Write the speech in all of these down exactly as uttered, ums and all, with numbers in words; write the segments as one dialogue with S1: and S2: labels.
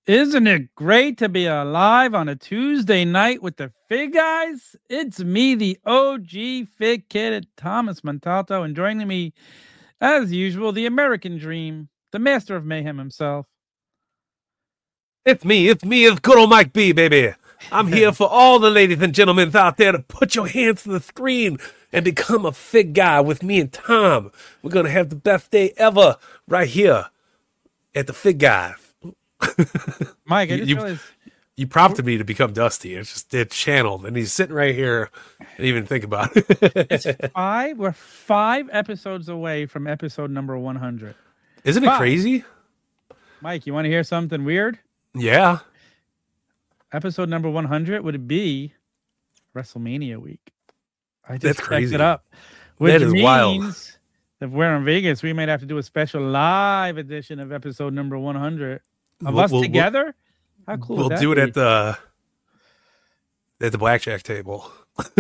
S1: Isn't it great to be alive on a Tuesday night with the Fig Guys? It's me, the O G Fig Kid, Thomas Montalto, and joining me, as usual, the American Dream, the master of mayhem himself.
S2: It's me, it's me, it's good old Mike B, baby. I'm here for all the ladies and gentlemen out there to put your hands to the screen and become a Fig Guy with me and Tom. We're going to have the best day ever right here at the Fig Guy.
S1: Mike, I
S2: you,
S1: just
S2: you,
S1: realized...
S2: you prompted me to become Dusty. It's just it channeled, and he's sitting right here. I didn't even think about it.
S1: it's five. We're five episodes away from episode number one hundred.
S2: Isn't it five. Crazy?
S1: Mike, you want to hear something weird?
S2: Yeah.
S1: Episode number one hundred would be WrestleMania week. I just
S2: That's
S1: checked
S2: crazy.
S1: it up. Which
S2: that is
S1: means
S2: wild.
S1: If we're in Vegas, we might have to do a special live edition of episode number one hundred. Of
S2: we'll,
S1: us
S2: we'll,
S1: together? How cool
S2: We'll
S1: would that
S2: do it
S1: be?
S2: at the at the blackjack table.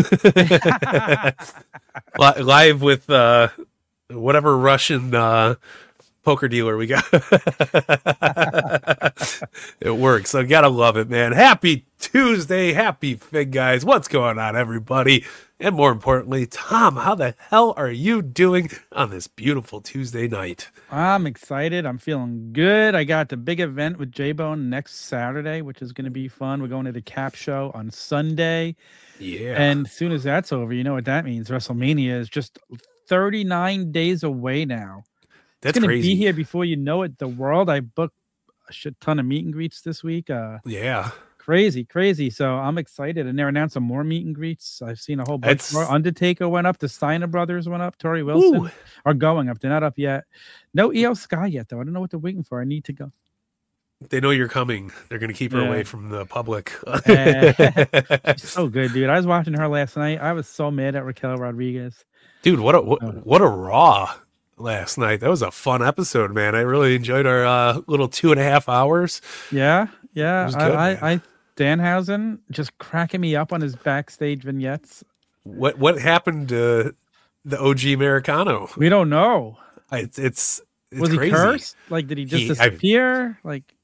S2: Live with uh, whatever Russian uh, poker dealer we got. It works. I gotta love it, man. Happy Tuesday. Happy Fig Guys. What's going on, everybody? And more importantly, Tom, how the hell are you doing on this beautiful Tuesday night?
S1: I'm excited. I'm feeling good. I got the big event with J-Bone next Saturday, which is going to be fun. We're going to the Cap Show on Sunday.
S2: Yeah.
S1: And as soon as that's over, you know what that means. WrestleMania is just thirty-nine days away now.
S2: That's
S1: it's going to
S2: crazy.
S1: be here before you know it. The world. I booked a shit ton of meet and greets this week. Uh,
S2: yeah.
S1: Crazy, crazy. So I'm excited. And they're announcing more meet and greets. I've seen a whole bunch
S2: It's...
S1: more. Undertaker went up. The Steiner brothers went up. Tori Wilson
S2: Ooh.
S1: are going up. They're not up yet. No E O Sky yet, though. I don't know what they're waiting for. I need to go.
S2: They know you're coming. They're going to keep her
S1: Yeah.
S2: away from the public.
S1: uh, so good, dude. I was watching her last night. I was so mad at Raquel Rodriguez.
S2: Dude, what a what, what a Raw last night. That was a fun episode, man. I really enjoyed our uh, little two and a half hours.
S1: Yeah, yeah.
S2: It was
S1: I,
S2: good,
S1: I, I Danhausen just cracking me up on his backstage vignettes.
S2: What what happened to the O G Americano?
S1: We don't know.
S2: It's it's, it's
S1: was
S2: crazy.
S1: he cursed? Like, did he just
S2: He-
S1: disappear? I, like,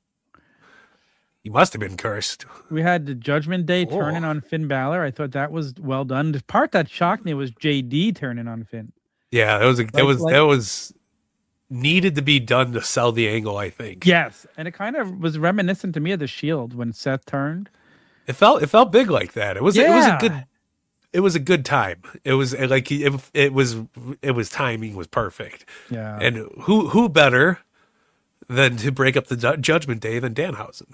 S2: He must have been cursed.
S1: we had the Judgment Day
S2: Oh.
S1: turning on Finn Balor. I thought that was well done. The part that shocked me was J D turning on Finn.
S2: Yeah, that was a, that
S1: Like-
S2: was
S1: like-
S2: that was needed to be done to sell the angle. I think.
S1: Yes, and it kind of was reminiscent to me of the Shield when Seth turned.
S2: It felt it felt big like that. It was it was a
S1: Yeah.
S2: good it was a good time. It was like it, it was it was timing was perfect.
S1: Yeah,
S2: And who who better than to break up the Ju- Judgment Day than Danhausen?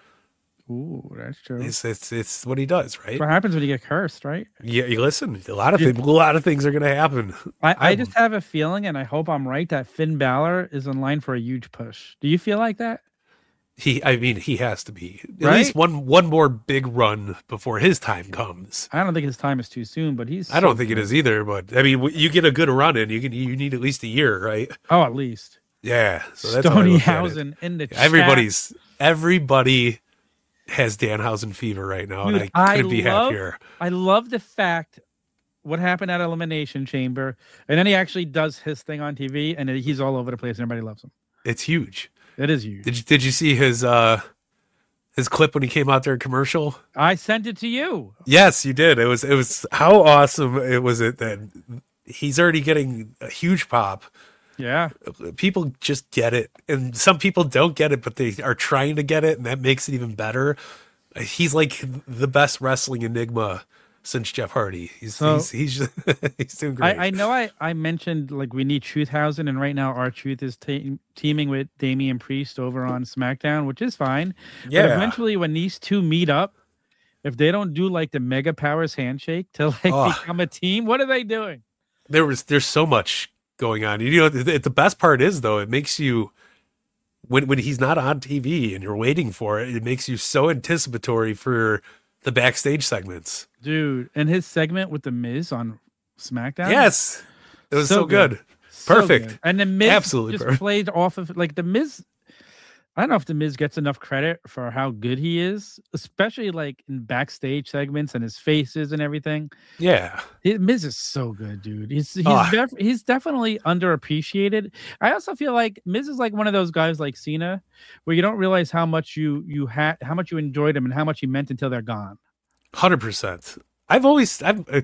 S1: ooh, that's true.
S2: It's it's it's what he does, right?
S1: That's what happens when you get cursed, right?
S2: Yeah, you listen. A lot of things, a lot of things are going to happen.
S1: I, I
S2: I'm-
S1: just have a feeling, and I hope I'm right, that Finn Balor is in line for a huge push. Do you feel like that?
S2: He, I mean, he has to be at
S1: Right?
S2: least one one more big run before his time comes.
S1: I don't think his time is too soon, but he's.
S2: I don't think it is either, but I mean, w- you get a good run in, you can you need at least a year, right?
S1: Oh, at least.
S2: Yeah, so that's how I look at it.
S1: Stonyhausen in the chat.
S2: Everybody's everybody has Danhausen fever right now,
S1: Dude,
S2: and I couldn't be
S1: love,
S2: happier.
S1: I love the fact what happened at Elimination Chamber, and then he actually does his thing on T V, and he's all over the place, and everybody loves him.
S2: It's huge.
S1: It is huge.
S2: Did you, did you see his uh his clip when he came out there commercial?
S1: I sent it to you.
S2: Yes, you did. It was it was how awesome it was it that he's already getting a huge pop.
S1: Yeah.
S2: People just get it, and some people don't get it, but they are trying to get it, and that makes it even better. He's like the best wrestling enigma since Jeff Hardy. He's
S1: So-
S2: he's he's, just, he's doing great.
S1: I, I know I, I mentioned like we need Truthhausen, and right now our Truth is te- teaming with Damian Priest over on SmackDown, which is fine. But
S2: Yeah.
S1: eventually, when these two meet up, if they don't do like the Mega Powers handshake to like
S2: Oh.
S1: become a team, what are they doing?
S2: there was there's so much going on. You know, the, the best part is though, it makes you when when he's not on T V and you're waiting for it, it makes you so anticipatory for the backstage segments.
S1: Dude, and his segment with the Miz on SmackDown.
S2: Yes, it was so,
S1: So
S2: good.
S1: good. So
S2: Perfect.
S1: good. And the Miz
S2: Absolutely
S1: just
S2: perfect.
S1: played off of like the Miz. I don't know if The Miz gets enough credit for how good he is, especially like in backstage segments and his faces and everything.
S2: Yeah.
S1: He- Miz is so good, dude. He's he's
S2: Ah.
S1: def- he's definitely underappreciated. I also feel like Miz is like one of those guys like Cena, where you don't realize how much you you had, how much you enjoyed him, and how much he meant until they're gone.
S2: one hundred percent. I've always, I've, uh,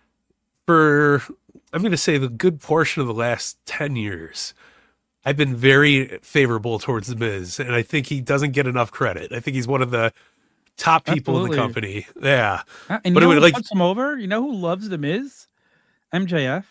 S2: for, I'm going to say the good portion of the last ten years, I've been very favorable towards The Miz, and I think he doesn't get enough credit. I think he's one of the top people
S1: Absolutely.
S2: in the company. Yeah.
S1: Uh, And
S2: But
S1: you
S2: it
S1: know who
S2: would, like-
S1: puts him over? You know who loves The Miz? M J F.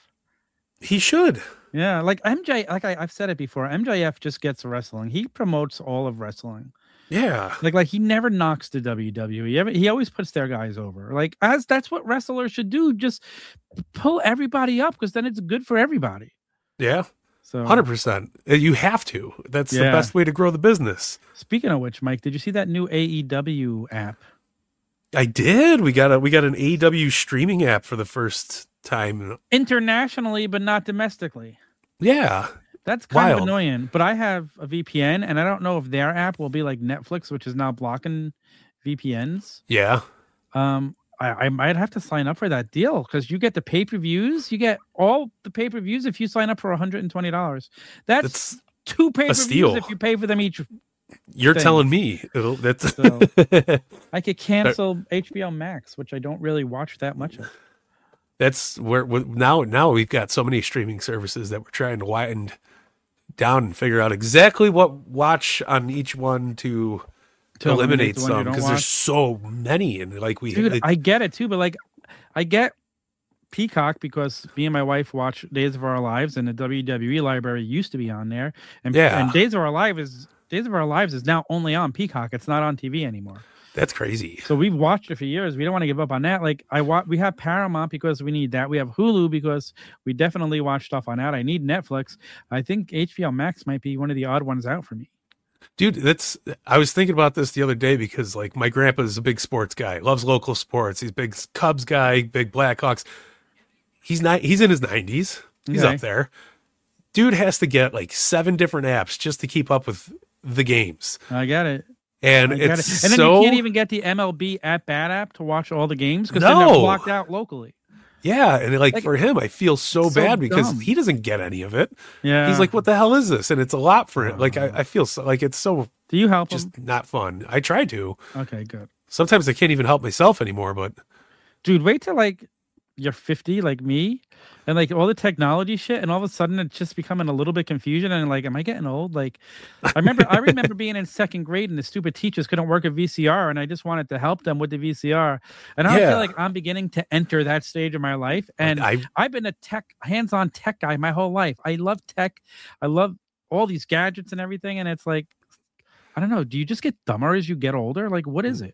S2: He should.
S1: Yeah, like M J, like I, I've said it before. M J F just gets wrestling. He promotes all of wrestling.
S2: Yeah.
S1: Like, like he never knocks the W W E. Every- He always puts their guys over. Like, as that's what wrestlers should do. Just pull everybody up, because then it's good for everybody.
S2: Yeah.
S1: So,
S2: one hundred percent. You have to. That's the
S1: Yeah.
S2: best way to grow the business.
S1: speaking of which, Mike, did you see that new A E W app?
S2: I did. We got a we got an A E W streaming app for the first time.
S1: Internationally, but not domestically.
S2: Yeah.
S1: That's kind
S2: Wild.
S1: of annoying. But I have a V P N, and I don't know if their app will be like Netflix, which is now blocking V P Ns.
S2: Yeah.
S1: Um, I, I might have to sign up for that deal, because you get the pay per views. You get all the pay per views if you sign up for one hundred and twenty dollars. That's,
S2: That's
S1: two pay per
S2: steal.
S1: views if you pay for them each.
S2: you're
S1: thing.
S2: telling me. It'll, that's
S1: So I could cancel H B O Max, which I don't really watch that much of.
S2: that's where we- now now we've got so many streaming services that we're trying to widen down and figure out exactly what watch on each one to,
S1: To
S2: eliminate
S1: eliminate the one you
S2: some,
S1: don't
S2: because
S1: watch.
S2: there's so many, and like we
S1: Dude,
S2: it-
S1: I get it too, but like, I get Peacock because me and my wife watch Days of Our Lives, and the W W E library used to be on there, and
S2: Yeah.
S1: and Days of Our Lives is Days of Our Lives is now only on Peacock. It's not on T V anymore.
S2: that's crazy.
S1: So we've watched it for years. We don't want to give up on that. Like I wa- we have Paramount because we need that. We have Hulu because we definitely watch stuff on that. I need Netflix. I think H B O Max might be one of the odd ones out for me.
S2: Dude, that's I was thinking about this the other day, because like my grandpa's a big sports guy, loves local sports. He's a big Cubs guy, big Blackhawks. He's not he's in his nineties. He's
S1: Okay.
S2: up there. Dude has to get like seven different apps just to keep up with the games.
S1: I get it.
S2: And
S1: I get
S2: it's
S1: it. And then
S2: so
S1: you can't even get the M L B at Bat app to watch all the games, because then they're
S2: No.
S1: blocked out locally.
S2: yeah, and like,
S1: Like,
S2: for him, I feel so
S1: it's so
S2: bad because
S1: dumb.
S2: he doesn't get any of it.
S1: Yeah.
S2: He's like, "What the hell is this?" And it's a lot for him. Like I, I feel so, like it's so
S1: do you help
S2: just
S1: him?
S2: not fun. I try to.
S1: Okay, good.
S2: Sometimes I can't even help myself anymore. But
S1: Dude, wait till like you're fifty, like me, and like all the technology shit, and all of a sudden it's just becoming a little bit confusion, and like, am I getting old? Like, I remember, I remember being in second grade, and the stupid teachers couldn't work a V C R, and I just wanted to help them with the V C R, and I
S2: Yeah.
S1: feel like I'm beginning to enter that stage of my life, and
S2: I
S1: I've been a tech, hands-on tech guy my whole life. I love tech. I love all these gadgets and everything, and it's like, I don't know. Do you just get dumber as you get older? Like, what is it?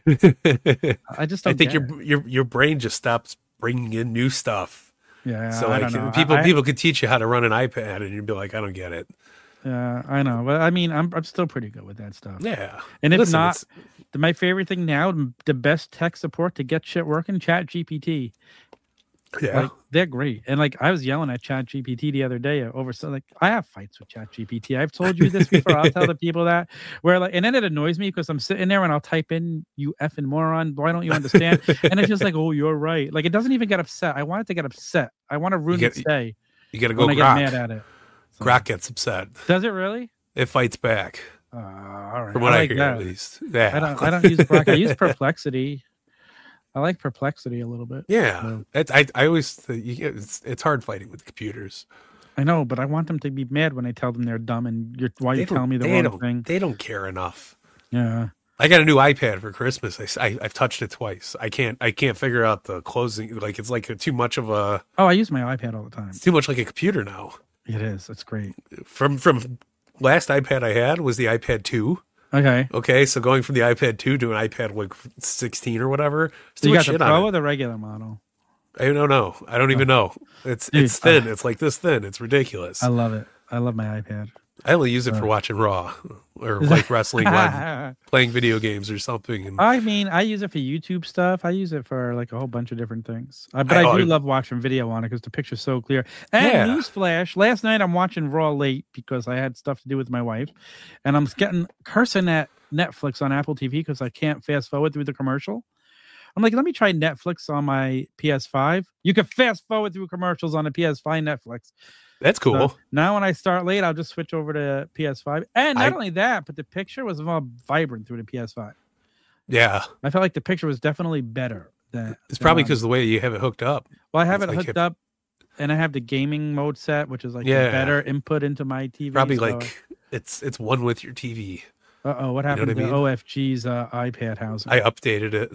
S1: I just don't
S2: I think
S1: get
S2: your your your brain just stops bringing in new stuff.
S1: it. Yeah,
S2: So
S1: I
S2: like
S1: don't know.
S2: people
S1: I-
S2: people could teach you how to run an iPad, and you'd be like, I don't get it.
S1: Yeah, I know, but I mean, I'm I'm still pretty good with that stuff.
S2: Yeah.
S1: And if
S2: Listen,
S1: not,
S2: it's-
S1: the, my favorite thing now, m- the best tech support to get shit working, Chat G P T.
S2: yeah.
S1: Like they're great. And like I was yelling at Chat G P T the other day over so like I have fights with Chat G P T. I've told you this before. I'll tell the people that where like and then it annoys me because I'm sitting there and I'll type in you effing moron. Why don't you understand? And it's just like, oh, you're right. Like it doesn't even get upset. I want it to get upset. I want to ruin
S2: get-
S1: its day
S2: you got to go
S1: when I get mad
S2: Grok.
S1: at it. So-
S2: Grok gets upset.
S1: Does it really?
S2: It fights back.
S1: Uh, all right.
S2: From what I,
S1: like
S2: hear,
S1: that.
S2: at least. Yeah.
S1: I don't. I don't use Grok. I use Perplexity. I like Perplexity a little bit.
S2: Yeah.
S1: So-
S2: It's, I I always you get, it's it's hard fighting with computers.
S1: I know, but I want them to be mad when I tell them they're dumb and you're why you
S2: They don't-
S1: telling me the
S2: they
S1: wrong
S2: don't,
S1: thing.
S2: They don't care enough.
S1: Yeah.
S2: I got a new iPad for Christmas. I, I I've touched it twice. I can't I can't figure out the closing. Like it's like a, too much of a
S1: Oh, I use my iPad all the time.
S2: it's too much like a computer now.
S1: It is. It's great.
S2: From from last iPad I had was the iPad two.
S1: Okay.
S2: Okay, so going from the iPad two to an iPad like sixteen or whatever,
S1: So you
S2: still
S1: got the
S2: shit
S1: Pro
S2: on
S1: or
S2: it.
S1: the regular model?
S2: I don't know. I don't even know. It's
S1: Dude,
S2: it's thin.
S1: uh,
S2: it's like this thin. It's ridiculous.
S1: I love it. I love my iPad.
S2: I only use it for
S1: Uh,
S2: watching Raw or like wrestling, when playing video games or something. And
S1: I mean, I use it for YouTube stuff. I use it for like a whole bunch of different things. I, but
S2: I-
S1: I,
S2: oh,
S1: do
S2: I-
S1: love watching video on it because the picture's so clear. And
S2: Yeah.
S1: newsflash, last night I'm watching Raw late because I had stuff to do with my wife, and I'm getting cursing at Netflix on Apple T V because I can't fast forward through the commercial. I'm like, let me try Netflix on my P S five. You can fast forward through commercials on the P S five Netflix.
S2: that's cool.
S1: So now when I start late, I'll just switch over to P S five. And not
S2: I-
S1: only that, but the picture was more vibrant through the P S five.
S2: Yeah.
S1: I felt like the picture was definitely better. Than,
S2: It's probably
S1: than on-
S2: because the way you have it hooked up.
S1: well, I have
S2: it's
S1: it
S2: like
S1: hooked
S2: if-
S1: up, and I have the gaming mode set, which is like
S2: Yeah.
S1: a better input into my T V.
S2: Probably
S1: so-
S2: like it's it's one with your T V.
S1: uh oh, what
S2: know
S1: happened
S2: what I
S1: to
S2: mean?
S1: O F G's uh, iPad housing?
S2: I updated it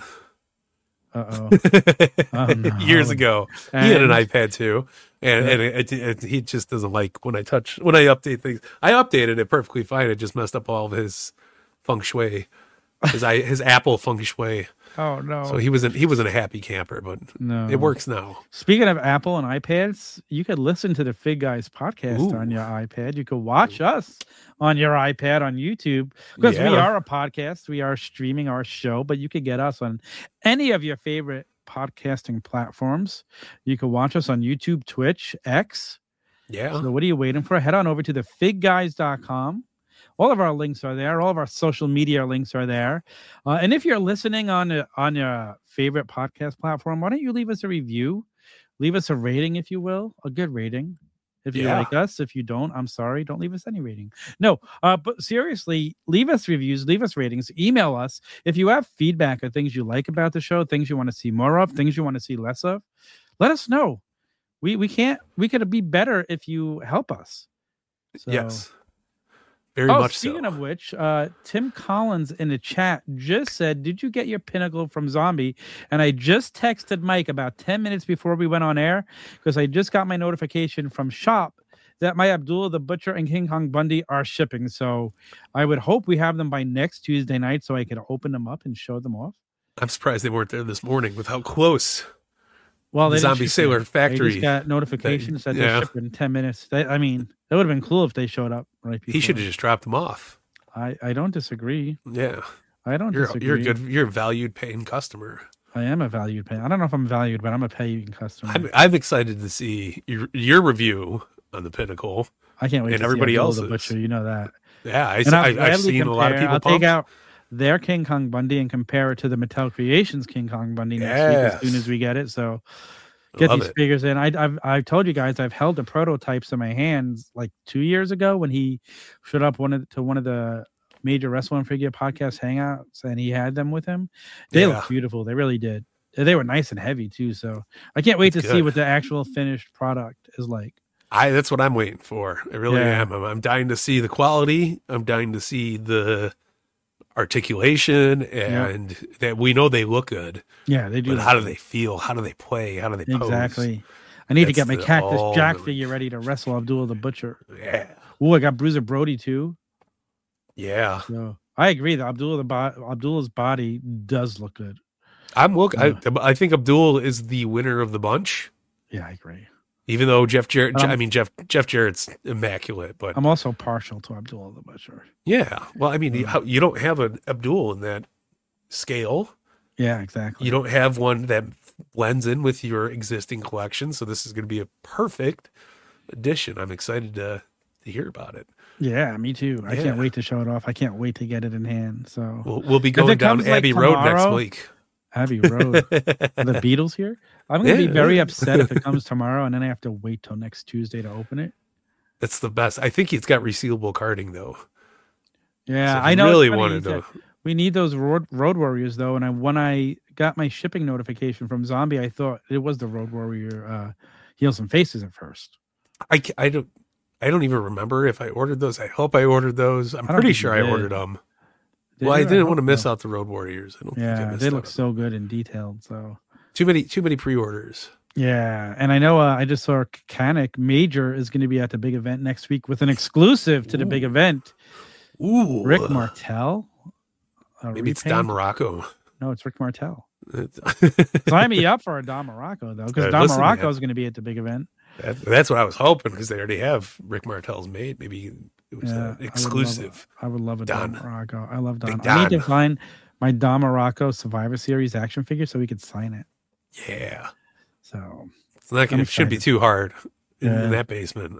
S1: Uh oh. Oh, no.
S2: years ago. He had an
S1: And-
S2: iPad too, and
S1: Yeah.
S2: and it, it, it, he just doesn't like when I touch when I update things. I updated it perfectly fine. It just messed up all of his feng shui, his I his Apple feng shui.
S1: Oh no.
S2: So he wasn't he wasn't a happy camper, but
S1: no.
S2: it works now.
S1: Speaking of Apple and iPads, you could listen to the Fig Guys podcast
S2: Ooh.
S1: on your iPad. You could watch us on your iPad on YouTube because we
S2: Yeah.
S1: are a podcast. We are streaming our show, but you could get us on any of your favorite podcasting platforms. You could watch us on YouTube, Twitch, X.
S2: Yeah,
S1: So what are you waiting for? Head on over to the fig guys dot com. All of our links are there. All of our social media links are there. Uh, and if you're listening on a, on your favorite podcast platform, why don't you leave us a review? Leave us a rating, if you will, a good rating. If you
S2: Yeah.
S1: like us, if you don't, I'm sorry. Don't leave us any rating. No, uh, but seriously, leave us reviews, leave us ratings, email us. If you have feedback or things you like about the show, things you want to see more of, things you want to see less of, let us know. We we can't, we could be better if you help us. So,
S2: yes, very
S1: oh,
S2: much
S1: speaking
S2: so.
S1: of which, uh, Tim Collins in the chat just said, "Did you get your pinnacle from Zombie?" And I just texted Mike about ten minutes before we went on air because I just got my notification from Shop that my Abdullah the Butcher and King Kong Bundy are shipping. So I would hope we have them by next Tuesday night so I could open them up and show them off.
S2: I'm surprised they weren't there this morning with how close.
S1: Well,
S2: The
S1: they didn't
S2: Zombie
S1: ship
S2: Sailor
S1: yet. They
S2: Factory.
S1: just got notifications that
S2: yeah.
S1: they're shipping in ten minutes. They, I mean, that would have been cool if they showed up right before.
S2: He should have just dropped them off.
S1: I, I don't disagree.
S2: Yeah,
S1: I don't
S2: you're
S1: disagree.
S2: you're a good. You're a valued paying customer.
S1: I am a valued pay. I don't know if I'm valued, but I'm a paying customer.
S2: I'm, I'm excited to see your, your review on the Pinnacle.
S1: I can't wait
S2: and
S1: to
S2: everybody
S1: see Abdullah the
S2: else's.
S1: Butcher. You know that.
S2: Yeah, I,
S1: And I'll
S2: I, I've
S1: gladly
S2: seen a lot of
S1: compare-
S2: people.
S1: I'll
S2: pumped.
S1: take out their King Kong Bundy and compare it to the Mattel Creations King Kong Bundy next week as
S2: Yes.
S1: soon as we get it. So
S2: I
S1: get
S2: love
S1: these
S2: it.
S1: figures in. I, I've I've told you guys I've held the prototypes in my hands like two years ago when he showed up one of to one of the major wrestling figure podcast hangouts and he had them with him. They
S2: Yeah.
S1: look beautiful. They really did. They were nice and heavy too. So I can't wait to
S2: That's
S1: see
S2: good.
S1: what the actual finished product is like.
S2: I that's what I'm waiting for. I really
S1: Yeah.
S2: am. I'm, I'm dying to see the quality. I'm dying to see the articulation, and that we know they look good.
S1: Yeah, they do.
S2: But
S1: look
S2: how do
S1: good.
S2: they feel? How do they play? How do they pose?
S1: Exactly. I need to
S2: That's
S1: get my
S2: the-
S1: Cactus
S2: all
S1: Jack
S2: the-
S1: figure ready to wrestle Abdullah the Butcher.
S2: Yeah,
S1: Oh, I got Bruiser Brody too.
S2: yeah.
S1: So I agree that Abdullah the bo- Abdullah's body does look good.
S2: I'm look.
S1: Yeah.
S2: I I think Abdul is the winner of the bunch.
S1: Yeah, I agree.
S2: Even though Jeff Jarrett,
S1: Um,
S2: I mean Jeff Jeff Jarrett's immaculate, but
S1: I'm also partial to Abdullah the Butcher.
S2: yeah. Well, I mean,
S1: Yeah.
S2: you, how, you don't have an Abdul in that scale.
S1: Yeah, exactly.
S2: You don't have one that blends in with your existing collection. So this is going to be a perfect addition. I'm excited to to hear about it.
S1: Yeah, me too. I
S2: Yeah.
S1: can't wait to show it off. I can't wait to get it in hand. So
S2: We'll we'll be
S1: it
S2: going down
S1: comes, like,
S2: Abbey Road next
S1: tomorrow-
S2: week.
S1: Abbey Road. Are the Beatles here? I'm gonna
S2: Yeah.
S1: be very upset if it comes tomorrow and then I have to wait till next Tuesday to open it.
S2: It's the best. I think it's got resealable carding though.
S1: Yeah,
S2: So if
S1: I
S2: you
S1: know. it's
S2: Really
S1: funny
S2: wanted
S1: you
S2: to.
S1: said- We need those road, road warriors though. And I when I got my shipping notification from Zombie, I thought it was the Road Warrior uh, Heels and Faces at first.
S2: I, ca- I don't I don't even remember if I ordered those. I hope I ordered those. I'm
S1: I don't
S2: pretty
S1: think
S2: sure
S1: you
S2: I
S1: did.
S2: ordered them.
S1: Did
S2: well, I
S1: you?
S2: didn't
S1: hope
S2: want to miss
S1: so.
S2: out the Road Warriors. I don't think I
S1: Yeah,
S2: missed
S1: they
S2: out
S1: look
S2: on
S1: so good and detailed. So
S2: too many too many pre-orders.
S1: yeah, and I know uh, I just saw Kanik Major is going to be at the big event next week with an exclusive to the big
S2: Ooh.
S1: event.
S2: Ooh,
S1: Rick Martel. A
S2: maybe it's
S1: repaint?
S2: Don Morocco.
S1: No, it's Rick Martel.
S2: That-
S1: Sign me up for a Don Morocco though, because
S2: Uh,
S1: Don
S2: listen,
S1: Morocco
S2: man.
S1: is going to be at the big event.
S2: That's what I was hoping because they already have Rick Martel's made. Maybe It was
S1: Yeah,
S2: an exclusive.
S1: I would love, I would love a Don,
S2: Don.
S1: Morocco. I love Don.
S2: Big
S1: I need to
S2: Don.
S1: find my Don Morocco Survivor Series action figure so we could sign it.
S2: Yeah.
S1: So
S2: It's not gonna,
S1: I'm
S2: it shouldn't be
S1: excited.
S2: too hard in,
S1: Yeah.
S2: in that basement.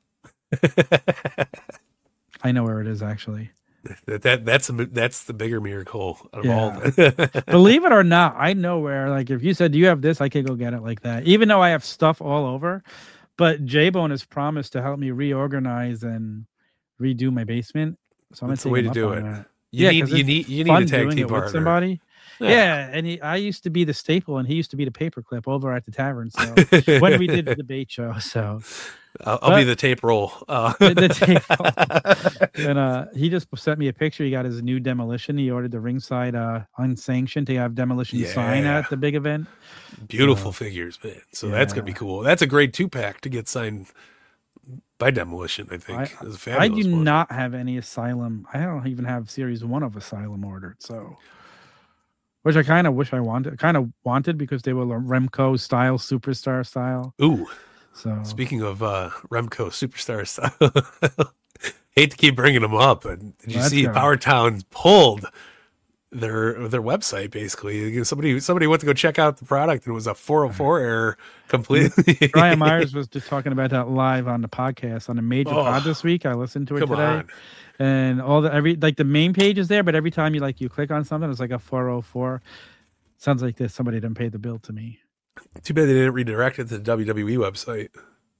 S1: I know where it is actually.
S2: That, that that's a, that's the bigger miracle of
S1: Yeah.
S2: all. of it.
S1: Believe it or not, I know where. Like, if you said, "Do you have this?" I could go get it like that. Even though I have stuff all over, but J-Bone has promised to help me reorganize and redo my basement. So I'm
S2: That's the
S1: gonna
S2: way
S1: take
S2: to
S1: him
S2: do
S1: up
S2: it.
S1: on that.
S2: You
S1: Yeah,
S2: need
S1: 'cause
S2: you
S1: it's
S2: need you need
S1: fun
S2: a tag
S1: doing
S2: team
S1: it with
S2: partner.
S1: somebody.
S2: Yeah.
S1: Yeah, and he, I used to be the staple, and he used to be the paperclip over at the tavern. So when we did the debate show, so
S2: I'll, I'll be
S1: But-
S2: the tape roll. Uh,
S1: the, the tape. And uh, he just sent me a picture. He got his new demolition. He ordered the ringside uh, unsanctioned to have demolition sign
S2: Yeah.
S1: at the big event.
S2: Beautiful
S1: Uh,
S2: figures, man. So that's gonna be
S1: yeah.
S2: cool. That's a grade two pack to get signed by Demolition. I think
S1: I,
S2: It's a
S1: I
S2: fabulous
S1: do
S2: one.
S1: not have any Asylum. I don't even have Series One of Asylum ordered. So, which I kind of wish I wanted. Kind of wanted because they were Remco style, superstar style.
S2: Ooh,
S1: So
S2: speaking of uh, Remco superstar style, hate to keep bringing them up, but did you
S1: Let's
S2: see
S1: go.
S2: Power Town pulled their their website? Basically, somebody somebody went to go check out the product and it was a four oh four error completely.
S1: Brian Myers was just talking about that live on the podcast on a major
S2: Oh,
S1: pod this week. I listened to it
S2: Come
S1: today.
S2: on.
S1: And all the every like the main page is there, but every time you like you click on something, it's like a four oh four. Sounds like this somebody didn't pay the bill to me.
S2: Too bad they didn't redirect it to the W W E website.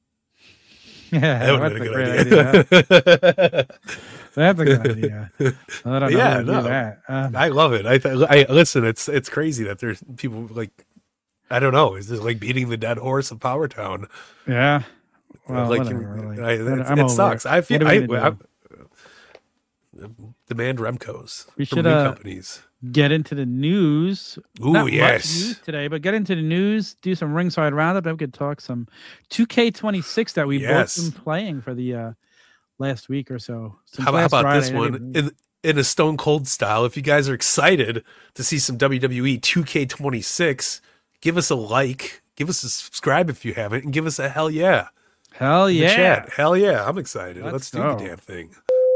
S1: Yeah,
S2: That would have
S1: that's
S2: been a
S1: great
S2: good idea.
S1: That's a good idea. I don't know
S2: Yeah,
S1: how to do
S2: no.
S1: that. Uh,
S2: I love it. I, th- I listen. It's it's crazy that there's people like I don't know. Is this like beating the dead horse of Power Town?
S1: yeah. Well,
S2: like
S1: whatever, like,
S2: I, it,
S1: I'm
S2: it
S1: over
S2: sucks. I feel
S1: What are
S2: I,
S1: we gonna
S2: I, demand Remcos
S1: We
S2: from
S1: should,
S2: new
S1: uh,
S2: companies.
S1: Get into the news.
S2: Ooh,
S1: Not much
S2: yes.
S1: news today, but get into the news. Do some ringside roundup. Then we could talk some two K twenty-six that we
S2: Yes.
S1: both been playing for the uh, last week or so. Since
S2: How, how
S1: last
S2: about
S1: Friday,
S2: this
S1: I
S2: one
S1: didn't-
S2: in in a Stone Cold style? If you guys are excited to see some W W E two K twenty-six, give us a like, give us a subscribe if you haven't, and give us a hell yeah.
S1: Hell
S2: in the
S1: yeah!
S2: chat. Hell yeah, I'm excited.
S1: Let's
S2: Let's, do
S1: go.
S2: the damn thing.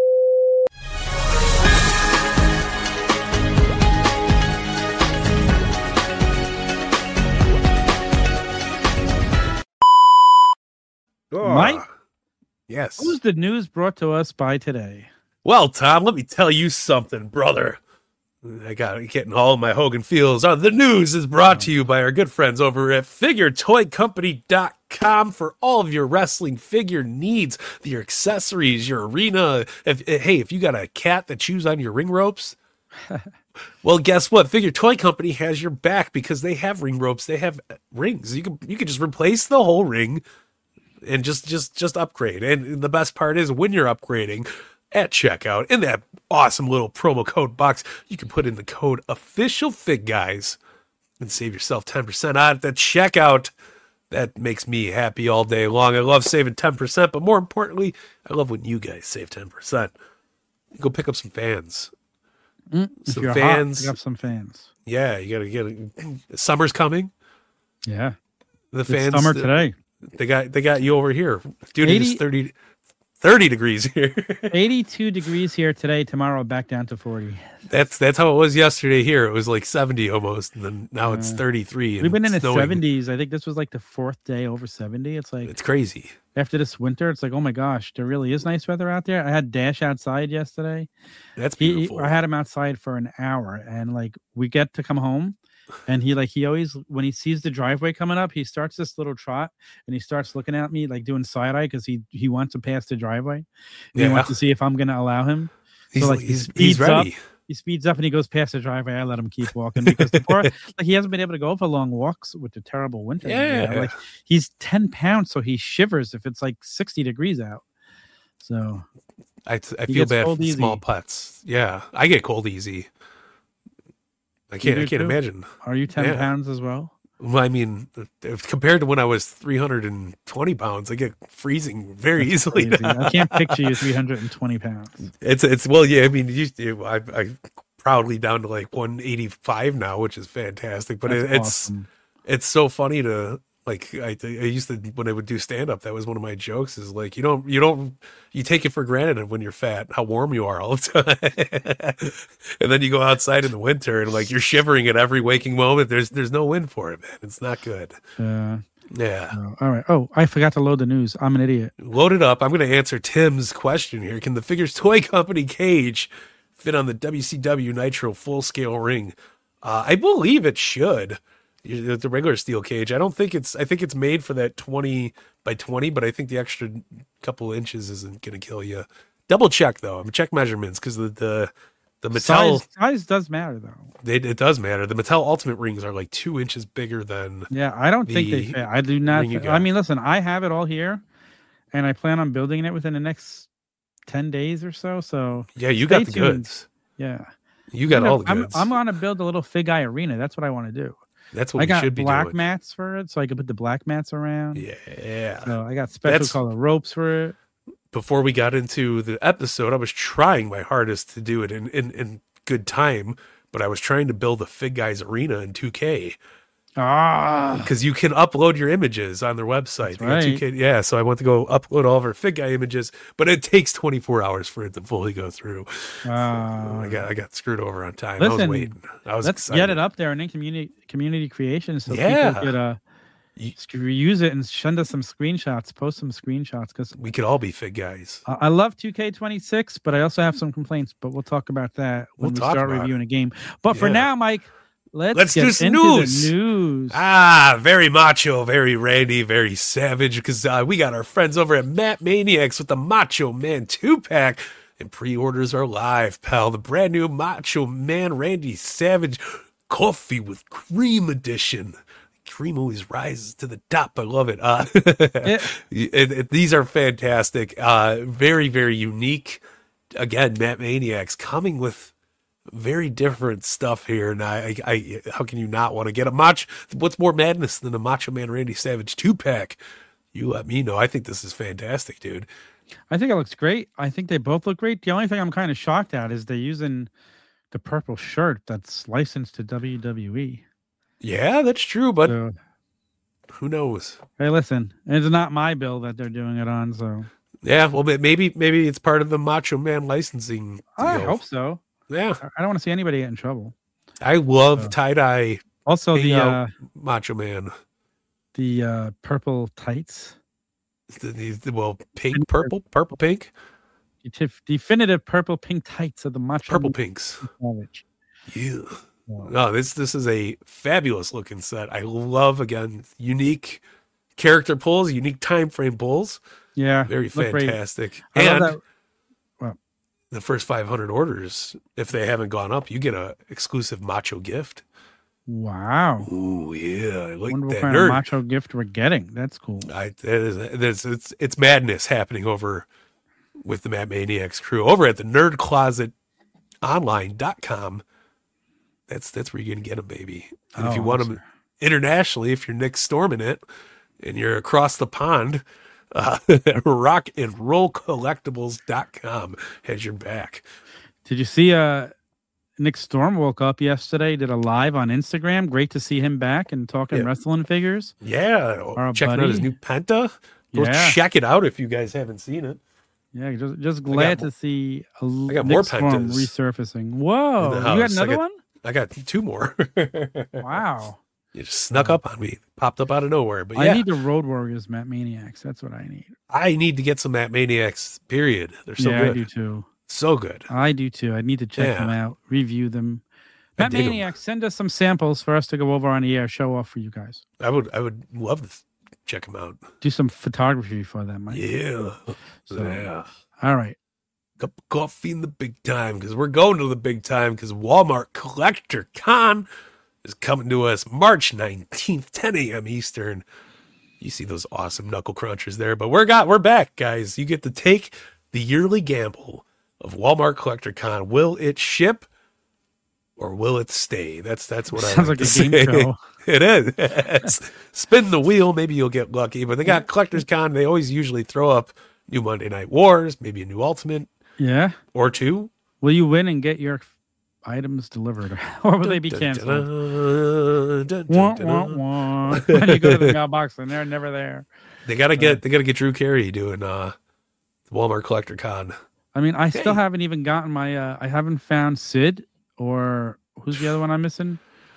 S1: Mike?
S2: Oh, yes.
S1: Who's the news brought to us by today?
S2: Well, Tom, let me tell you something, brother. I got getting all my Hogan feels. Uh, the news is brought to you by our good friends over at figure toy company dot com for all of your wrestling figure needs, your accessories, your arena. If, hey, if you got a cat that chews on your ring ropes, well, guess what? Figure Toy Company has your back because they have ring ropes. They have rings. You can you can just replace the whole ring and just just just upgrade. And the best part is when you're upgrading at checkout in that awesome little promo code box, you can put in the code official fig guys and save yourself ten percent on at the checkout. That makes me happy all day long. I love saving ten percent, but more importantly, I love when you guys save ten percent. Go pick up some fans.
S1: Mm, if
S2: Some
S1: you're
S2: fans.
S1: hot, pick up some fans.
S2: Yeah, you gotta get it. Summer's coming.
S1: Yeah,
S2: The
S1: it's
S2: fans
S1: summer today.
S2: They got they got you over here. Dude, it is
S1: eighty
S2: thirty, thirty degrees here.
S1: eighty-two degrees here today. Tomorrow back down to forty.
S2: That's that's how it was yesterday here. It was like seventy almost, and then now it's
S1: Yeah.
S2: thirty-three. And
S1: We've been in the
S2: snowing.
S1: seventies. I think this was like the fourth day over seventy. It's like
S2: It's crazy.
S1: after this winter, it's like, oh my gosh, there really is nice weather out there. I had Dash outside yesterday.
S2: That's
S1: He,
S2: beautiful.
S1: I had him outside for an hour, and like we get to come home, and he like he always when he sees the driveway coming up, he starts this little trot, and he starts looking at me like doing side eye because he he wants to pass the driveway. And
S2: Yeah.
S1: He wants to see if I'm gonna allow him.
S2: he's,
S1: like, he
S2: he's,
S1: speeds
S2: he's ready.
S1: He speeds up and he goes past the driveway. I let him keep walking because the poor, like he hasn't been able to go for long walks with the terrible winter. you know,
S2: Yeah.
S1: like he's ten pounds, so he shivers if it's like sixty degrees out. So
S2: I, I
S1: He
S2: feel
S1: gets
S2: bad for
S1: cold
S2: small
S1: easy.
S2: pets. Yeah, I get cold easy. I can't.
S1: do
S2: I can't
S1: too?
S2: imagine.
S1: are you ten
S2: Yeah.
S1: pounds as well?
S2: Well, I mean, if compared to when I was three hundred twenty pounds, I get freezing very easily.
S1: Crazy.
S2: now.
S1: I can't picture you three hundred twenty pounds.
S2: It's it's well, yeah. I mean, you, you, I I proudly down to like one eighty-five now, which is fantastic. But
S1: That's
S2: it, it's
S1: awesome.
S2: it's so funny to Like I, I used to when I would do stand up, that was one of my jokes. Is like you don't you don't you take it for granted when you're fat how warm you are all the time, and then you go outside in the winter and like you're shivering at every waking moment. There's there's no wind for it, man. It's not good.
S1: Uh,
S2: Yeah.
S1: oh, all right. Oh, I forgot to load the news. I'm an idiot.
S2: Load it up. I'm going to answer Tim's question here. Can the Figures Toy Company cage fit on the W C W Nitro full scale ring? Uh, I believe it should. The regular steel cage. I don't think it's. I think it's made for that twenty by twenty, but I think the extra couple inches isn't going to kill you. Double check though. I'm check measurements because the the the Mattel
S1: size, size does matter though.
S2: They, it does matter. The Mattel Ultimate rings are like two inches bigger than.
S1: Yeah, I don't think they
S2: the
S1: fit. I do not.
S2: ring you
S1: Th-
S2: got.
S1: I mean, listen, I have it all here, and I plan on building it within the next ten days or so. So
S2: Yeah, you
S1: stay
S2: got the
S1: tuned.
S2: goods.
S1: Yeah,
S2: You got
S1: You know,
S2: all the
S1: I'm,
S2: goods.
S1: I'm going to build a little Fig Eye arena. That's what I want to do.
S2: That's what
S1: I
S2: we
S1: got
S2: should be
S1: black
S2: doing.
S1: mats for it, so I can put the black mats around.
S2: Yeah.
S1: So I got special
S2: That's-
S1: color ropes for it.
S2: Before we got into the episode, I was trying my hardest to do it in, in, in good time, but I was trying to build a Fig Guys arena in two K
S1: Ah,
S2: because you can upload your images on their website.
S1: That's
S2: They got
S1: right.
S2: two K Yeah, so I went to go upload all of our Fig Guy images, but it takes twenty-four hours for it to fully go through.
S1: ah.
S2: I got I got screwed over on time. I was
S1: Listen,
S2: waiting. I was
S1: Let's
S2: excited.
S1: get it up there and in community community creation so
S2: Yeah.
S1: people could uh
S2: You-
S1: use it and send us some screenshots, post some screenshots because
S2: We could all be Fig Guys.
S1: I I love two K twenty-six, but I also have some complaints. But we'll talk about that when
S2: We'll
S1: we
S2: talk
S1: start
S2: about
S1: reviewing a game. But for
S2: Yeah.
S1: now, Mike, let's,
S2: Let's
S1: get
S2: do some
S1: into
S2: news.
S1: the news.
S2: Ah, very macho, very Randy, very savage, because uh, we got our friends over at Matt Maniacs with the Macho Man two-pack, and pre-orders are live, pal. The brand new Macho Man Randy Savage Coffee with Cream Edition. Cream always rises to the top. I love it. Uh, it, it, these are fantastic. Uh, very, very unique. Again, Matt Maniacs coming with very different stuff here, and I, I, I how can you not want to get a macho? What's more madness than a Macho Man Randy Savage two pack? You let me know. I think this is fantastic, dude.
S1: I think it looks great. I think they both look great. The only thing I'm kind of shocked at is they're using the purple shirt that's licensed to W W E.
S2: Yeah, that's true, but
S1: So,
S2: who knows?
S1: hey, listen, it's not my bill that they're doing it on, so
S2: Yeah, well, but maybe maybe it's part of the Macho Man licensing.
S1: I
S2: deal.
S1: hope so.
S2: Yeah,
S1: I I don't want to see anybody get in trouble.
S2: I love
S1: So-
S2: tie dye
S1: Also,
S2: Hang
S1: the
S2: out.
S1: uh,
S2: Macho Man.
S1: the uh, purple tights,
S2: The, the, the- well, pink, purple, purple, pink,
S1: the tif- definitive purple pink tights of the Macho
S2: purple
S1: Man
S2: pinks.
S1: Savage.
S2: Yeah.
S1: So,
S2: No, this this is a fabulous looking set. I love again unique character pulls, unique time frame pulls.
S1: yeah,
S2: Very
S1: look great.
S2: fantastic.
S1: I love
S2: And
S1: that. Well,
S2: the first five hundred orders, if they haven't gone up, you get a exclusive macho gift.
S1: wow.
S2: Ooh, yeah, I like
S1: Wonder what
S2: that
S1: kind of
S2: nerd.
S1: macho gift we're getting. That's cool.
S2: I that is, there's it's it's madness happening over with the Matt Maniacs crew over at the nerd closet online dot com. That's that's where you're gonna get them, baby. And if you
S1: Oh,
S2: want
S1: awesome.
S2: them internationally, if you're Nick Storming it and you're across the pond, uh, rock and roll collectibles dot com has your back.
S1: Did you see uh Nick Storm woke up yesterday, did a live on Instagram. Great to see him back and talking
S2: Yeah.
S1: wrestling figures.
S2: Yeah,
S1: Our
S2: checking out his
S1: buddy.
S2: new Penta. Go
S1: Yeah.
S2: check it out if you guys haven't seen it.
S1: Yeah, just just glad
S2: mo-
S1: to see a l-
S2: I got
S1: Nick
S2: more
S1: Storm
S2: Pentas
S1: resurfacing. Whoa,
S2: in the
S1: you
S2: house.
S1: got
S2: I
S1: another
S2: got-
S1: one?
S2: I got two more.
S1: Wow.
S2: You just snuck up on me, popped up out of nowhere. But
S1: I
S2: yeah,
S1: need the Road Warriors Matt Maniacs. That's what I need.
S2: I need to get some Matt Maniacs. Period. They're so
S1: yeah, I
S2: good,
S1: do too.
S2: so good.
S1: I do too. I need to check
S2: Yeah.
S1: them out, review them.
S2: I
S1: Matt
S2: dig 'em.
S1: Maniacs, send us some samples for us to go over on the air, show off for you guys.
S2: I would, I would love to check them out.
S1: Do some photography for them. Mike.
S2: Yeah,
S1: So,
S2: yeah.
S1: All right.
S2: Cup of coffee in the big time because we're going to the big time because Walmart Collector Con is coming to us March nineteenth, ten a.m. Eastern. You see those awesome knuckle crunchers there, but we're got we're back, guys. You get to take the yearly gamble of Walmart Collector Con. Will it ship or will it stay? That's that's what I
S1: Sounds
S2: like
S1: like
S2: to
S1: a game
S2: say.
S1: show.
S2: It is. It's- spin the wheel, maybe you'll get lucky. But they got Collectors Con. They always usually throw up new Monday Night Wars, maybe a new Ultimate
S1: Yeah.
S2: or two.
S1: Will you win and get your items delivered, or will they be
S2: Dun,
S1: canceled?
S2: dun, dun,
S1: Wah,
S2: dun,
S1: wah,
S2: dun.
S1: wah. When you go to the mailbox and they're never there.
S2: They gotta get they gotta get Drew Carey doing uh, Walmart Collector Con.
S1: I mean, I still
S2: Hey.
S1: haven't even gotten my. Uh, I haven't found Sid or who's the other one I'm missing?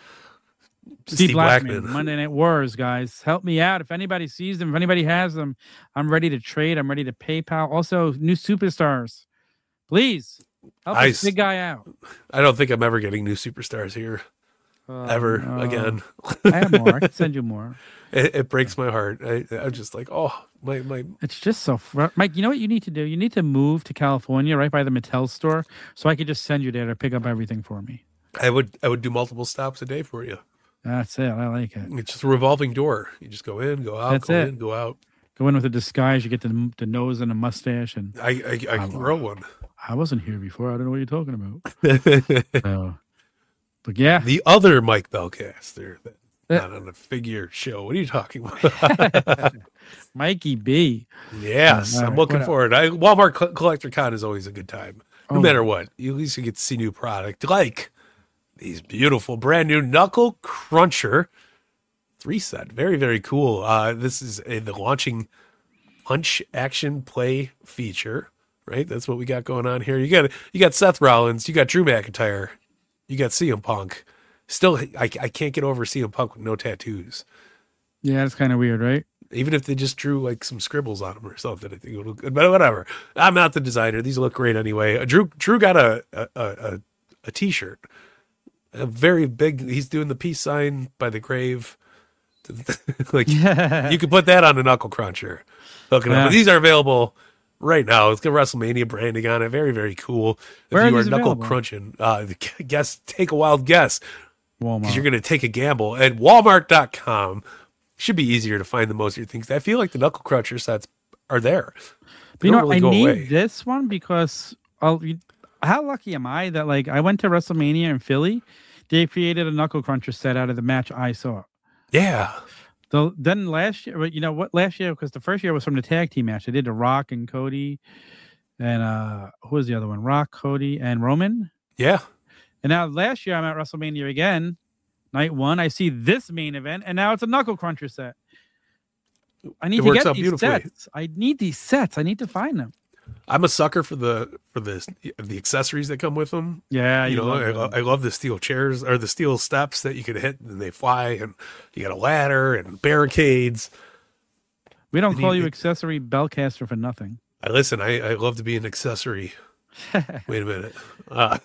S1: Steve,
S2: Steve
S1: Blackman.
S2: Blackman.
S1: Monday Night Wars, guys, help me out. If anybody sees them, if anybody has them, I'm ready to trade. I'm ready to PayPal. Also, new superstars, please help
S2: I
S1: this
S2: s-
S1: big guy out.
S2: I don't think I'm ever getting new superstars here
S1: Oh,
S2: ever
S1: no.
S2: again.
S1: I have more. I can send you more.
S2: It, it breaks my heart. I, I'm just like, oh my my.
S1: It's just so, fr- Mike. You know what you need to do? You need to move to California, right by the Mattel store, so I could just send you there to pick up everything for me.
S2: I would I would do multiple stops a day for you.
S1: That's it. I like it.
S2: It's just a revolving door. You just go in, go out,
S1: That's
S2: go
S1: it.
S2: in, go out.
S1: Go in with a disguise. You get the the nose and a mustache, and
S2: I I, I can grow one.
S1: I wasn't here before. I don't know what you're talking about. So, but yeah,
S2: The other Mike Belcaster, that-
S1: Uh,
S2: not on a figure show. What are you talking about?
S1: Mikey B.
S2: Yes,
S1: All right,
S2: I'm looking
S1: what else?
S2: forward. I, Walmart Co- Collector Con is always a good time, no
S1: Oh.
S2: matter what. You at least you get to see new product, like these beautiful brand new Knuckle Cruncher three set. Very very cool. Uh, this is a, the launching punch action play feature. Right, that's what we got going on here. You got you got Seth Rollins, you got Drew McIntyre, you got C M Punk. Still, I, I can't get over C M Punk with no tattoos.
S1: Yeah, that's kind of weird, right?
S2: Even if they just drew like some scribbles on them or something, I think it would look good. But whatever. I'm not the designer. These look great anyway. Uh, Drew Drew got a a, a a t-shirt, a very big. He's doing the peace sign by the grave. Like you could put that on a knuckle cruncher. Hook it up.
S1: Yeah.
S2: But these are available right now. It's got WrestleMania branding on it. Very very cool. If
S1: Where are
S2: you are
S1: these
S2: knuckle
S1: available?
S2: crunching, uh, guess take a wild guess.
S1: Walmart.
S2: Because you're going to take a gamble at walmart dot com. Should be easier to find the most of your things. I feel like the knuckle cruncher sets are there.
S1: But you
S2: They
S1: know,
S2: don't really
S1: I
S2: go
S1: need
S2: away.
S1: this one because I'll, you- how lucky am I that like I went to WrestleMania in Philly. They created a knuckle cruncher set out of the match I saw.
S2: Yeah.
S1: The, then last year, but you know what? Last year, because the first year was from the tag team match. They did the Rock and Cody, and uh who was the other one? Rock, Cody, and Roman.
S2: Yeah.
S1: And now last year I'm at WrestleMania again, night one. I see this main event, and now it's a knuckle cruncher set. I need
S2: It
S1: to
S2: works
S1: get
S2: out
S1: these
S2: beautifully.
S1: sets. I need these sets. I need to find them.
S2: I'm a sucker for the for the the accessories that come with them.
S1: Yeah,
S2: You know,
S1: love
S2: I,
S1: them.
S2: lo- I love the steel chairs or the steel steps that you could hit and they fly, and you got a ladder and barricades.
S1: we don't
S2: and
S1: call
S2: you-
S1: you accessory bellcaster for nothing.
S2: I listen. I, I love to be an accessory. Wait a minute. Uh,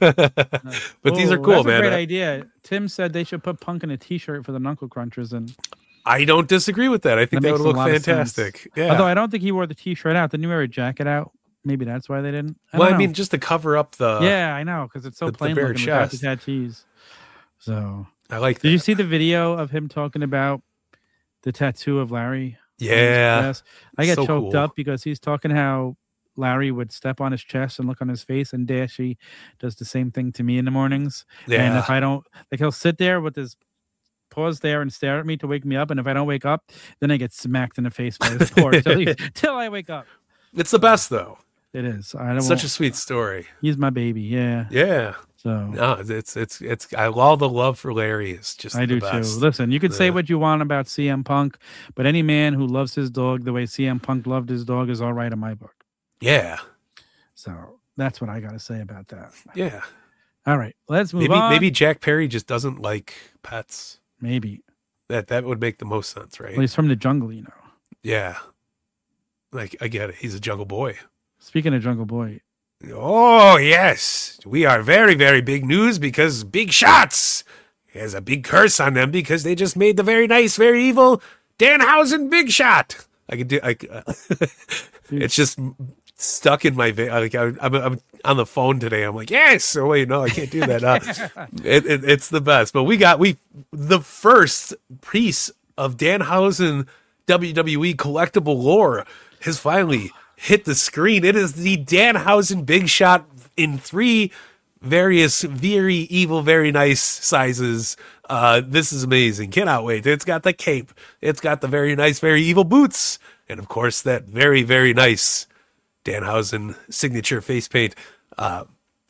S2: but these are
S1: Oh,
S2: cool,
S1: that's
S2: man.
S1: a great
S2: I-
S1: idea. Tim said they should put Punk in a T-shirt for the knuckle crunchers, and
S2: I don't disagree with that. I think
S1: That
S2: that,
S1: makes
S2: would
S1: a
S2: look
S1: lot of sense.
S2: fantastic. Yeah.
S1: although I don't think he wore the T-shirt out, didn't he wear a jacket out? Maybe that's why they didn't. I
S2: well,
S1: don't
S2: I
S1: know.
S2: mean, just to cover up the.
S1: yeah, I know because it's so
S2: the- the
S1: plain
S2: bare
S1: looking without the
S2: chest.
S1: tattoos. So,
S2: I like that.
S1: did you see the video of him talking about the tattoo of Larry? on his
S2: Yeah.
S1: chest? I get
S2: So
S1: choked
S2: cool.
S1: up because he's talking how Larry would step on his chest and look on his face, and Dashy does the same thing to me in the mornings. And
S2: Yeah.
S1: if I don't, like, he'll sit there with his paws there and stare at me to wake me up. And if I don't wake up, then I get smacked in the face by his paw till, he- till I wake up.
S2: It's the best, though.
S1: It is. I don't.
S2: Such a sweet story.
S1: He's my baby. Yeah.
S2: Yeah.
S1: So
S2: No, it's it's it's. I all the love for Larry is just.
S1: I
S2: the
S1: do
S2: best.
S1: too. Listen, you can say
S2: Yeah.
S1: what you want about C M Punk, but any man who loves his dog the way C M Punk loved his dog is all right in my book.
S2: Yeah.
S1: So that's what I got to say about that.
S2: Yeah.
S1: All right, let's move
S2: Maybe
S1: on.
S2: maybe Jack Perry just doesn't like pets.
S1: Maybe.
S2: That that would make the most sense, right?
S1: Well, he's from the jungle, you know.
S2: Yeah. Like I get it. He's a jungle boy.
S1: Speaking of Jungle Boy,
S2: Oh yes, we are very very big news because Big Shots has a big curse on them because they just made the very nice, very evil Danhausen Big Shot. I could do. I, it's just stuck in my vein. Like I, I'm, I'm on the phone today. I'm like, yes. Oh wait, no, I can't do that. Uh, it, it, it's the best. But we got we the first piece of Danhausen W W E collectible lore has finally hit the screen. It is the Danhausen Big Shot in three various very evil, very nice sizes. Uh, this is amazing. Cannot wait. It's got the cape. It's got the very nice, very evil boots. And of course, that very, very nice Danhausen signature face paint. Uh,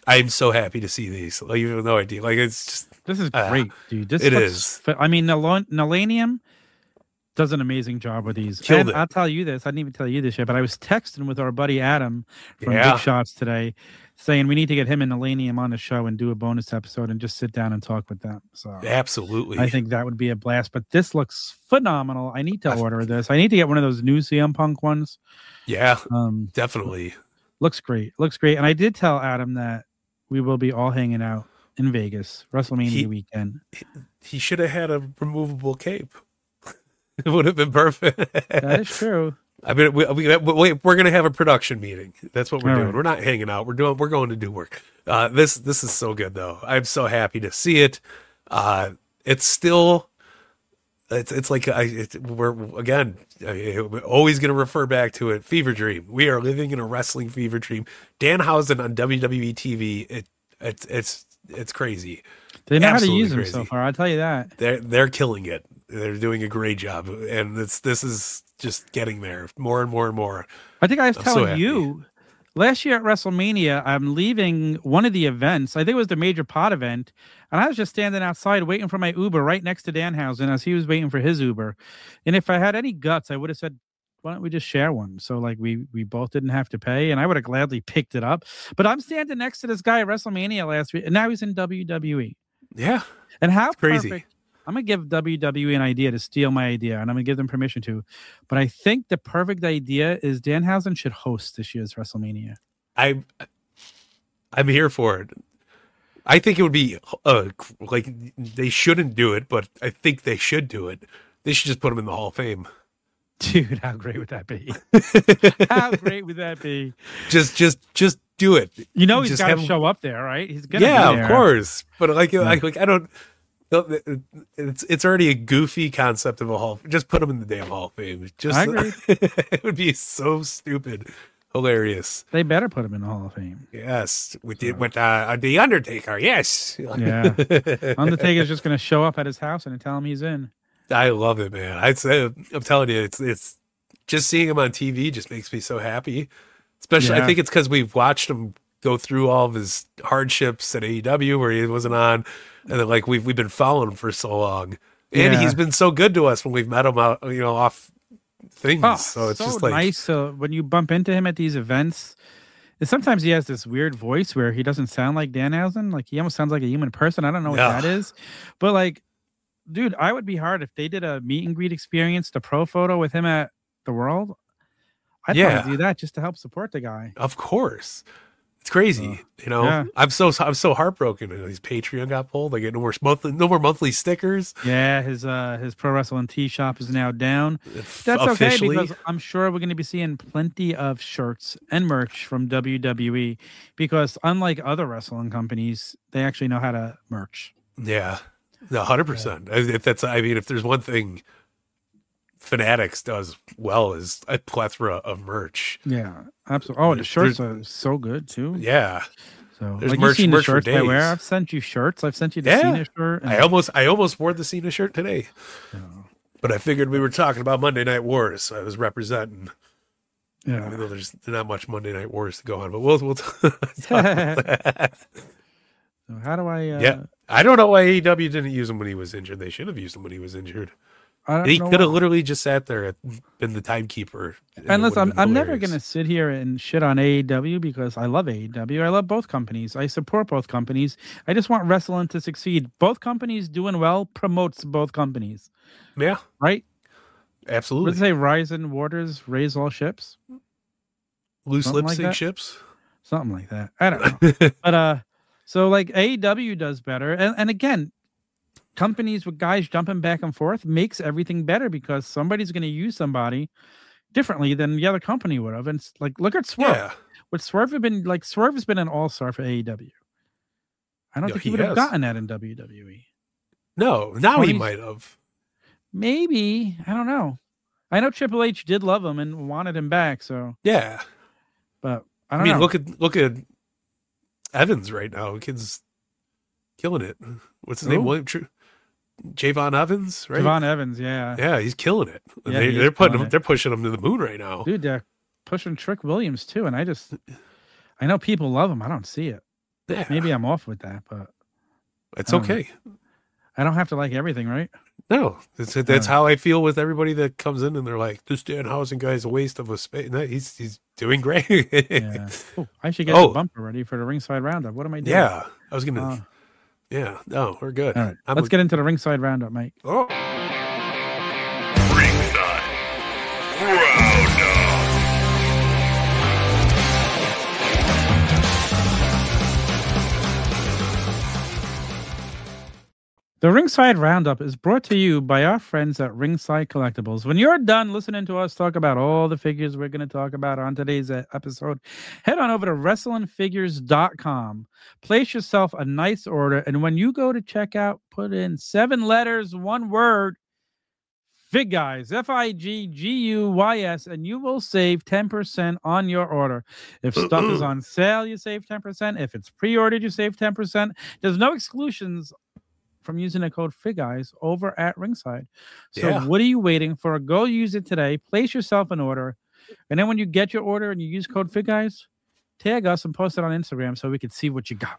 S2: I'm so happy to see these. Like, you have no idea. Like, it's just
S1: This is
S2: uh,
S1: great, dude. This
S2: it
S1: looks
S2: is.
S1: fi- I mean, Nal- Nalanium does an amazing job with these.
S2: Killed
S1: and
S2: it.
S1: I'll tell you this. I didn't even tell you this yet, but I was texting with our buddy Adam from
S2: Yeah.
S1: Big Shots today, saying we need to get him and Nalanium on the show and do a bonus episode and just sit down and talk with them. So
S2: Absolutely.
S1: I think that would be a blast. But this looks phenomenal. I need to
S2: I-
S1: order this. I need to get one of those new C M Punk ones.
S2: Yeah,
S1: Um,
S2: definitely.
S1: looks great. Looks great. And I did tell Adam that we will be all hanging out in Vegas WrestleMania
S2: He-
S1: weekend.
S2: He should have had a removable cape. It would have been perfect.
S1: That is true.
S2: I mean, we, we, we, we're going to have a production meeting. That's what we're
S1: All
S2: doing.
S1: right.
S2: We're not hanging out. We're doing. We're going to do work. Uh, this this is so good, though. I'm so happy to see it. Uh, it's still. It's it's like I it, we're again I, we're always going to refer back to it. Fever dream. We are living in a wrestling fever dream. Danhausen on W W E T V. It it's it's it's crazy.
S1: They know
S2: Absolutely
S1: how to use them
S2: crazy.
S1: so far. I'll tell you that.
S2: They're they're killing it. They're doing a great job, and it's this is just getting there more and more and more.
S1: I think I was
S2: I'm so
S1: telling
S2: happy.
S1: you last year at WrestleMania, I'm leaving one of the events. I think it was the Major Pod event. And I was just standing outside waiting for my Uber right next to Danhausen as he was waiting for his Uber. And if I had any guts, I would have said, why don't we just share one? So like we we both didn't have to pay. And I would have gladly picked it up. But I'm standing next to this guy at WrestleMania last week. And now he's in W W E.
S2: Yeah,
S1: And how
S2: crazy.
S1: perfect. I'm going to give W W E an idea to steal my idea, and I'm going to give them permission to. But I think the perfect idea is Danhausen should host this year's WrestleMania.
S2: I I'm here for it. I think it would be uh like they shouldn't do it, but I think they should do it. They should just put him in the Hall of Fame.
S1: Dude, how great would that be? How great would that be?
S2: Just just just do it.
S1: You know he's
S2: Just
S1: got to
S2: have him-
S1: show up there, right? He's gonna
S2: Yeah,
S1: be there.
S2: of course. But like like, like I don't. It's it's already a goofy concept of a hall. Just put him in the damn Hall of Fame. Just
S1: I agree.
S2: it would be so stupid, hilarious.
S1: They better put him in the Hall of Fame.
S2: Yes, with the, with uh, the Undertaker. Yes.
S1: Yeah. Undertaker's just going to show up at his house and tell him he's in.
S2: I love it, man. I'd say I'm telling you, it's it's just seeing him on T V just makes me so happy. Especially,
S1: Yeah.
S2: I think it's because we've watched him go through all of his hardships at A E W where he wasn't on, and then like we've we've been following him for so long, and
S1: Yeah.
S2: he's been so good to us when we've met him out, you know, off things.
S1: Oh,
S2: so it's
S1: so
S2: just like
S1: nice. So when you bump into him at these events, and sometimes he has this weird voice where he doesn't sound like Danhausen. Like he almost sounds like a human person. I don't know what
S2: Yeah.
S1: that is, but like, dude, I would be hard if they did a meet and greet experience, the pro photo with him at the World. I'd
S2: Yeah.
S1: want to do that just to help support the guy.
S2: of course. It's crazy, you know.
S1: yeah.
S2: I'm so I'm so heartbroken. His Patreon got pulled. I get no more monthly, no more monthly stickers.
S1: Yeah, his uh his pro wrestling tee shop is now down.
S2: F-
S1: That's okay
S2: officially.
S1: because I'm sure we're going to be seeing plenty of shirts and merch from W W E because unlike other wrestling companies, they actually know how to merch.
S2: Yeah, no, hundred percent. If that's, I mean, if there's one thing Fanatics does well is a plethora of merch.
S1: Yeah, absolutely. Oh, the
S2: There's-
S1: shirts are so good too.
S2: Yeah,
S1: So
S2: there's
S1: like
S2: merch-
S1: you've seen the
S2: merch for
S1: shirts I wear.
S2: days.
S1: I've sent you shirts. I've sent you the
S2: Yeah.
S1: Cena shirt. and-
S2: I almost, I almost wore the Cena shirt today,
S1: so,
S2: but I figured we were talking about Monday Night Wars, so I was representing.
S1: yeah.
S2: Even though there's not much Monday Night Wars to go on, but we'll, we'll.
S1: So how do I? Uh,
S2: Yeah, I don't know why A E W didn't use him when he was injured. They should have used him when he was injured.
S1: I don't
S2: He
S1: know
S2: could have
S1: why.
S2: literally just sat there and been the timekeeper. it
S1: And
S2: would
S1: listen,
S2: have
S1: I'm,
S2: been
S1: I'm never
S2: hilarious.
S1: going to sit here and shit on A E W because I love A E W. I love both companies. I support both companies. I just want wrestling to succeed. Both companies doing well promotes both companies,
S2: Yeah,
S1: right?
S2: absolutely.
S1: Would say rise in waters, raise all ships,
S2: Loose
S1: something
S2: lip
S1: like
S2: sync
S1: that?
S2: ships.
S1: something like that. I don't know, but uh, so like A E W does better, and and again, companies with guys jumping back and forth makes everything better because somebody's going to use somebody differently than the other company would have. And it's like, look at Swerve.
S2: Yeah,
S1: Would Swerve have been like Swerve has been an all-star for A E W? I don't
S2: No,
S1: think he
S2: he
S1: would have
S2: has.
S1: gotten that in W W E.
S2: no, now
S1: Well,
S2: he
S1: he's-
S2: might have.
S1: Maybe. I don't know. I know Triple H did love him and wanted him back, so
S2: Yeah,
S1: but I
S2: I,
S1: don't
S2: mean,
S1: know.
S2: look at look at Evans right now. The kid's killing it. What's his name?
S1: Who?
S2: William True. Javon Evans, right?
S1: Javon Evans, yeah.
S2: Yeah, he's killing it. And
S1: Yeah,
S2: they,
S1: he is
S2: they're putting
S1: killing
S2: him.
S1: it.
S2: They're pushing him to the moon right now.
S1: Dude, they're pushing Trick Williams too, and I just I know people love him. I don't see it.
S2: Yeah.
S1: Maybe I'm off with that, but
S2: It's
S1: I don't know.
S2: okay.
S1: I don't have to like everything, right?
S2: No, that's, that's
S1: right.
S2: how I feel with everybody that comes in and they're like, this Danhausen guy is a waste of a space. No, he's, he's doing great.
S1: Yeah. Oh, I should get
S2: Oh.
S1: the bumper ready for the ringside roundup. What am I doing?
S2: Yeah. I was going to,
S1: Uh,
S2: yeah. No, we're good.
S1: all right.
S2: I'm
S1: Let's
S2: a-
S1: get into the ringside roundup, Mike.
S2: Oh.
S3: Ringside Roundup.
S1: The Ringside Roundup is brought to you by our friends at Ringside Collectibles. When you're done listening to us talk about all the figures we're going to talk about on today's uh, episode, head on over to wrestling figures dot com. Place yourself a nice order, and when you go to checkout, put in seven letters, one word, Fig Guys, F I G G U Y S, and you will save ten percent on your order. If stuff is on sale, you save ten percent. If it's pre-ordered, you save ten percent. There's no exclusions from using the code FIGGUYS over at Ringside. So
S2: Yeah.
S1: what are you waiting for? Go use it today. Place yourself an order. And then when you get your order and you use code FIGGUYS, tag us and post it on Instagram so we can see what you got.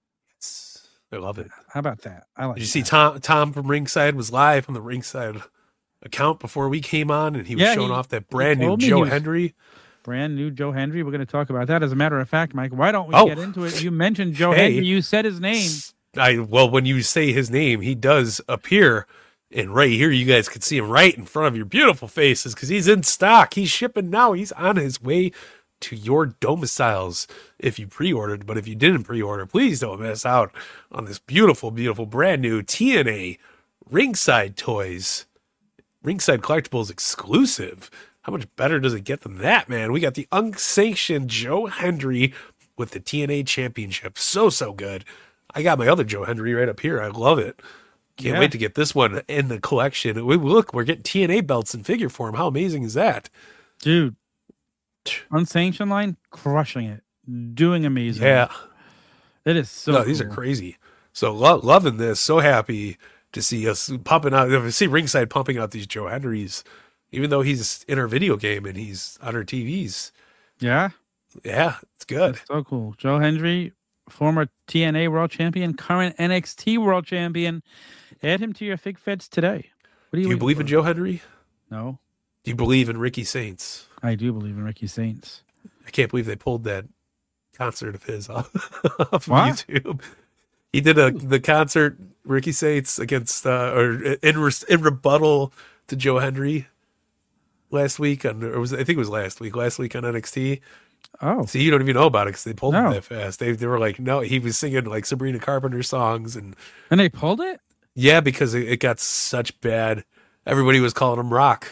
S2: I love it.
S1: How about that? I like
S2: Did you see
S1: that.
S2: Tom Tom from Ringside was live on the Ringside account before we came on, and he was
S1: Yeah,
S2: showing
S1: he-
S2: off that brand new
S1: told me he
S2: Joe
S1: was-
S2: Hendry.
S1: Brand new Joe Hendry. We're going to talk about that. As a matter of fact, Mike, why don't we
S2: Oh.
S1: get into it? You mentioned Joe
S2: Hey.
S1: Hendry. You said his name.
S2: I well, when you say his name, he does appear, and right here you guys can see him right in front of your beautiful faces because he's in stock. He's shipping now. He's on his way to your domiciles if you pre-ordered. But if you didn't pre-order, please don't miss out on this beautiful, beautiful, brand new T N A Ringside Toys, Ringside Collectibles exclusive. How much better does it get than that, man? We got the unsanctioned Joe Hendry with the T N A Championship. So, so good. I got my other Joe Hendry right up here. I love it. Can't
S1: Yeah.
S2: wait to get this one in the collection. We look, we're getting T N A belts in figure form. How amazing is that?
S1: Dude, unsanctioned line, crushing it. Doing amazing.
S2: Yeah.
S1: It is so
S2: No, these are
S1: cool.
S2: crazy. So lo- loving this. So happy to see us pumping out. To see Ringside pumping out these Joe Hendrys, even though he's in our video game and he's on our T Vs.
S1: Yeah.
S2: Yeah, it's good.
S1: So cool. Joe Hendry, former T N A World Champion, current N X T World Champion. Add him to your Fig Feds today. What
S2: Do you
S1: waiting
S2: believe in
S1: for?
S2: Joe Hendry?
S1: No,
S2: Do you believe in Ricky Saints?
S1: I do believe in Ricky Saints.
S2: I can't believe they pulled that concert of his off, off of
S1: What?
S2: YouTube. He did a the concert Ricky Saints against uh, or in res- in rebuttal to Joe Hendry last week on or was I think it was last week last week on N X T.
S1: Oh,
S2: See, you don't even know about it because they pulled
S1: No.
S2: him that fast. They they were like, no, he was singing like Sabrina Carpenter songs and
S1: and they pulled it?
S2: yeah, because it, it got such bad. Everybody was calling him Rock.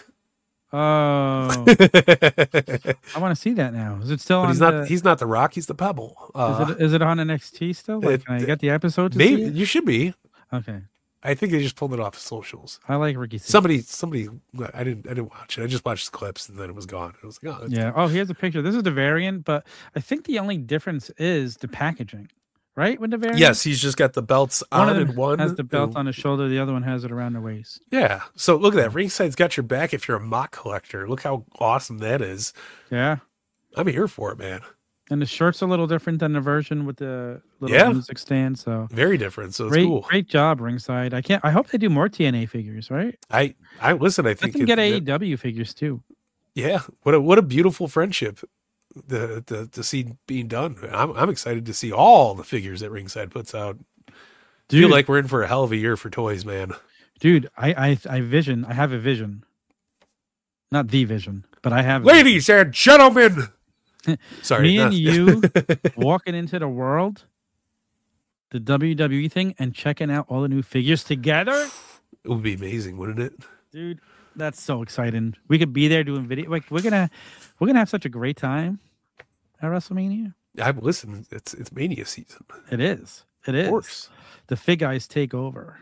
S1: Oh,
S2: But
S1: I want to see that now. Is it still on?
S2: he's not.
S1: the-
S2: He's not the Rock. He's the Pebble. Uh,
S1: is, it, is it on N X T still? Like,
S2: it-
S1: can I get the episode to
S2: maybe
S1: see it?
S2: you should be.
S1: Okay.
S2: I think they just pulled it off of socials.
S1: I like Ricky Saints.
S2: Somebody, somebody. I didn't. I didn't watch it. I just watched the clips and then it was gone. I was like, oh, that's
S1: Yeah. Oh, here's a picture. This is the variant, but I think the only difference is the packaging, right? With the variant?
S2: Yes, he's just got the belts
S1: One
S2: on
S1: of them
S2: and one
S1: has the belt
S2: and-
S1: on his shoulder. The other one has it around the waist.
S2: Yeah. So look at that. Ringside's got your back if you're a mock collector. Look how awesome that is.
S1: Yeah.
S2: I'm here for it, man.
S1: And the shirt's a little different than the version with the little
S2: Yeah.
S1: music stand. So
S2: Very different. So it's
S1: great,
S2: cool.
S1: great job, Ringside. I can't. I hope they do more T N A figures, right?
S2: I, I listen. I
S1: Let
S2: think
S1: them
S2: it-
S1: get A E
S2: it-
S1: W figures too.
S2: yeah. What a what a beautiful friendship. The the to see being done. I'm I'm excited to see all the figures that Ringside puts out.
S1: Dude,
S2: Feel like we're in for a hell of a year for toys, man.
S1: dude, I, I, I vision. I have a vision. Not the vision, but I have. a vision.
S2: Ladies and gentlemen. Sorry.
S1: Me
S2: not-
S1: and you walking into the world, the W W E thing, and checking out all the new figures together.
S2: It would be amazing, wouldn't it?
S1: Dude, that's so exciting. We could be there doing video. Like we're gonna, we're gonna have such a great time at WrestleMania.
S2: I listen. It's it's Mania season,
S1: It is. It
S2: of
S1: is.
S2: course.
S1: The Fig Guys take over.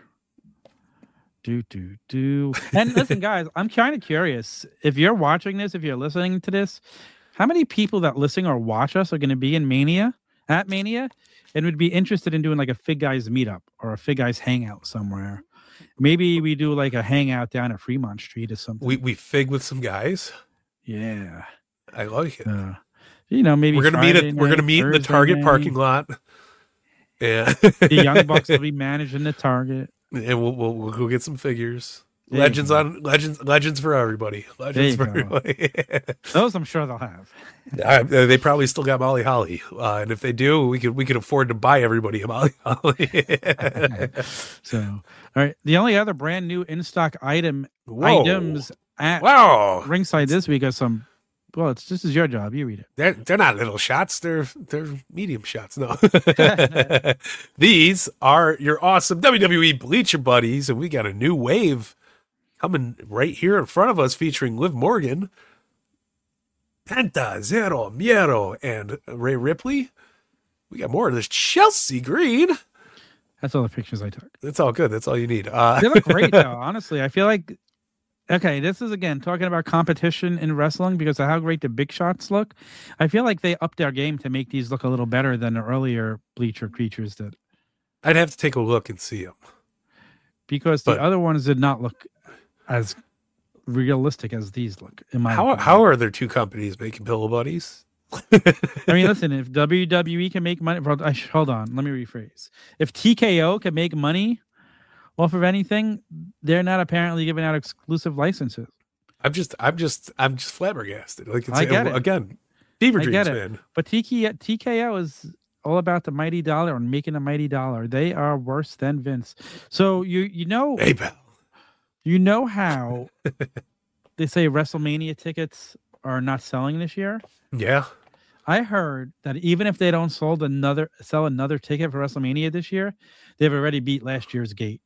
S1: Do do do. And listen, guys, I'm kind of curious. If you're watching this, if you're listening to this, how many people that listen or watch us are going to be in Mania at Mania, and would be interested in doing like a Fig Guys meetup or a Fig Guys hangout somewhere? Maybe we do like a hangout down at Fremont Street or something.
S2: We we fig with some guys.
S1: yeah.
S2: I like it.
S1: Uh, you know, maybe
S2: we're gonna meet
S1: Friday
S2: at we're gonna
S1: night,
S2: meet in the
S1: Thursday
S2: Target
S1: night.
S2: parking lot. Yeah.
S1: The Young Bucks will be managing the Target.
S2: And we'll, we'll we'll go get some figures.
S1: There you
S2: Legends
S1: go.
S2: on legends legends for everybody. Legends
S1: There
S2: for
S1: you go.
S2: everybody.
S1: Those I'm sure they'll have.
S2: Uh, they probably still got Molly Holly, uh, and if they do, we could we could afford to buy everybody a Molly Holly.
S1: So, all right. The only other brand new in stock item
S2: Whoa.
S1: items at
S2: Wow,
S1: ringside this week are some. Well, it's this is your job. You read it.
S2: they're they're not little shots. They're they're medium shots. No, these are your awesome W W E Bleacher Buddies, and we got a new wave coming right here in front of us, featuring Liv Morgan, Penta, Zero, Miedo, and Ray Ripley. We got more of this. Chelsea Green.
S1: That's all the pictures I took.
S2: That's all good. That's all you need. Uh,
S1: They look great, though. Honestly, I feel like. Okay, this is again talking about competition in wrestling because of how great the big shots look. I feel like they upped their game to make these look a little better than the earlier bleacher creatures did.
S2: I'd have to take a look and see them.
S1: Because the
S2: But-
S1: other ones did not look as realistic as these look. In my
S2: How
S1: opinion.
S2: how are there two companies making pillow buddies?
S1: I mean, listen, if W W E can make money, well, I sh- hold on, let me rephrase. If T K O can make money off of anything, they're not apparently giving out exclusive licenses.
S2: I'm just I'm just I'm just flabbergasted. Like it's
S1: I get it.
S2: again, fever
S1: I
S2: dreams,
S1: get it.
S2: man.
S1: But T K O is all about the mighty dollar and making a mighty dollar. They are worse than Vince. So you you know
S2: Hey pal.
S1: you know how they say WrestleMania tickets are not selling this year.
S2: Yeah.
S1: I heard that even if they don't sold another sell another ticket for WrestleMania this year, they've already beat last year's gate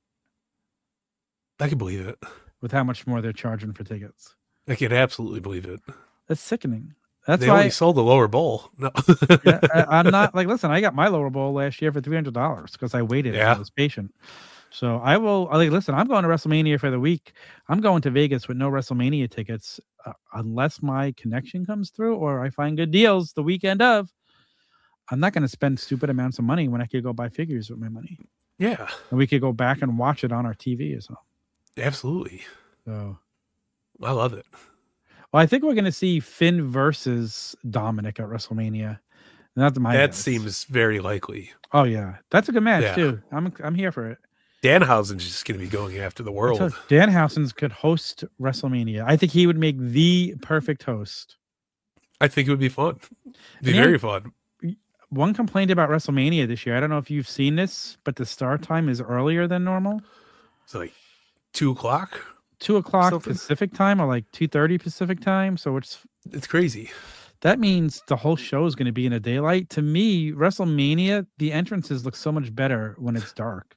S2: I can believe it.
S1: with how much more they're charging for tickets.
S2: I can absolutely believe it.
S1: That's sickening. That's
S2: they
S1: why
S2: only sold the lower bowl. No.
S1: yeah, I, I'm not like listen. I got my lower bowl last year for three hundred dollars because I waited.
S2: Yeah.
S1: I was patient. So I will. I like listen. I'm going to WrestleMania for the week. I'm going to Vegas with no WrestleMania tickets uh, unless my connection comes through or I find good deals the weekend of. I'm not going to spend stupid amounts of money when I could go buy figures with my money,
S2: Yeah.
S1: and we could go back and watch it on our T V or something.
S2: Absolutely.
S1: So,
S2: I love it.
S1: well, I think we're going to see Finn versus Dominic at WrestleMania. Not my
S2: that
S1: guess.
S2: seems very likely.
S1: Oh yeah, that's a good match
S2: Yeah.
S1: too. I'm I'm here for it.
S2: Danhausen's just going to be going after the world.
S1: So Danhausen could host WrestleMania. I think he would make the perfect host.
S2: I think it would be fun. It'd be
S1: Man.
S2: very fun.
S1: One complaint about WrestleMania this year, I don't know if you've seen this, but the start time is earlier than normal.
S2: It's like two o'clock.
S1: Two o'clock
S2: Something.
S1: Pacific time or like two thirty Pacific time. So it's
S2: It's crazy.
S1: that means the whole show is going to be in a daylight. To me, WrestleMania, the entrances look so much better when it's dark.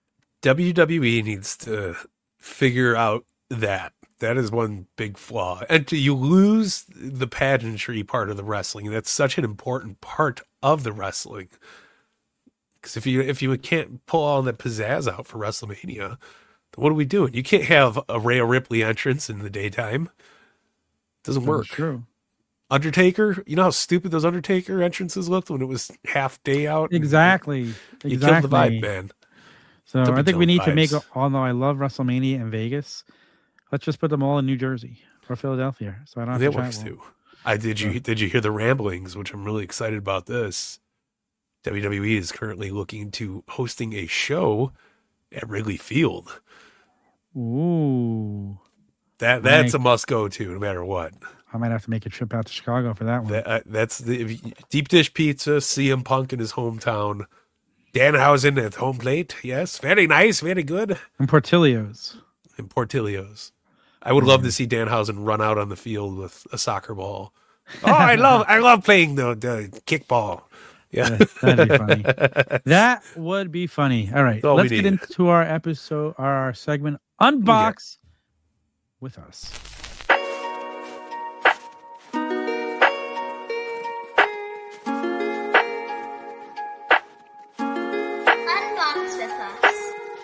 S2: W W E needs to figure out that. That is one big flaw. And to, you lose the pageantry part of the wrestling. That's such an important part of the wrestling. Because if you if you can't pull all that pizzazz out for WrestleMania, then what are we doing? You can't have a Rhea Ripley entrance in the daytime. Doesn't work.
S1: That's true.
S2: Undertaker, you know how stupid those Undertaker entrances looked when it was half day out?
S1: Exactly.
S2: You
S1: exactly.
S2: killed the vibe, man.
S1: So
S2: Don't be
S1: I think we
S2: killing
S1: need to make,
S2: vibes.
S1: although I love WrestleMania in Vegas, let's just put them all in New Jersey or Philadelphia. So I don't have
S2: That
S1: to
S2: works
S1: travel.
S2: too. I did you did you hear the ramblings, which I'm really excited about this. W W E is currently looking to hosting a show at Wrigley Field.
S1: Ooh.
S2: That that's
S1: Right.
S2: a must go to no matter what.
S1: I might have to make a trip out to Chicago for that one.
S2: That uh, that's the if you- deep dish pizza, C M Punk in his hometown. Danhausen at home plate. Yes, very nice, very good.
S1: and Portillo's.
S2: And Portillo's. I would love to see Danhausen run out on the field with a soccer ball. Oh, I love I love playing the, the kickball. Yeah.
S1: That'd be funny. That would be funny. All right.
S2: That's all we
S1: Let's get
S2: need.
S1: into our episode, our segment, Unbox with Us.
S4: Unbox with us.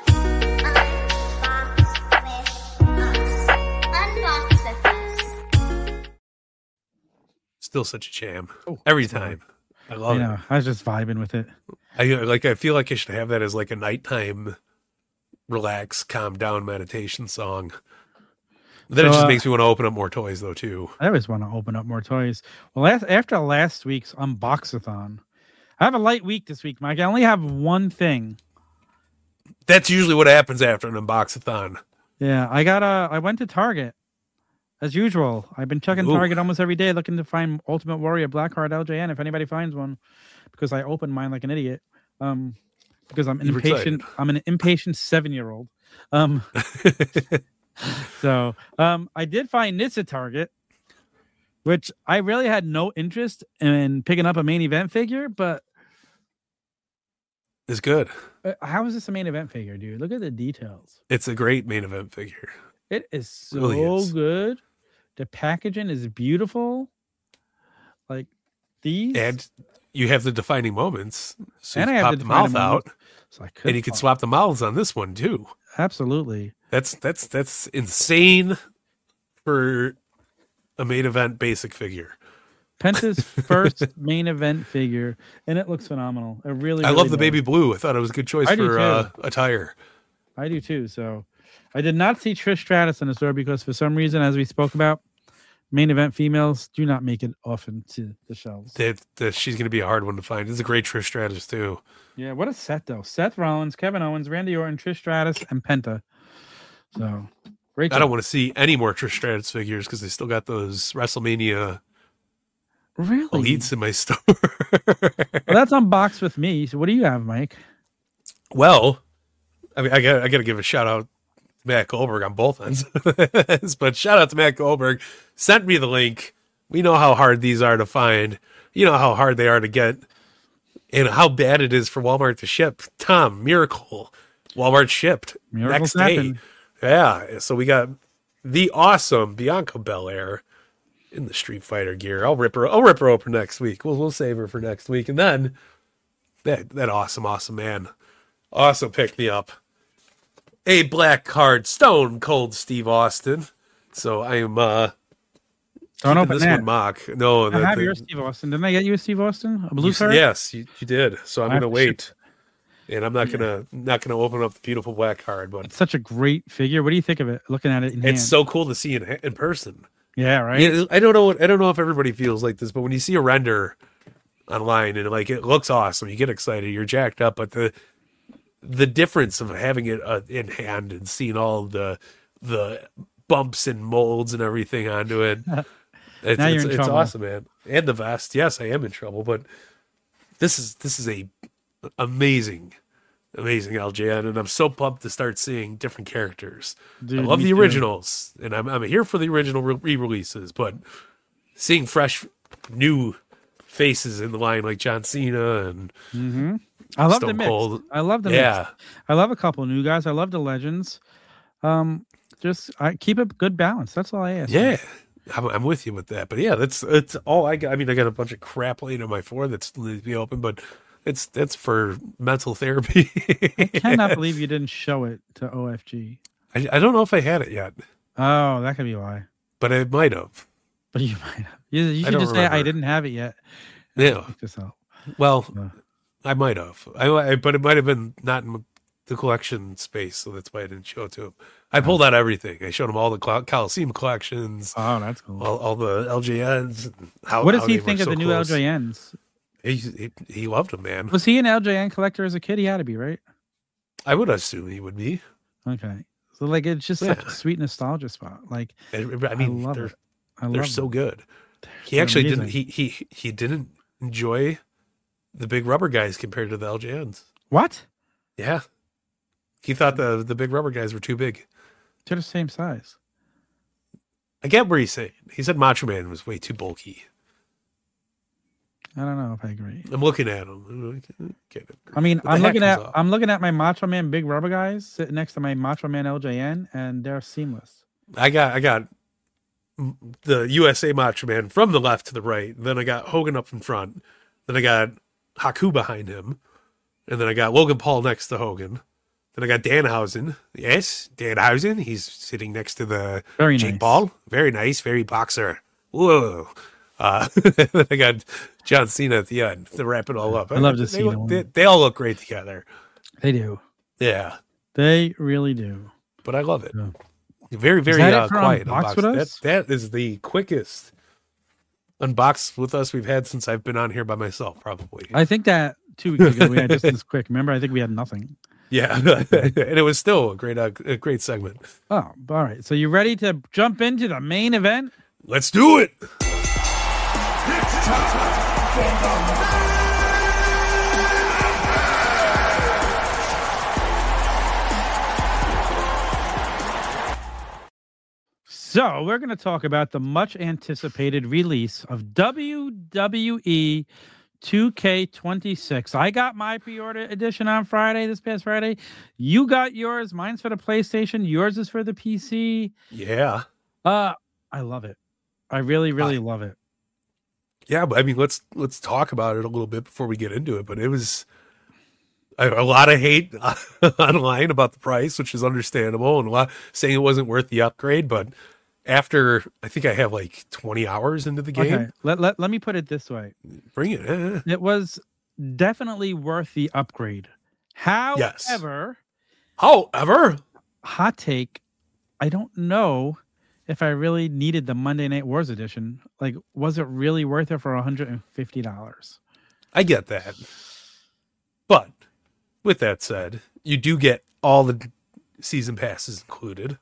S4: Unbox with us. Unbox with us.
S2: Still such a jam.
S1: Oh,
S2: Every
S1: sorry.
S2: time. I
S1: I
S2: love
S1: know. I was just vibing with it.
S2: it. I like I feel like I should have that as like a nighttime relax, calm down meditation song. Then it
S1: So,
S2: just
S1: uh,
S2: makes me want to open up more toys though too.
S1: I always want to open up more toys. Well, last, after last week's Unboxathon, I have a light week this week, Mike. I only have one thing.
S2: That's usually what happens after an unboxathon.
S1: Yeah, I got a. I went to Target as usual. I've been checking
S2: Ooh.
S1: Target almost every day, looking to find Ultimate Warrior Blackheart L J N. If anybody finds one, because I opened mine like an idiot. Um, because I'm an
S2: You were
S1: impatient.
S2: excited.
S1: I'm an impatient seven year old. Um, so um, I did find this at Target, which I really had no interest in picking up a main event figure, but
S2: It's good.
S1: uh, how is this a main event figure, dude? Look at the details.
S2: It's a great main event figure.
S1: It is so
S2: Really is.
S1: good. The packaging is beautiful. Like these,
S2: And you have the defining moments. So
S1: And
S2: you
S1: I have
S2: pop
S1: the
S2: the
S1: defining
S2: mouth out,
S1: moments. so I could
S2: and you can
S1: pop-
S2: swap the mouths on this one too.
S1: Absolutely.
S2: That's that's that's insane for a main event basic figure.
S1: Penta's first main event figure, and it looks phenomenal. It really,
S2: I
S1: really
S2: love the
S1: does.
S2: baby blue. I thought it was a good choice
S1: I do
S2: for
S1: too.
S2: uh, attire.
S1: I do too. So I did not see Trish Stratus in the store because for some reason, as we spoke about, main event females do not make it often to the shelves.
S2: That, that she's going to be a hard one to find. It's a great Trish Stratus too.
S1: Yeah, what a set though. Seth Rollins, Kevin Owens, Randy Orton, Trish Stratus, and Penta. So great.
S2: I
S1: job.
S2: don't want to see any more Trish Stratus figures because they still got those WrestleMania
S1: really.
S2: elites in my store.
S1: Well, that's unboxed with me. So what do you have, Mike?
S2: Well, I mean, I got I got to give a shout out to Matt Goldberg on both ends, but shout out to Matt Goldberg. Sent me the link. We know how hard these are to find. You know how hard they are to get, and how bad it is for Walmart to ship. Tom, miracle, Walmart shipped
S1: Miracles
S2: next day.
S1: happen.
S2: Yeah, so we got the awesome Bianca Belair in the Street Fighter gear. I'll rip her. I'll rip her open next week. We'll we'll save her for next week, and then that that awesome awesome man also picked me up a black card Stone Cold Steve Austin. So I am uh
S1: Don't
S2: keeping
S1: open
S2: this
S1: that.
S2: one mock. No,
S1: I
S2: the-
S1: have
S2: the-
S1: your Steve Austin. Didn't I get you a Steve Austin? A blue
S2: you,
S1: card?
S2: yes, you, you did. So I'm
S1: I have
S2: gonna
S1: to ship
S2: wait, and I'm not gonna not gonna open up the beautiful black card, but
S1: It's such a great figure. What do you think of it? Looking at it in hand.
S2: it's so cool to see in in person.
S1: yeah, right.
S2: Yeah, I don't know. What, I don't know if everybody feels like this, but when you see a render online and like it looks awesome, you get excited, you're jacked up. But the the difference of having it uh, in hand and seeing all the the bumps and molds and everything onto it, it's,
S1: Now you're
S2: it's,
S1: in
S2: it's
S1: trouble.
S2: awesome, man. And the vest, yes, I am in trouble, but this is this is a amazing. Amazing L J N, and I'm so pumped to start seeing different characters.
S1: Dude,
S2: I love
S1: me
S2: the
S1: too.
S2: originals, and I'm I'm here for the original re releases, but seeing fresh, new faces in the line like John Cena and
S1: I love the
S2: Stone
S1: mix.
S2: Cold.
S1: I love the
S2: yeah,
S1: mix. I love a couple new guys. I love the legends. Um, just I keep a good balance. That's all I ask.
S2: yeah, I'm, I'm with you with that. But yeah, that's it's all I got. I mean, I got a bunch of crap laying on my floor that's needs to be open, but it's that's for mental therapy.
S1: I cannot believe you didn't show it to O F G.
S2: I, I don't know if I had it yet,
S1: Oh, that could be why.
S2: but I might have.
S1: But you might have. You, you
S2: I
S1: should
S2: don't
S1: just say I
S2: remember.
S1: didn't have it yet.
S2: Yeah,
S1: Check this out.
S2: well,
S1: Yeah.
S2: I might have. I, I but it might have been not in the collection space, so that's why I didn't show it to him. I pulled out everything. I showed him all the Col- Coliseum collections,
S1: Oh, that's cool.
S2: all, all the L J Ns. and How,
S1: what does
S2: how
S1: he
S2: they were
S1: think of
S2: so
S1: the new
S2: close.
S1: L J Ns?
S2: He, he he loved them, man.
S1: Was he an L J N collector as a kid? He had to be, right?
S2: I would assume he would be.
S1: Okay. So like it's just such
S2: Yeah.
S1: a sweet nostalgia spot. Like
S2: I, I mean,
S1: love
S2: they're
S1: it. I
S2: they're
S1: love
S2: so
S1: them.
S2: good. He
S1: They're
S2: actually
S1: amazing.
S2: didn't. He he he didn't enjoy the big rubber guys compared to the L J Ns.
S1: What?
S2: Yeah, he thought the the big rubber guys were too big.
S1: They're the same size.
S2: I get where he's saying. He said Macho Man was way too bulky.
S1: I don't know if I agree.
S2: I'm looking at him. I'm like, get it.
S1: I mean,
S2: What the
S1: I'm
S2: heck
S1: looking at
S2: comes off?
S1: I'm looking at my Macho Man Big Rubber guys sitting next to my Macho Man L J N, and they're seamless.
S2: I got I got the U S A Macho Man from the left to the right. Then I got Hogan up in front. Then I got Haku behind him. And then I got Logan Paul next to Hogan. Then I got Danhausen. Yes, Danhausen. He's sitting next to the
S1: Very
S2: Jake
S1: nice.
S2: Paul. Very nice. Very boxer. Whoa. Uh, then I got John Cena at the end to wrap it all up.
S1: I love the
S2: they,
S1: Cena
S2: look-
S1: one.
S2: they, they all look great together.
S1: They do.
S2: Yeah.
S1: They really do.
S2: But I love it.
S1: Yeah.
S2: Very, very
S1: that it
S2: uh,
S1: for
S2: quiet.
S1: Unbox
S2: unboxed.
S1: with
S2: That,
S1: us?
S2: that is the quickest unbox with us we've had since I've been on here by myself, probably.
S1: I think that two weeks ago we had just this quick. Remember, I think we had nothing.
S2: Yeah, and it was still a great, uh, a great segment.
S1: Oh, all right. So you ready to jump into the main event?
S2: Let's do it.
S1: So we're going to talk about the much anticipated release of W W E two K twenty-six. I got my pre-order edition on Friday, this past Friday. You got yours. Mine's for the PlayStation. Yours is for the P C.
S2: Yeah.
S1: Uh, I love it. I really, really
S2: I,
S1: love it.
S2: Yeah, but I mean, let's let's talk about it a little bit before we get into it. But it was a, a lot of hate online about the price, which is understandable, and a lot saying it wasn't worth the upgrade. But after, I think I have like twenty hours into the game.
S1: Okay. Let, let, let me put it this way.
S2: Bring it. Eh.
S1: It was definitely worth the upgrade.
S2: Yes.
S1: However,
S2: However,
S1: hot take, I don't know if I really needed the Monday Night Wars edition. Like, was it really worth it for one hundred fifty dollars?
S2: I get that. But with that said, you do get all the season passes included.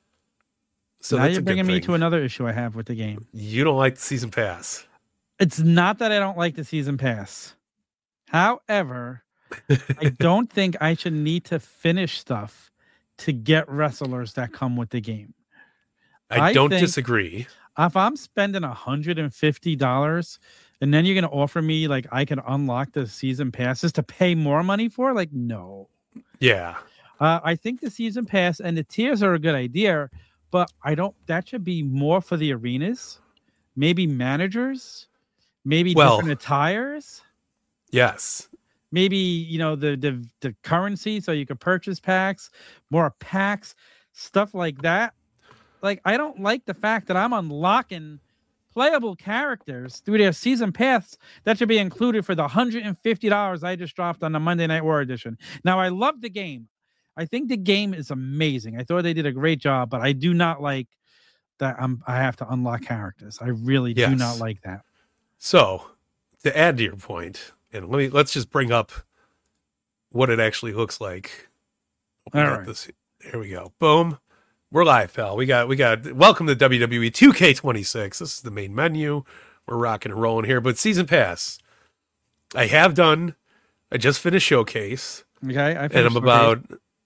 S2: So
S1: now
S2: that's
S1: you're
S2: a good
S1: bringing me
S2: thing.
S1: to another issue I have with the game.
S2: You don't like the season pass.
S1: It's not that I don't like the season pass. However, I don't think I should need to finish stuff to get wrestlers that come with the game.
S2: I,
S1: I
S2: don't
S1: think-
S2: disagree.
S1: If I'm spending one hundred fifty dollars and then you're going to offer me like I can unlock the season passes to pay more money for, like, no.
S2: Yeah.
S1: Uh, I think the season pass and the tiers are a good idea, but I don't. That should be more for the arenas, maybe managers, maybe
S2: Well-
S1: different attires,
S2: Yes.
S1: maybe you know the the the currency so you could purchase packs, more packs, stuff like that. Like, I don't like the fact that I'm unlocking playable characters through their season pass that should be included for the one hundred fifty dollars I just dropped on the Monday Night War edition. Now, I love the game. I think the game is amazing. I thought they did a great job, but I do not like that I'm, I have to unlock characters. I really do
S2: Yes.
S1: not like that.
S2: So, to add to your point, and let me let's just bring up what it actually looks like. We
S1: All
S2: got
S1: right.
S2: this. Here we go. Boom. We're live, pal. We got we got welcome to W W E two K twenty-six. This is the main menu. We're rocking and rolling here. But season pass, I have done. I just finished Showcase,
S1: Okay, I
S2: and
S1: finished
S2: I'm
S1: the
S2: about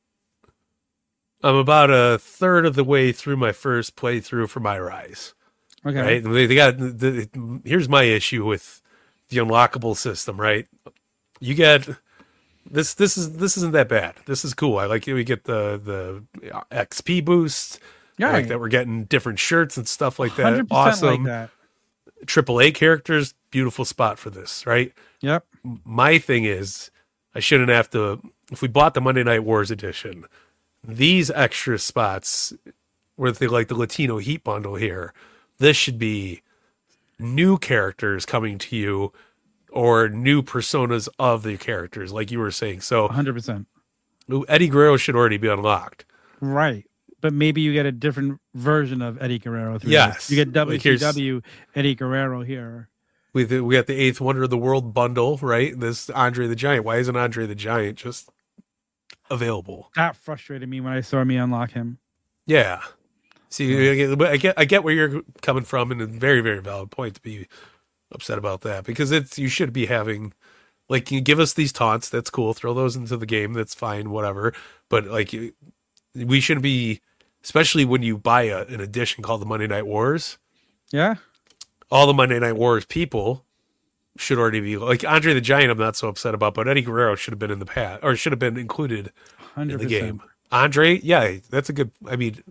S2: I'm about a third of the way through my first playthrough for My Rise.
S1: game. Okay,
S2: Right? They, they got the, here's my issue with the unlockable system. Right? You get this. This is this isn't that bad. This is cool. I like we get the the X P boost. I
S1: yeah,
S2: like that we're getting different shirts and stuff like that.
S1: one hundred percent
S2: Awesome.
S1: like that.
S2: Triple A characters. Beautiful spot for this. Right?
S1: Yep.
S2: My thing is, I shouldn't have to. If we bought the Monday Night Wars edition, these extra spots where they like the Latino Heat bundle here, this should be new characters coming to you or new personas of the characters, like you were saying. So
S1: one hundred percent.
S2: Eddie Guerrero should already be unlocked.
S1: Right. But maybe you get a different version of Eddie Guerrero. Through
S2: Yes.
S1: this. You get
S2: Like, here's-
S1: W C W Eddie Guerrero here.
S2: We we got the Eighth Wonder of the World bundle, right? This Andre the Giant. Why isn't Andre the Giant just available?
S1: That frustrated me when I saw me unlock him.
S2: Yeah. See, I get, I get I get where you're coming from, and a very very valid point to be upset about that, because it's you should be having, like, you give us these taunts, that's cool, throw those into the game, that's fine, whatever. But like, you- we shouldn't be, especially when you buy a, an edition called the Monday Night Wars.
S1: Yeah.
S2: All the Monday Night Wars people should already be like Andre the Giant. I'm not so upset about, but Eddie Guerrero should have been in the past, or should have been included
S1: one
S2: in
S1: hundred
S2: the
S1: percent.
S2: game. Andre, yeah, that's a good. I mean,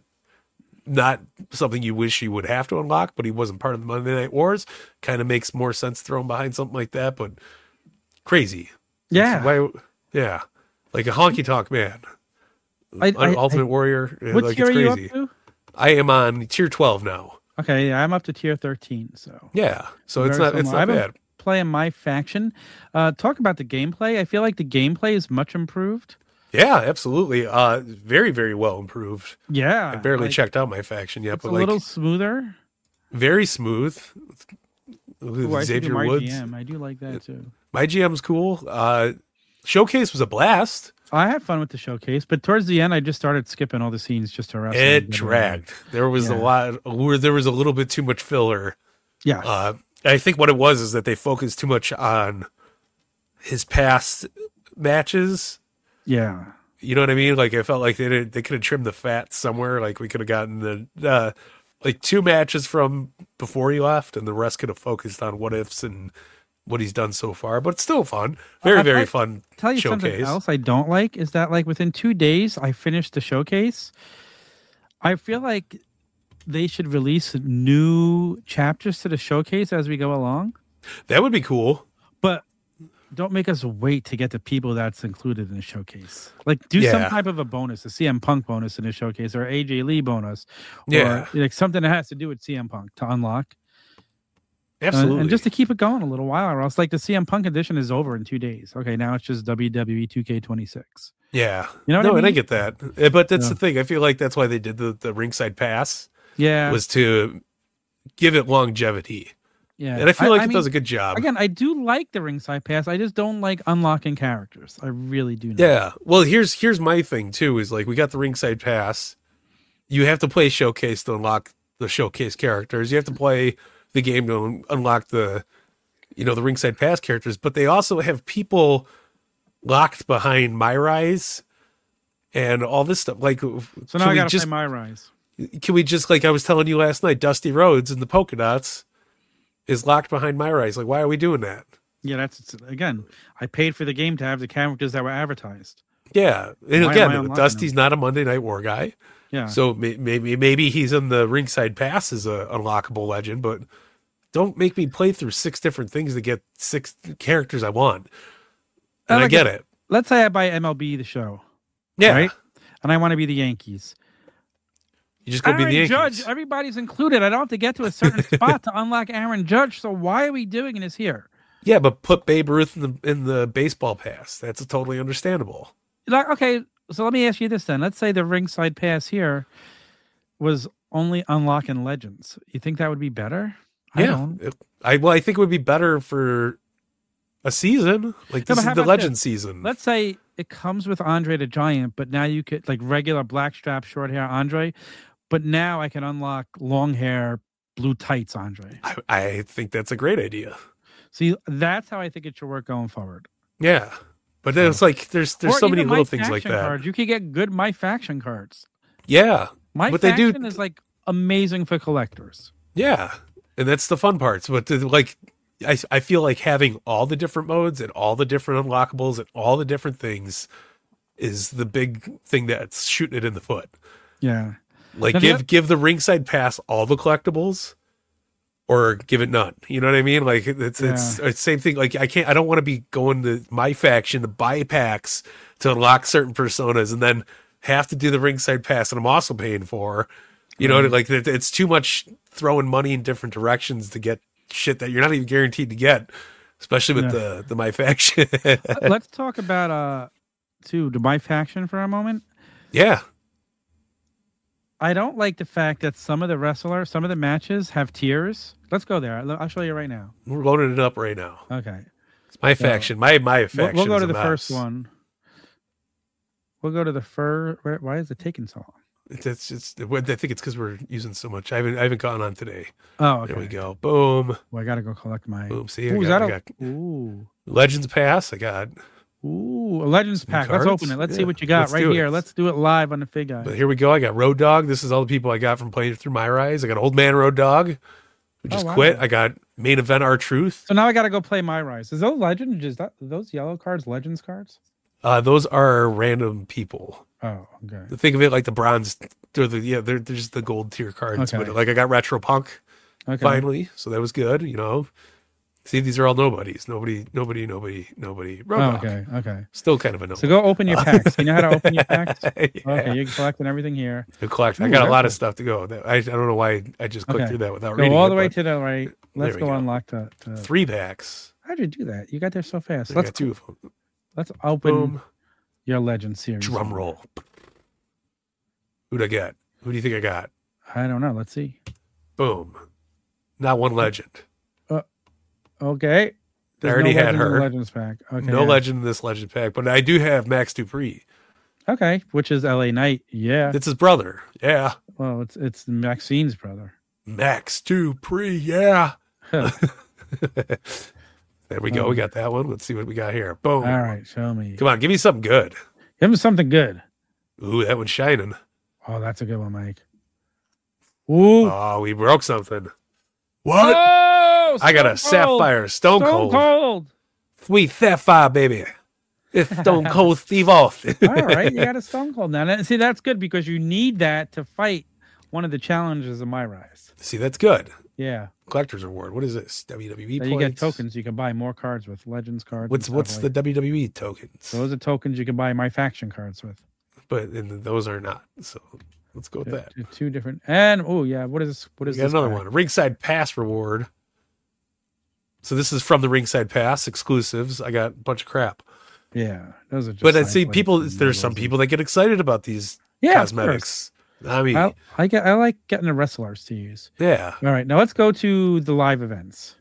S2: not something you wish you would have to unlock, but he wasn't part of the Monday Night Wars. Kind of makes more sense thrown behind something like that, but crazy.
S1: Yeah.
S2: Why? Yeah, like a honky tonk man,
S1: I- I-
S2: Ultimate
S1: I-
S2: Warrior. Yeah,
S1: What
S2: like
S1: tier
S2: it's
S1: are you up
S2: crazy.
S1: to?
S2: I am on tier twelve now.
S1: Okay, yeah, I'm up to tier thirteen. So
S2: Yeah, so it's
S1: Very
S2: not it's
S1: similar.
S2: not
S1: I've
S2: bad.
S1: been playing my faction. Uh, talk about the gameplay. I feel like the gameplay is much improved.
S2: Yeah, absolutely. Uh, very very well improved.
S1: Yeah.
S2: I barely
S1: like,
S2: checked out my faction yet,
S1: It's
S2: but
S1: a
S2: like
S1: little smoother.
S2: very smooth.
S1: Ooh, I should do
S2: Xavier
S1: my
S2: Woods.
S1: G M. I do like that too.
S2: My G M's cool. Uh, Showcase was a blast.
S1: I had fun with the showcase, but towards the end, I just started skipping all the scenes just to wrestle.
S2: It dragged. There was
S1: Yeah.
S2: a lot where there was a little bit too much filler.
S1: Yeah.
S2: Uh, I think what it was is that they focused too much on his past matches.
S1: yeah.
S2: You know what I mean? Like I felt like they did, they could have trimmed the fat somewhere. Like we could have gotten the uh, like two matches from before he left, and the rest could have focused on what ifs and what he's done so far. But it's still fun, very
S1: I-
S2: very
S1: I-
S2: fun
S1: Tell you something
S2: showcase.
S1: else I don't like is that like within two days I finished the showcase. I feel like they should release new chapters to the showcase as we go along,
S2: That would be cool.
S1: but don't make us wait to get the people that's included in the showcase. Like do some
S2: Yeah.
S1: type of a bonus, a C M Punk bonus in the showcase, or A J Lee bonus, or
S2: Yeah.
S1: like something that has to do with C M Punk to unlock. Uh,
S2: Absolutely.
S1: and just to keep it going a little while, or else like the C M Punk edition is over in two days. Okay, now it's just W W E two K twenty-six.
S2: yeah.
S1: You know what
S2: no,
S1: I
S2: and I
S1: mean?
S2: get that. Uh, But that's
S1: Yeah.
S2: the thing. I feel like that's why they did the, the ringside pass
S1: Yeah,
S2: was to give it longevity.
S1: yeah.
S2: And I feel like it
S1: mean,
S2: does a good job.
S1: Again, I do like the ringside pass. I just don't like unlocking characters. I really do. Not.
S2: Yeah. Well, here's here's my thing too. Is like we got the ringside pass. You have to play showcase to unlock the showcase characters. You have to play the game to un- unlock the, you know, the ringside pass characters. But they also have people locked behind My Rise and all this stuff. Like,
S1: So
S2: can
S1: now I
S2: we
S1: gotta
S2: just
S1: play my rise.
S2: can we just like I was telling you last night, Dusty Rhodes and the polka dots is locked behind My Rise. Like, why are we doing that?
S1: Yeah, that's it's, again. I paid for the game to have the characters that were advertised.
S2: Yeah, and
S1: Why am I
S2: again,
S1: unlocking
S2: Dusty's not a Monday Night War guy.
S1: Yeah.
S2: So may- maybe maybe he's in the ringside pass as a unlockable legend, but don't make me play through six different things to get six characters I want. And I,
S1: like
S2: get
S1: it.
S2: it.
S1: Let's say I buy M L B the show,
S2: Yeah,
S1: right? And I want to be the Yankees.
S2: you just go be
S1: Aaron
S2: the Yankees.
S1: Judge, everybody's included. I don't have to get to a certain spot to unlock Aaron Judge. So why are we doing this here?
S2: Yeah, but put Babe Ruth in the in the baseball pass. That's totally understandable.
S1: Like, okay, so let me ask you this then. Let's say the ringside pass here was only unlocking legends. You think that would be better? I
S2: yeah,
S1: don't.
S2: It- I well, I think it would be better for a season. Like
S1: Yeah,
S2: this
S1: but how
S2: is the
S1: about
S2: legend
S1: this?
S2: season.
S1: Let's say it comes with Andre the Giant, but now you could like regular black strap, short hair Andre, but now I can unlock long hair, blue tights Andre.
S2: I, I think that's a great idea.
S1: See, that's how I think it should work going forward.
S2: Yeah, but then it's like there's there's
S1: Or
S2: so many
S1: even
S2: little
S1: My
S2: things like
S1: Faction
S2: that.
S1: Cards. You could get good My Faction cards.
S2: Yeah,
S1: My
S2: But they do-
S1: Faction is like amazing for collectors.
S2: yeah, and that's the fun parts. But the, like, I I feel like having all the different modes and all the different unlockables and all the different things is the big thing that's shooting it in the foot.
S1: Yeah.
S2: Like
S1: Have you
S2: give
S1: ev-
S2: give the ringside pass all the collectibles, or give it none. You know what I mean? Like it's it's
S1: Yeah.
S2: it's same thing. Like I can't. I don't want to be going to My Faction to buy packs to unlock certain personas and then have to do the ringside pass, and I'm also paying for. You know, like it, it's too much throwing money in different directions to get shit that you're not even guaranteed to get, especially with
S1: Yeah.
S2: the the My Faction.
S1: Let's talk about uh too the My Faction for a moment.
S2: yeah,
S1: I don't like the fact that some of the wrestlers, some of the matches have tiers. Let's go there. I'll I'll show you right now.
S2: we're loading it up right now.
S1: Okay.
S2: It's My Faction. My My
S1: We'll,
S2: Faction.
S1: we'll go
S2: is
S1: to
S2: a
S1: the
S2: mess.
S1: first one. We'll go to the first. Why is it taking so long?
S2: It's, it's, it's, I think it's because we're using so much. I haven't I haven't gone on today.
S1: Oh, okay.
S2: There we go. Boom.
S1: Well, I got to go collect my.
S2: Boom. See, I
S1: Ooh, is
S2: got,
S1: that
S2: I
S1: a,
S2: got
S1: ooh,
S2: Legends Pass. I got.
S1: ooh, a Legends
S2: Some
S1: pack. Let's
S2: cards?
S1: open it. Let's see
S2: Yeah,
S1: what you got
S2: let's
S1: right
S2: do it.
S1: here. Let's do it live on the Fig Guy.
S2: But here we go. I got Road Dog. This is all the people I got from playing through My Rise. I got Old Man Road Dog, who just
S1: Oh, wow.
S2: quit. I got Main Event R Truth.
S1: So now I got to go play My Rise. Is those Legends? Is that are those yellow cards Legends cards?
S2: Uh, those are random people.
S1: Oh, okay.
S2: Think of it like the bronze. They're the yeah. They're, they're just the gold tier cards.
S1: Okay.
S2: But like I got Retro Punk
S1: Okay.
S2: finally, so that was good. You know. See, these are all nobodies. Nobody, nobody, nobody, nobody. Road
S1: Oh,
S2: Dog.
S1: okay. Okay.
S2: Still kind of a no.
S1: So go open your packs. You know how to open your packs?
S2: yeah.
S1: Okay, you're collecting everything here.
S2: To collect. I
S1: Ooh,
S2: got a
S1: that's
S2: lot
S1: cool.
S2: of stuff to go. That- I, I don't know why I just clicked
S1: Okay.
S2: through that without
S1: Go
S2: reading
S1: all
S2: it,
S1: the way
S2: but
S1: to the right. Let's
S2: we
S1: go,
S2: go.
S1: unlock the, the.
S2: three packs.
S1: How'd you do that? You got there so fast.
S2: I
S1: Let's
S2: got two of them.
S1: let's open
S2: Boom.
S1: your Legend series.
S2: Drum roll. Who'd I get? Who do you think I got?
S1: I don't know. Let's see.
S2: Boom. Not one legend.
S1: Uh, Okay.
S2: I already had
S1: legend in the
S2: her.
S1: Legends pack. Okay.
S2: No
S1: yeah.
S2: legend in this legend pack, but I do have Max Dupree.
S1: Okay, which is L A Knight. Yeah.
S2: It's his brother. Yeah.
S1: Well, it's it's Maxine's brother.
S2: Max Dupree. Yeah.
S1: Huh.
S2: There we go. We got that one. Let's see what we got here. Boom.
S1: All right, show me.
S2: Come on, give me something good.
S1: Give him something good.
S2: Ooh, that one's shining.
S1: Oh, that's a good one, Mike. Ooh.
S2: Oh, we broke something. What?
S1: Oh,
S2: I got a
S1: Stone Cold.
S2: Sapphire Stone,
S1: Stone
S2: Cold.
S1: Cold.
S2: Sweet Sapphire, baby. It's Stone Cold Steve Austin.
S1: All right, you got a Stone Cold now. That- See, that's good because you need that to fight one of the challenges of My Rise.
S2: See, that's good.
S1: Yeah.
S2: Collector's Reward. What is this? W W E
S1: So
S2: points?
S1: you get tokens. You can buy more cards with Legends cards. and
S2: What's
S1: stuff
S2: what's
S1: like
S2: the W W E tokens?
S1: Those are tokens you can buy My Faction cards with.
S2: But and those are not. So let's go with that.
S1: Two, two different. And oh yeah, what is what
S2: We
S1: is
S2: got
S1: this
S2: another
S1: pack?
S2: one. Ringside Pass reward. So this is from the Ringside Pass exclusives. I got a bunch of crap.
S1: Yeah, those are. Just
S2: But I
S1: side
S2: see
S1: plates
S2: people.
S1: and
S2: There's some
S1: logos.
S2: people that get excited about these
S1: Yeah, of
S2: cosmetics. I mean,
S1: I, I get. I like getting the wrestlers to use.
S2: yeah.
S1: All right, now let's go to the live events.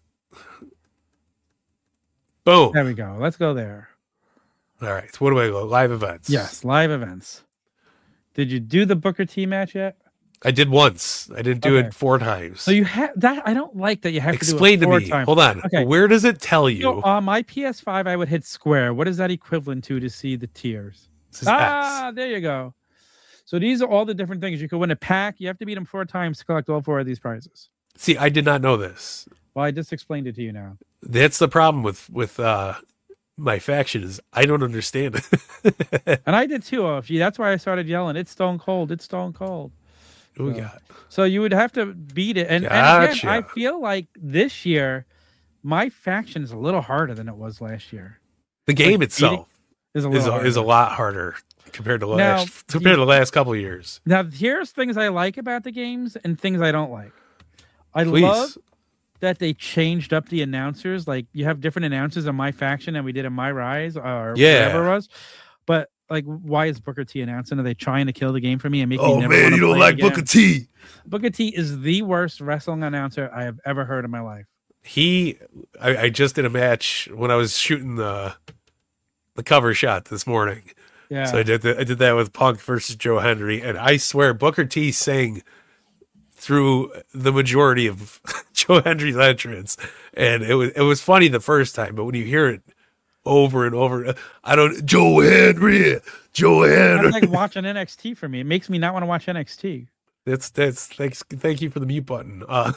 S2: Boom.
S1: There we go. Let's go there.
S2: All right. So what do I go? Live events.
S1: Yes, live events. Did you do the Booker T match yet?
S2: I did once. I didn't do
S1: Okay.
S2: it four times.
S1: So you have that. I don't like that you have
S2: Explain
S1: to do
S2: to
S1: it four
S2: me.
S1: times.
S2: Hold on.
S1: Okay.
S2: Where does it tell you?
S1: So on my P S five, I would hit square. What is that equivalent to to see the tiers?
S2: This is
S1: Ah,
S2: X.
S1: there you go. So these are all the different things. You could win a pack. You have to beat them four times to collect all four of these prizes.
S2: See, I did not know this.
S1: Well, I just explained it to you now.
S2: That's the problem with with uh my faction is I don't understand it.
S1: And I did too. Oh, gee, that's why I started yelling, "It's Stone Cold! It's Stone Cold!"
S2: What we
S1: So-
S2: got?
S1: So you would have to beat it. And, and again,
S2: Gotcha.
S1: I feel like this year, my faction is a little harder than it was last year.
S2: The game
S1: Like,
S2: itself
S1: Is a
S2: is
S1: little
S2: a, is a
S1: harder.
S2: lot harder compared to
S1: Now,
S2: last compared to the last couple of years.
S1: Now, here's things I like about the games and things I don't like. I
S2: Please.
S1: love that they changed up the announcers. Like you have different announcers on my faction than we did in my Rise or
S2: Yeah.
S1: whatever it was. But like, why is Booker T announcing? Are they trying to kill the game for me and make me
S2: Oh
S1: never
S2: man,
S1: wanna
S2: you don't
S1: play
S2: like
S1: again?
S2: Booker T.
S1: Booker T is the worst wrestling announcer I have ever heard in my life.
S2: He I, I just did a match when I was shooting the the cover shot this morning.
S1: Yeah.
S2: So I did the, I did that with Punk versus Joe Henry, and I swear Booker T sang through the majority of Joe Henry's entrance, and it was it was funny the first time, but when you hear it over and over, I don't Joe Henry, Joe Henry.
S1: That's like watching N X T for me. It makes me not want to watch N X T.
S2: That's that's thanks thank you for the mute button. Uh,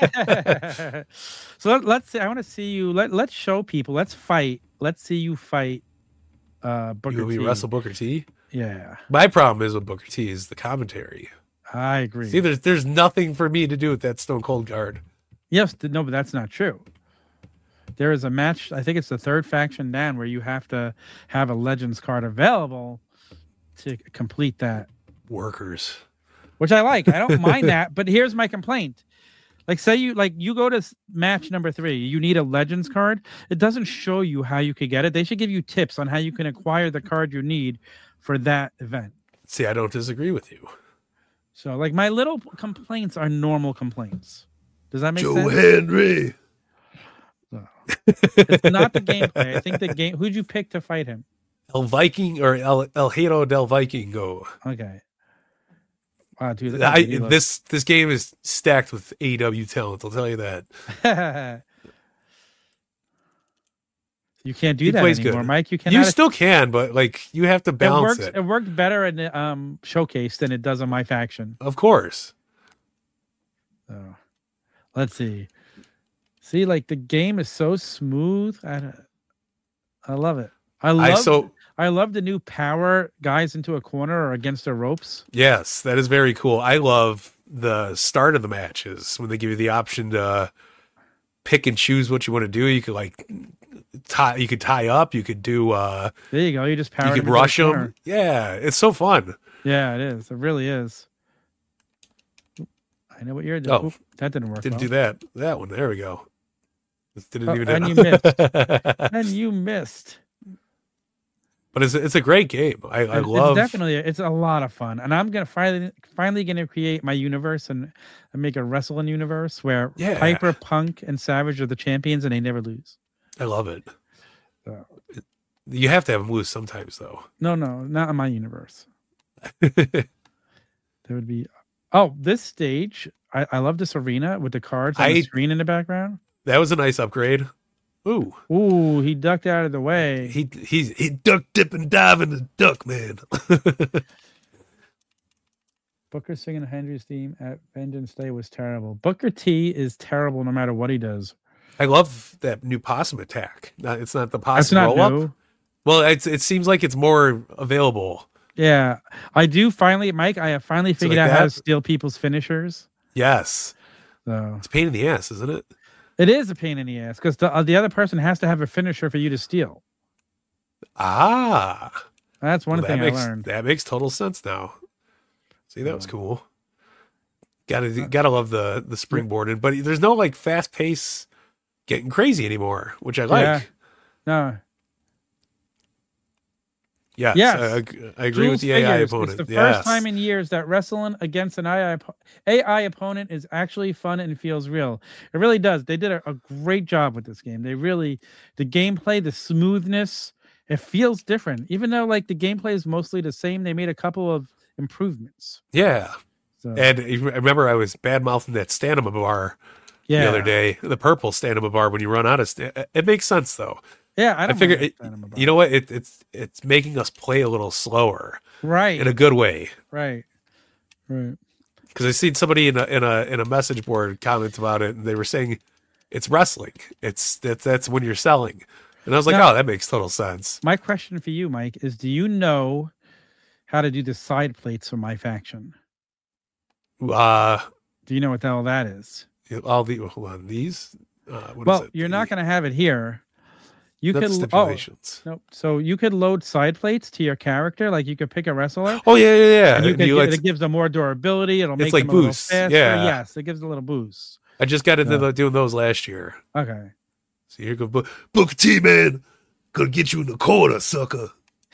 S1: So let, let's see. I want to see you. Let Let's show people. Let's fight. Let's see you fight. Uh, Booker
S2: you, you
S1: T.
S2: wrestle Booker T.
S1: Yeah,
S2: My problem is with Booker T is the commentary.
S1: I agree.
S2: See, there's there's nothing for me to do with that Stone Cold card.
S1: Yes, th- no, but that's not true. There is a match. I think it's the third faction down where you have to have a Legends card available to complete that,
S2: Workers.
S1: which I like. I don't mind that. But here's my complaint. Like, say you like you go to s- match number three, you need a Legends card. It doesn't show you how you could get it. They should give you tips on how you can acquire the card you need for that event.
S2: See, I don't disagree with you.
S1: So, like, my little complaints are normal complaints. Does that make sense?
S2: Henry.
S1: It's not the gameplay. I think the game. Who'd you pick to fight him?
S2: El Viking or El, El Hero del Viking go.
S1: Okay. Wow, dude.
S2: I,
S1: that looks-
S2: this this game is stacked with A E W talent. I'll tell you that.
S1: You can't do
S2: He
S1: that
S2: plays
S1: anymore,
S2: good.
S1: Mike. You
S2: You
S1: cannot.
S2: still can, but like you have to
S1: it
S2: balance
S1: works.
S2: it.
S1: It worked better in the um, showcase than it does on my faction.
S2: Of course.
S1: So, let's see. See, like the game is so smooth. I, don't- I love it. I love.
S2: I so
S1: I love the new power guys into a corner or against the ropes.
S2: yes, that is very cool. I love the start of the matches when they give you the option to pick and choose what you want to do. You could like tie. You could tie up. You could do. uh
S1: There you go. You just power.
S2: You could rush them. Yeah, it's so fun.
S1: Yeah, it is. It really is. I know what you're doing.
S2: Oh.
S1: Oop, that didn't work.
S2: Didn't
S1: well.
S2: do that. That one. There we go. This didn't
S1: Oh,
S2: even.
S1: and you
S2: hit.
S1: missed. And you missed.
S2: but it's it's a great game. I, I
S1: It's
S2: love.
S1: definitely it's a lot of fun, and I'm gonna finally finally gonna create my universe and, and make a wrestling universe where
S2: Yeah.
S1: Piper, Punk, and Savage are the champions and they never lose.
S2: I love it.
S1: So,
S2: You have to have them lose sometimes, though.
S1: no, no, not in my universe. There would be. Oh, this stage, I, I love this arena with the cards on
S2: I-
S1: the screen in the background.
S2: That was a nice upgrade. Ooh,
S1: Ooh, he ducked out of the way.
S2: he he he duck dip and dive in the duck, man.
S1: Booker singing Henry's theme at Vengeance Day was terrible. Booker T is terrible no matter what he does.
S2: I love that new possum attack. No, it's not the
S1: That's
S2: possum
S1: not
S2: roll up.
S1: new.
S2: Well, it's, it seems like it's more available.
S1: Yeah, I do finally, Mike. I have finally
S2: So
S1: figured
S2: like
S1: out how to
S2: that?
S1: steal people's finishers.
S2: Yes,
S1: So
S2: it's a pain in the ass, isn't it?
S1: it is a pain in the ass because the uh, the other person has to have a finisher for you to steal.
S2: Ah,
S1: That's one
S2: well,
S1: thing
S2: that makes
S1: I learned.
S2: that makes total sense now. See, that was cool. Gotta gotta love the the springboarding, but there's no like fast pace getting crazy anymore, which I like.
S1: Yeah. No,
S2: Yes,
S1: Yes.
S2: I, ag- I agree
S1: Jules
S2: with the A I
S1: figures
S2: opponent.
S1: It's the
S2: Yes.
S1: first time in years that wrestling against an A I, oppo- A I opponent is actually fun and feels real. It really does. They did a, a great job with this game. They really, the gameplay, the smoothness, it feels different. Even though like the gameplay is mostly the same, they made a couple of improvements.
S2: Yeah,
S1: So,
S2: and I remember I was bad mouthing that stamina bar
S1: yeah.
S2: the other day, the purple stamina bar. When you run out of, sta- it makes sense though.
S1: Yeah, I
S2: I,
S1: don't
S2: figure,
S1: mind
S2: it,
S1: that about
S2: you know what? It, it's it's making us play a little slower
S1: it. Right,
S2: in a good way.
S1: right, right.
S2: Because I seen somebody in a in a in a message board comment about it, and they were saying it's wrestling. It's that's that's when you're selling, and I was like,
S1: No.
S2: oh, that makes total sense.
S1: My question for you, Mike, is: do you know how to do the side plates for my faction?
S2: Uh,
S1: Do you know what the hell that is?
S2: all the hold on these. Uh, what is
S1: Well,
S2: it?
S1: you're
S2: The-
S1: not going to have it here. You
S2: not the
S1: could oh
S2: stipulations.
S1: no, so you could load side plates to your character. Like you could pick a wrestler,
S2: Oh yeah, yeah, yeah.
S1: and you
S2: And
S1: could
S2: you,
S1: get,
S2: like,
S1: it gives them more durability. It'll
S2: It's
S1: make
S2: like
S1: them a little
S2: boosts,
S1: faster.
S2: yeah.
S1: Yes, it gives a little boost.
S2: I just got into
S1: Yeah.
S2: the, doing those last year.
S1: Okay.
S2: So here go Bo- Booker T, man. Gonna get you in the corner, sucker.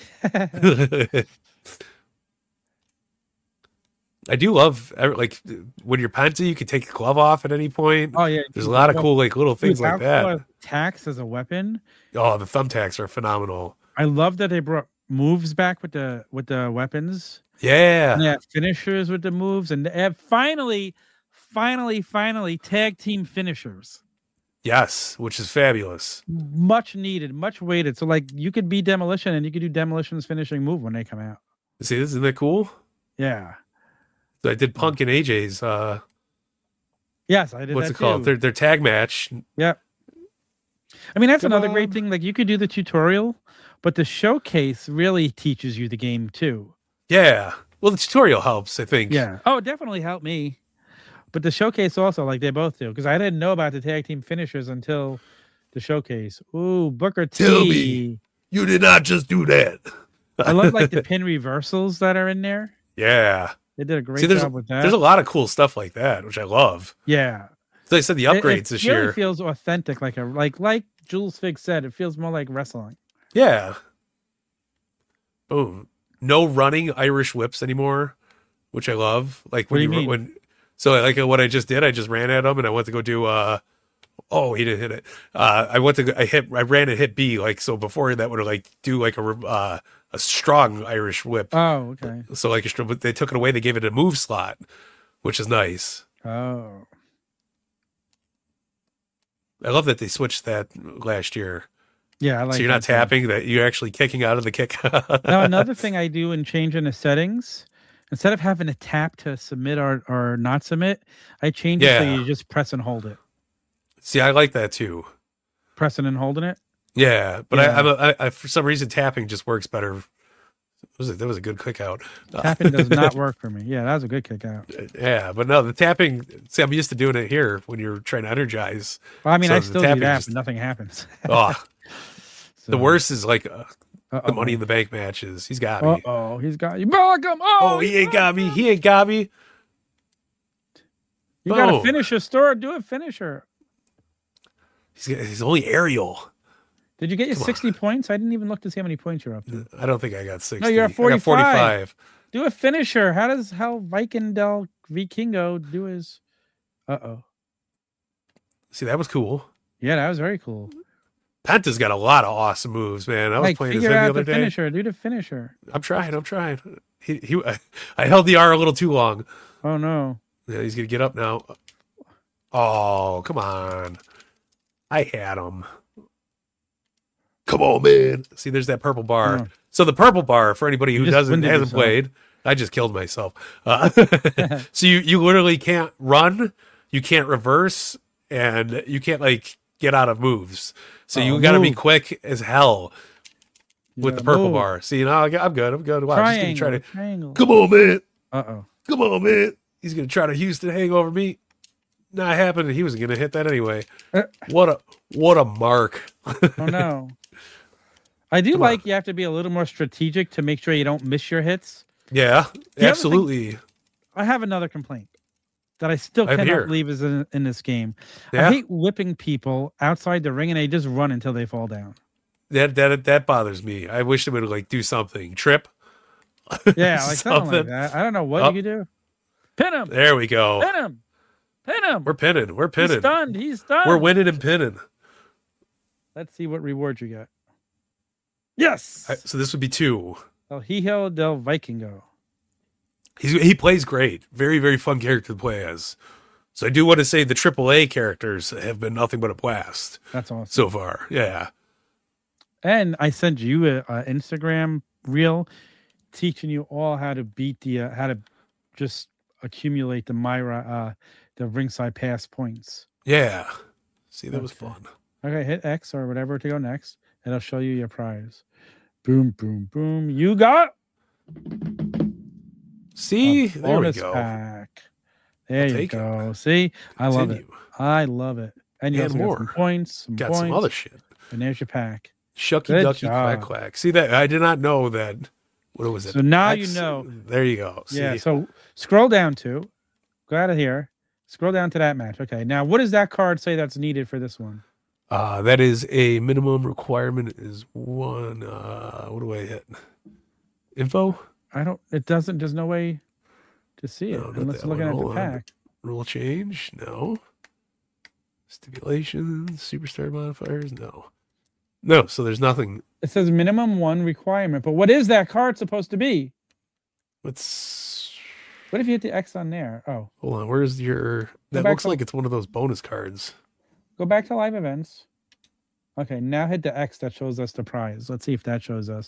S2: I do love every- like when you're Penta, you can take your glove off at any point.
S1: Oh yeah.
S2: There's a lot of cool like little things like that.
S1: Tax as a weapon.
S2: Oh, the thumbtacks are phenomenal.
S1: I love that they brought moves back with the with the weapons.
S2: Yeah.
S1: And they have finishers with the moves, and they have finally, finally, finally tag team finishers.
S2: Yes, which is fabulous.
S1: Much needed, much weighted. So like you could be Demolition, and you could do Demolition's finishing move when they come out.
S2: See, isn't that cool?
S1: Yeah.
S2: So I did Punk and A J's. Uh,
S1: Yes, I did.
S2: what's
S1: that
S2: it called?
S1: too.
S2: Their their tag match.
S1: Yep. I mean, that's
S2: Come
S1: another
S2: on.
S1: great thing. Like you could do the tutorial, but the showcase really teaches you the game too.
S2: Yeah. Well, the tutorial helps, I think.
S1: Yeah. Oh, it definitely helped me. But the showcase also, like they both do, because I didn't know about the tag team finishers until the showcase. Ooh, Booker T.
S2: Tell me. You did not just do that.
S1: I love like the pin reversals that are in there.
S2: Yeah.
S1: They did a great
S2: See, there's
S1: job with that.
S2: there's a lot of cool stuff like that, which I love.
S1: yeah.
S2: So I said the
S1: It-
S2: upgrades
S1: it,
S2: this
S1: really
S2: year.
S1: feels authentic, like a like like Jules Fig said, it feels more like wrestling.
S2: Yeah. Boom. No running Irish whips anymore, which I love. Like
S1: What
S2: when
S1: do you mean?
S2: when so like what I just did, I just ran at him and I went to go do uh oh he didn't hit it. Uh I went to go- I hit I ran and hit B like so before that would like do like a uh a strong Irish whip.
S1: Oh, okay.
S2: So like a str- but they took it away, they gave it a move slot, which is nice.
S1: Oh.
S2: I love that they switched that last year.
S1: Yeah, I like
S2: so you're not
S1: that too.
S2: tapping, that you're actually kicking out of the kick.
S1: Now, another thing I do in changing the settings, instead of having to tap to submit or, or not submit, I change it so
S2: Yeah.
S1: you just press and hold it.
S2: See, I like that too.
S1: Pressing and holding it.
S2: Yeah, but
S1: Yeah.
S2: I, I'm a, I, I, for some reason, tapping just works better. That was a, that was a good kick out.
S1: Tapping does not work for me. Yeah, that was a good kick out.
S2: Yeah, but no, the tapping. See, I'm used to doing it here when you're trying to energize.
S1: Well, I mean,
S2: So
S1: I
S2: the
S1: still do
S2: tapping
S1: that,
S2: just-
S1: but nothing happens.
S2: Oh,
S1: So,
S2: the worst is like uh,
S1: uh-oh.
S2: the Money in the Bank matches. He's got me.
S1: Uh oh, he's got you. Malcolm. Oh,
S2: Oh, he ain't got me. He ain't got me.
S1: You got to
S2: Boom.
S1: finish your store. Do a finisher.
S2: He's, he's only aerial.
S1: Did you get your
S2: Come on.
S1: sixty points? I didn't even look to see how many points you're up to.
S2: I don't think I got sixty.
S1: No, you're at
S2: I got
S1: forty-five.
S2: forty-five.
S1: Do a finisher. How does how Vikingdel Vikingo do his? Uh oh.
S2: See, that was cool.
S1: Yeah, that was very cool.
S2: Penta's got a lot of awesome moves, man. I was
S1: Like,
S2: playing as
S1: figure
S2: him the
S1: out
S2: other
S1: the
S2: day.
S1: finisher. Do the finisher.
S2: I'm trying. I'm trying. He, he, I, I held the R a little too long.
S1: Oh no.
S2: Yeah, he's gonna get up now. Oh, come on! I had him. Come on, man. See, there's that purple bar.
S1: Oh.
S2: So the purple bar, for anybody
S1: You
S2: who
S1: just
S2: doesn't
S1: winded
S2: hasn't
S1: yourself.
S2: played, I just killed myself. Uh, so you you literally can't run, you can't reverse, and you can't like get out of moves. So
S1: Oh,
S2: you got to be
S1: move.
S2: quick as hell
S1: You
S2: with the
S1: gotta
S2: purple
S1: move.
S2: bar. See, now I'm good. I'm good. Wow, he's gonna
S1: Triangle.
S2: try to.
S1: Triangle.
S2: Come on, man.
S1: Uh oh.
S2: Come on, man. He's gonna try to Houston hang over me. Not happening. He was gonna hit that anyway.
S1: Uh.
S2: What a what a mark.
S1: Oh no. I do
S2: Come
S1: like
S2: on.
S1: you have to be a little more strategic to make sure you don't miss your hits.
S2: Yeah,
S1: thing-
S2: absolutely.
S1: I have another complaint that I still
S2: I'm
S1: cannot
S2: here.
S1: believe is in, in this game.
S2: Yeah,
S1: I hate whipping people outside the ring and they just run until they fall down.
S2: that that that bothers me. I wish they would like do something. Trip.
S1: Yeah, like something, like
S2: Something.
S1: that. I don't know what
S2: Oh.
S1: you could do. Pin him.
S2: There we go.
S1: Pin him. Pin him.
S2: We're pinning. We're
S1: He's
S2: pinning.
S1: stunned. He's stunned.
S2: We're winning and pinning.
S1: Let's see what reward you get. Yes.
S2: I- so this would be two.
S1: El Hijo del Vikingo.
S2: He's he plays great. Very very fun character to play as. So I do want to say the triple A characters have been nothing but a blast
S1: That's awesome.
S2: so far. Yeah.
S1: And I sent you a, a Instagram reel teaching you all how to beat the uh, how to just accumulate the Myra uh the ringside pass points.
S2: Yeah. See, that was
S1: Okay.
S2: fun.
S1: Okay, hit X or whatever to go next. It'll show you your prize. Boom, boom, boom. You got
S2: See,
S1: a
S2: there we
S1: bonus
S2: go.
S1: pack. There
S2: I'll
S1: you
S2: take it.
S1: go. See, I love it.
S2: Continue.
S1: I love it. And you
S2: And
S1: also
S2: more.
S1: got some points, some
S2: Got
S1: points,
S2: some other shit.
S1: and there's your pack.
S2: Shucky
S1: Good
S2: ducky quack
S1: job.
S2: quack. See that? I did not know that. What was it?
S1: So now
S2: X-
S1: you know.
S2: There you go. See?
S1: Yeah. So scroll down to, go out of here. Scroll down to that match. Okay. Now, what does that card say that's needed for this one?
S2: Uh, that is a minimum requirement is one. Uh, what do I hit? Info?
S1: I don't. It doesn't. There's no way to see it
S2: No, not
S1: unless
S2: that
S1: you're looking
S2: one.
S1: at the
S2: Hold on.
S1: pack.
S2: Rule change? No. Stipulations? Superstar modifiers? No. No, so there's nothing.
S1: It says minimum one requirement, but what is that card supposed to be?
S2: Let's.
S1: What if you hit the X on there? Oh,
S2: Hold on. Where's your. That
S1: back
S2: looks
S1: to-
S2: like it's one of those bonus cards.
S1: go back to live events. Okay, now hit the X that shows us the prize. Let's see if that shows us.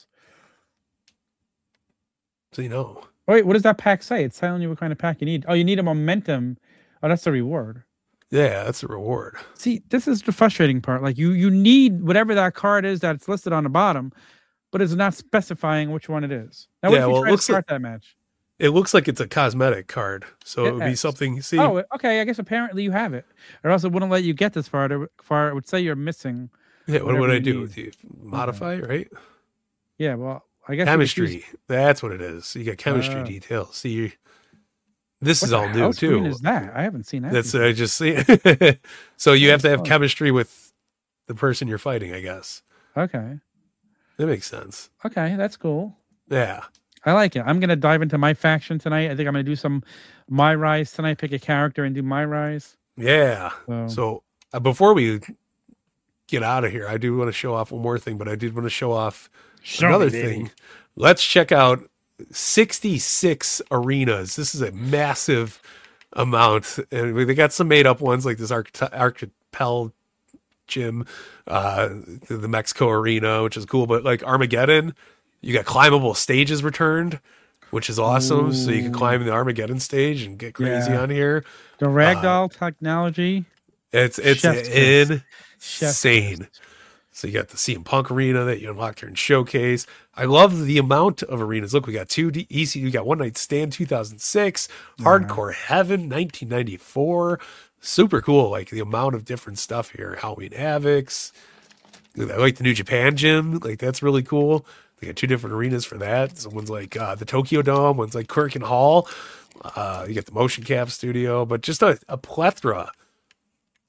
S2: So you know.
S1: Wait, what does that pack say? It's telling you what kind of pack you need. Oh, you need a momentum. Oh, that's the reward.
S2: Yeah, that's a reward.
S1: See, this is the frustrating part. Like you, you need whatever that card is that's listed on the bottom, but it's not specifying which one it is. Now, what
S2: Yeah,
S1: if you
S2: well, it
S1: try to
S2: looks
S1: start that match?
S2: It looks like it's a cosmetic card. So it would be
S1: Yes.
S2: something. See,
S1: Oh, okay. I guess apparently you have it, or else it wouldn't let you get this far. To, far, it would say you're missing.
S2: yeah, what
S1: whatever
S2: would I
S1: you
S2: do
S1: need.
S2: with you? Modify, right?
S1: Yeah, well, I guess you could choose-
S2: Chemistry. That's what it is. You got chemistry
S1: Ah.
S2: details. See, you, this
S1: What
S2: is
S1: the
S2: all
S1: hell
S2: new
S1: screen
S2: too.
S1: Is that? I haven't seen that.
S2: That's
S1: before.
S2: I just see. So you have to have
S1: fun.
S2: chemistry with the person you're fighting. I guess
S1: Okay.
S2: that makes sense.
S1: Okay, that's cool.
S2: Yeah.
S1: I like it. I'm gonna dive into my faction tonight. I think I'm gonna do some my rise tonight. Pick a character and do my rise.
S2: Yeah.
S1: So,
S2: So uh, before we get out of here, I do want to show off one more thing, but I did want to show off
S1: Show
S2: another
S1: me, baby.
S2: thing. Let's check out sixty-six arenas. This is a massive amount, and they got some made up ones like this Arch- Archipel Gym, uh, the the Mexico Arena, which is cool. But like Armageddon, you got climbable stages returned, which is awesome. So you can
S1: Ooh.
S2: climb the Armageddon stage and get crazy
S1: Yeah.
S2: on here.
S1: the ragdoll technology.
S2: It's it's
S1: Chef's kiss. Chef's
S2: insane.
S1: kiss.
S2: So you got the C M Punk arena that you unlocked here in Showcase. I love the amount of arenas. Look, we got two D- E C. We got One Night Stand two thousand six, Hardcore Heaven nineteen ninety-four. Super cool. Like the amount of different stuff here. Halloween Havocs. I like the New Japan Gym. Like that's really cool. They got two different arenas for that. So one's like uh, the Tokyo Dome. One's like Kirk and Hall. Uh, you got the Motion Cap Studio, but just a, a plethora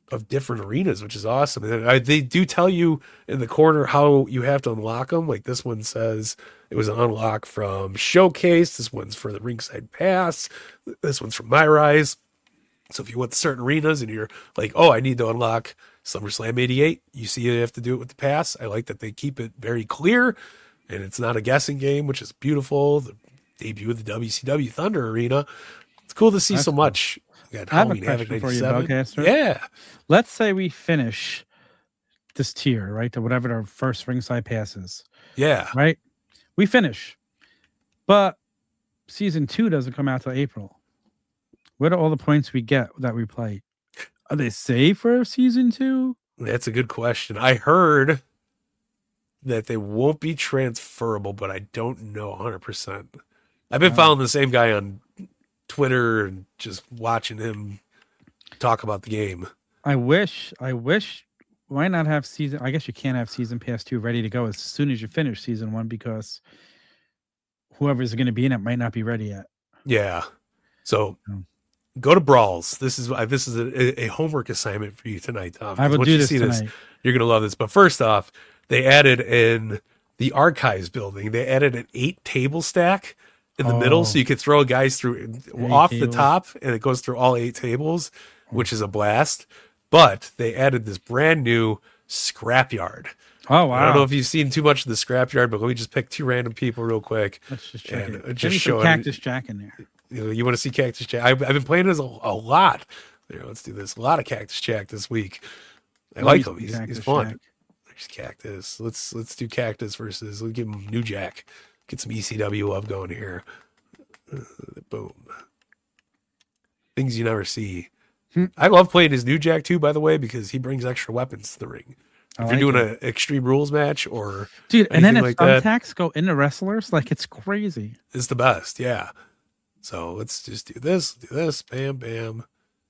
S2: of different arenas, which is awesome. And I, they do tell you in the corner how you have to unlock them. Like this one says it was an unlock from Showcase. This one's for the Ringside Pass. This one's from MyRise. So if you want certain arenas and you're like, oh, I need to unlock SummerSlam eighty-eight, you see you have to do it with the pass. I like that they keep it very clear and it's not a guessing game, which is beautiful. The debut of the W C W Thunder Arena. It's cool to see
S1: That's
S2: so
S1: cool.
S2: much. We got
S1: I have a
S2: Halloween Havoc
S1: question for you,
S2: ninety-seven.
S1: Bellcaster.
S2: Yeah.
S1: Let's say we finish this tier, right? To whatever our first ringside pass is,
S2: Yeah.
S1: right? We finish. But season two doesn't come out till April. What are all the points we get that we play? Are they saved for season two?
S2: That's a good question. I heard that they won't be transferable, but I don't know one hundred percent. I've been
S1: Oh.
S2: following the same guy on Twitter and just watching him talk about the game.
S1: I wish, I wish, why not have season? I guess you can't have season pass two ready to go as soon as you finish season one because whoever's going to be in it might not be ready yet.
S2: Yeah. So
S1: Oh.
S2: go to Brawls. This is this is a, a homework assignment for you tonight, Tom.
S1: I will
S2: Once
S1: do
S2: you
S1: this
S2: see
S1: tonight.
S2: this, you're gonna love this. But first off, they added in the archives building. They added an eight table stack in the
S1: Oh.
S2: middle, so you could throw guys through
S1: Eight
S2: off the
S1: tables.
S2: top, and it goes through all eight tables, which is a blast. But they added this brand new scrapyard.
S1: Oh wow!
S2: I don't know if you've seen too much of the scrapyard, but let me just pick two random people real quick.
S1: Let's just check
S2: and
S1: it.
S2: it
S1: Give
S2: just
S1: me some
S2: showing-
S1: Cactus Jack in there.
S2: You know, you want to see Cactus Jack? I've, I've been playing this a, a lot. There, let's do this. A lot of Cactus Jack this week. I like him. He's, he's fun.
S1: Jack.
S2: There's Cactus. Let's let's do Cactus versus. Let's give him New Jack. Get some E C W love going here. Uh, boom. Things you never see.
S1: Hmm.
S2: I love playing his New Jack too, by the way, because he brings extra weapons to the ring.
S1: I
S2: If
S1: like
S2: you're doing
S1: it.
S2: an Extreme Rules match or
S1: Dude, and then if
S2: anything like that.
S1: thumbtacks go into wrestlers, like it's crazy.
S2: it's the best, yeah. So let's just do this, do this, bam, bam.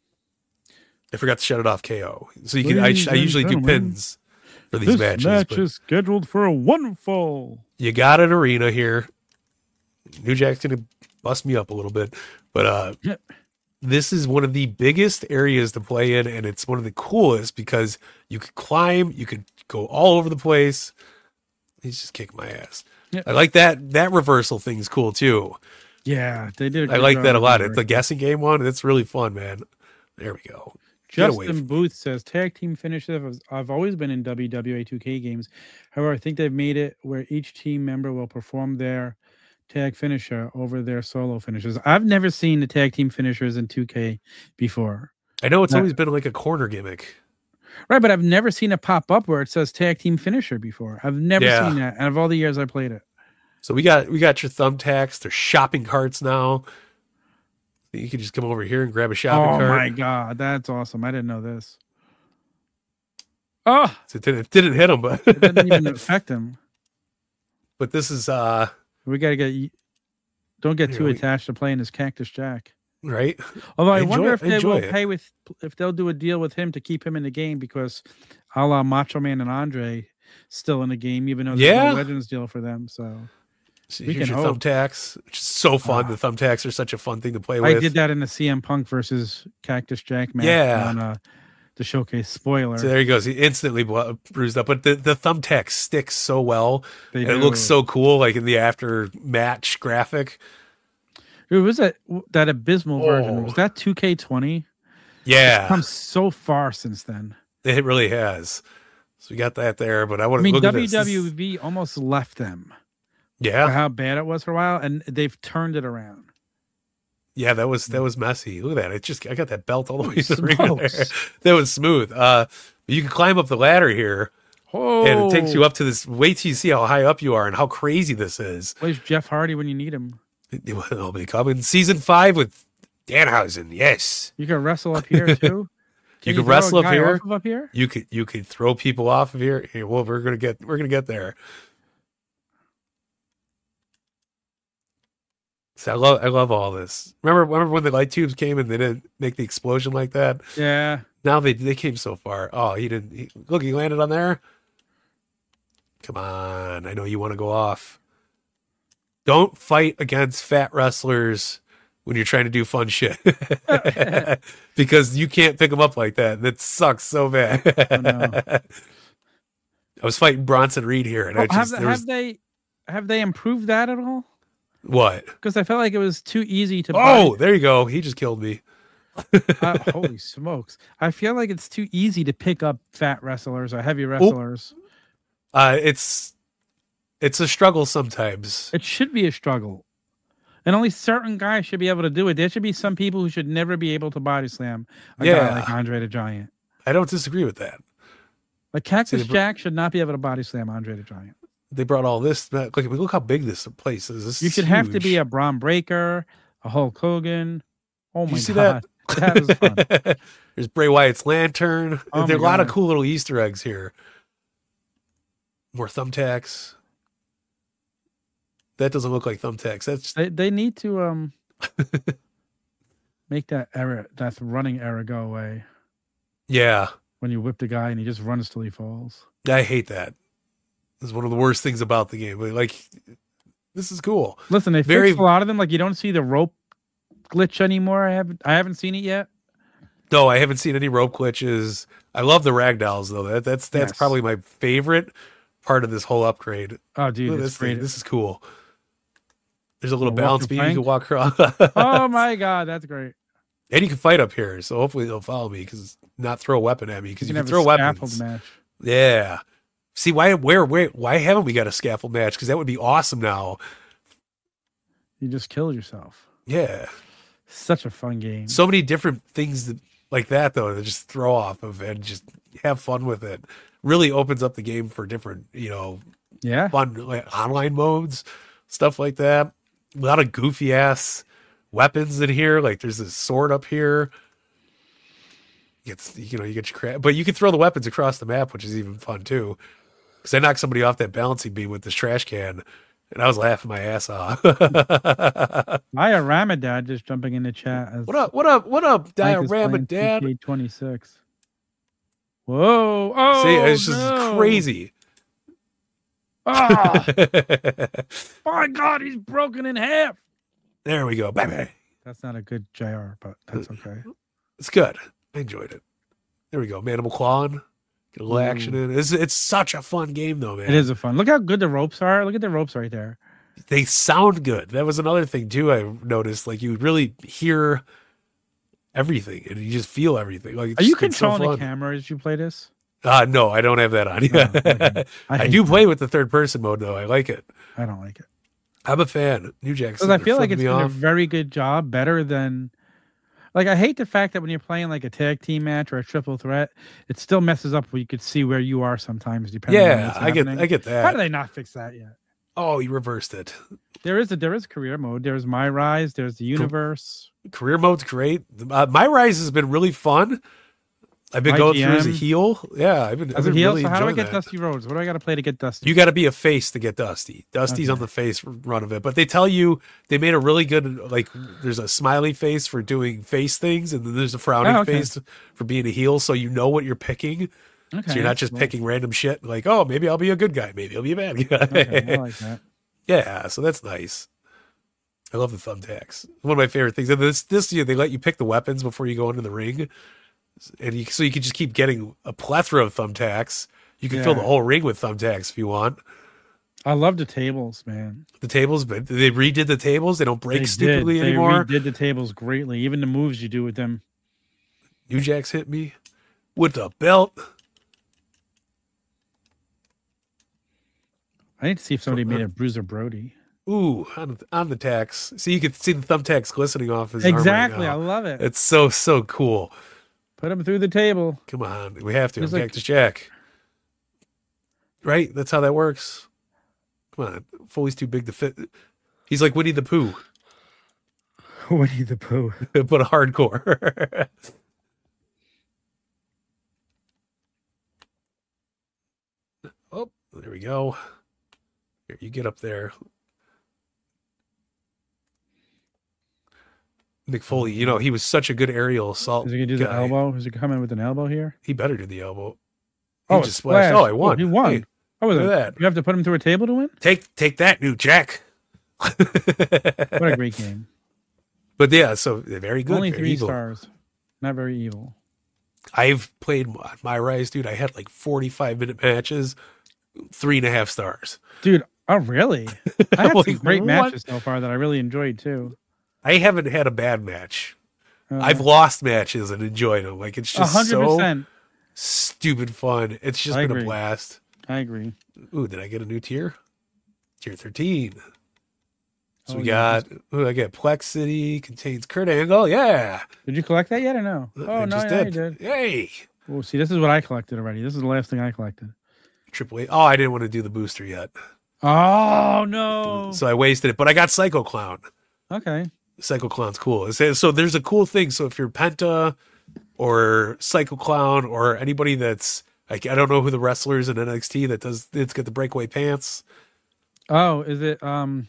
S2: I forgot to shut it off K O. So you can. I,
S1: Ladies
S2: I
S1: and
S2: usually do
S1: gentlemen,
S2: pins for these
S1: This
S2: matches.
S1: match
S2: but
S1: is scheduled for a one fall.
S2: you got an arena here. New Jack's gonna bust me up a little bit, but uh,
S1: Yep.
S2: this is one of the biggest areas to play in, and it's one of the coolest because you could climb, you could go all over the place. He's just kicking my ass.
S1: Yep.
S2: I like that. That reversal thing's cool too.
S1: Yeah, they did. a
S2: I
S1: good
S2: like
S1: job
S2: that a
S1: of
S2: lot.
S1: it.
S2: It's the guessing game one. It's really fun, man. There we go. Get away
S1: Justin
S2: from-
S1: Booth says tag team finishes. I've always been in W W A two K games. However, I think they've made it where each team member will perform their tag finisher over their solo finishes. I've never seen the tag team finishers in two K before.
S2: I know it's
S1: Yeah.
S2: always been like a corner gimmick.
S1: Right, but I've never seen it pop up where it says tag team finisher before. I've never
S2: Yeah.
S1: seen that out of all the years I played it.
S2: So we got we got your thumbtacks. There's shopping carts now. You can just come over here and grab a shopping
S1: Oh
S2: cart.
S1: my god, that's awesome! I didn't know this. Oh,
S2: So it didn't, it didn't hit him, but
S1: it didn't even affect him.
S2: but this is uh
S1: We gotta get. Don't get
S2: Here,
S1: too
S2: we-
S1: attached to playing as Cactus Jack.
S2: right.
S1: Although I
S2: Enjoy
S1: wonder
S2: it,
S1: if they
S2: enjoy
S1: will
S2: it.
S1: pay with if they'll do a deal with him to keep him in the game because a la Macho Man and Andre still in the game, even though there's
S2: Yeah.
S1: no Legends deal for them. So
S2: So
S1: We
S2: here's
S1: can
S2: your
S1: hope.
S2: thumbtacks, which is so fun.
S1: Ah.
S2: The thumbtacks are such a fun thing to play with.
S1: I did that in the C M Punk versus Cactus Jack match
S2: Yeah.
S1: on uh, the showcase. Spoiler.
S2: So there he goes. He instantly blu- bruised up, but the, the thumbtack sticks so well.
S1: They
S2: And it looks
S1: do.
S2: so cool, like in the after match graphic.
S1: Who was that? That abysmal version
S2: Oh.
S1: was that two K twenty?
S2: Yeah,
S1: Come so far since then.
S2: it really has. So we got that there, but I want
S1: I
S2: to
S1: mean,
S2: look at
S1: W
S2: this. This is-
S1: W E almost left them for
S2: Yeah,
S1: how bad it was for a while, and they've turned it around.
S2: yeah, that was that was messy. Look at that! It just I got that belt all the way to the ring there.
S1: Smokes.
S2: That was smooth. Uh, you can climb up the ladder here,
S1: Oh,
S2: and it takes you up to this. Wait till you see how high up you are and how crazy this is.
S1: Where's Jeff Hardy when you need him?
S2: It'll be coming season five with Danhausen. Yes,
S1: You can wrestle up here too.
S2: you
S1: Can
S2: can
S1: throw a
S2: wrestle up
S1: guy
S2: here.
S1: off of up here.
S2: You could you could throw people off of here. Here, well, we're gonna get we're gonna get there. So I love I love all this. Remember remember when the light tubes came and they didn't make the explosion like that?
S1: Yeah,
S2: Now they they came so far. Oh, he didn't. He, look, he landed on there. Come on, I know you want to go off. Don't fight against fat wrestlers when you're trying to do fun shit because you can't pick them up like that. That sucks so bad.
S1: Oh, no.
S2: I was fighting Bronson Reed here, and
S1: Oh,
S2: I just
S1: have,
S2: there
S1: have
S2: was,
S1: they have they improved that at all?
S2: what?
S1: Because I felt like it was too easy to.
S2: Oh,
S1: buy.
S2: there you go. He just killed me.
S1: uh, holy smokes! I feel like it's too easy to pick up fat wrestlers or heavy wrestlers.
S2: Uh, it's it's a struggle sometimes.
S1: It should be a struggle, and only certain guys should be able to do it. There should be some people who should never be able to body slam a
S2: Yeah.
S1: guy like Andre the Giant.
S2: I don't disagree with that.
S1: Like Cactus
S2: See, the-
S1: Jack should not be able to body slam Andre the Giant.
S2: They brought all this. Look, look how big this place is. This
S1: You
S2: is
S1: should have to
S2: huge.
S1: be a Braun Breaker, a Hulk Hogan. Oh my
S2: You see
S1: god, that was fun.
S2: There's Bray Wyatt's lantern.
S1: Oh
S2: there are a
S1: my
S2: lot of
S1: God.
S2: cool little Easter eggs here. More thumbtacks. That doesn't look like thumbtacks. That's
S1: They they need to um make that error, that running error, go away
S2: yeah.
S1: when you whip the guy and he just runs till he falls.
S2: I hate that. This is one of the worst things about the game. But like, this is cool.
S1: Listen, they
S2: Very-
S1: fixed a lot of them. Like you don't see the rope glitch anymore. I haven't I haven't seen it yet.
S2: No, I haven't seen any rope glitches. I love the ragdolls though. That that's that's
S1: Yes.
S2: probably my favorite part of this whole upgrade.
S1: Oh, dude,
S2: Look at
S1: it's
S2: this thing.
S1: great.
S2: This is cool. There's a little
S1: Walker
S2: balance beam you
S1: plank?
S2: can walk across.
S1: Oh my god, that's great.
S2: And you can fight up here, so hopefully they'll follow me because not throw a weapon at me because
S1: You
S2: you,
S1: can
S2: can
S1: have
S2: throw
S1: a scaffold
S2: weapons.
S1: match.
S2: Yeah. See why? Where? Where? Why haven't we got a scaffold match? Because that would be awesome now.
S1: You just killed yourself.
S2: Yeah.
S1: Such a fun game.
S2: So many different things that, like that though to just throw off of and just have fun with it. Really opens up the game for different, you know,
S1: Yeah.
S2: fun like online modes, stuff like that. A lot of goofy ass weapons in here. Like there's this sword up here. It's, you know, you get your crap, but you can throw the weapons across the map, which is even fun too. Because I knocked somebody off that balancing beam with this trash can, and I was laughing my ass off.
S1: I a Ramadan just jumping in the chat. As
S2: What up? What up? What up,
S1: Mike is
S2: Diorama
S1: playing
S2: Dad?
S1: T K twenty-six. Whoa! Oh,
S2: See, it's just
S1: no.
S2: crazy.
S1: Ah, my God, he's broken in half.
S2: There we go. Bye-bye.
S1: That's not a good J R, but that's okay.
S2: It's good. I enjoyed it. There we go. Manimal Clawing. Get a little action in. It's, it's such a fun game, though, man.
S1: It is a fun. Look how good the ropes are. Look at the ropes right there.
S2: They sound good. That was another thing, too, I noticed. Like, you really hear everything, and you just feel everything. Like, it's
S1: Are you
S2: just- it's so
S1: controlling the
S2: fun.
S1: camera as you play this?
S2: Uh, no, I don't have that on.
S1: Oh, okay.
S2: I,
S1: hate
S2: do
S1: that.
S2: play with the third-person mode, though. I like it.
S1: I don't like it
S2: I'm a fan. New Jack's.
S1: because I feel like it's
S2: me
S1: been a
S2: off.
S1: very good job, better than. Like I hate the fact that when you're playing like a tag team match or a triple threat, it still messes up where you could see where you are sometimes. Depending on
S2: Yeah,
S1: what's
S2: I get,
S1: happening.
S2: I get
S1: How
S2: that.
S1: do they not fix that yet?
S2: Oh, you reversed it.
S1: There is a there is career mode. There's My Rise. There's the universe.
S2: Career mode's great. Uh, my rise has been really fun. I've been going through as a
S1: I G M.
S2: heel. Yeah, I've been, I've
S1: As a
S2: been
S1: heel,
S2: really
S1: so how do I
S2: enjoying
S1: get
S2: that.
S1: Dusty Rhodes? What do I got to play to get Dusty?
S2: You got to be a face to get Dusty. Dusty's
S1: Okay.
S2: on the face run of it, but they tell you they made a really good like. There's a smiley face for doing face things, and then there's a frowning
S1: Oh, okay.
S2: face for being a heel, so you know what you're picking.
S1: Okay,
S2: So you're not just
S1: well,
S2: picking random shit like, oh, maybe I'll be a good guy, maybe I'll be a bad guy.
S1: Okay, I like that.
S2: Yeah, so that's nice. I love the thumbtacks. One of my favorite things. And this this year they let you pick the weapons before you go into the ring, and you, so you can just keep getting a plethora of thumbtacks. You can fill the
S1: Yeah.
S2: whole ring with thumbtacks if you want.
S1: I love the tables, man.
S2: The tables, but they redid the tables. They don't break
S1: They
S2: stupidly
S1: did. They
S2: anymore.
S1: redid the tables greatly. Even the moves you do with them.
S2: New Jack's hit me with the belt.
S1: I need to see if somebody made a Bruiser Brody.
S2: Ooh, on, on the tacks. See, you can see the thumbtacks glistening off his arm right
S1: Exactly. I
S2: now.
S1: love it.
S2: It's so so cool.
S1: Put him through the table.
S2: Come on, we have to.
S1: It's
S2: I'm
S1: like-
S2: Cactus Jack. Right? That's how that works. Come on. Foley's too big to fit. He's like Winnie the Pooh,
S1: Winnie the Pooh.
S2: but a hardcore. Oh, there we go. Here, you get up there. Mick Foley, you know, he was such a good aerial assault.
S1: Is he gonna do the
S2: guy.
S1: elbow? Is he coming with an elbow here?
S2: He better do the elbow. He
S1: Oh,
S2: just
S1: it's
S2: splashed.
S1: splash.
S2: Oh, I won.
S1: he won.
S2: Hey,
S1: oh, was
S2: look
S1: it?
S2: at that.
S1: You have to put him through a table to win?
S2: take take that, New Jack.
S1: What a great game.
S2: But yeah, so they're very good.
S1: Only
S2: very
S1: three
S2: evil.
S1: stars. Not very evil.
S2: I've played My Rise, dude. I had like forty-five minute matches, three and a half stars.
S1: Dude, oh really? I had
S2: Like,
S1: some great
S2: what?
S1: matches so far that I really enjoyed too.
S2: I haven't had a bad match.
S1: Uh,
S2: I've lost matches and enjoyed them. Like it's
S1: A
S2: just
S1: hundred
S2: so
S1: percent.
S2: stupid fun. It's just
S1: I
S2: been
S1: agree.
S2: a blast.
S1: I agree.
S2: Ooh, did I get a new tier? Tier thirteen. So
S1: Oh,
S2: we
S1: yeah.
S2: got, ooh, I got Plex City, contains Kurt Angle. Yeah.
S1: Did you collect that yet or no?
S2: I
S1: Oh no,
S2: just
S1: yeah,
S2: did.
S1: you did.
S2: Hey.
S1: Oh, see, this is what I collected already. This is the last thing I collected.
S2: Triple A. Oh, I didn't want to do the booster yet.
S1: Oh no.
S2: So I wasted it. But I got Psycho Clown.
S1: Okay.
S2: Psycho Clown's cool. It says- So there's a cool thing. So if you're Penta or Psycho Clown or anybody that's like, I don't know who the wrestlers in N X T that does, it's got the breakaway pants.
S1: Oh, is it um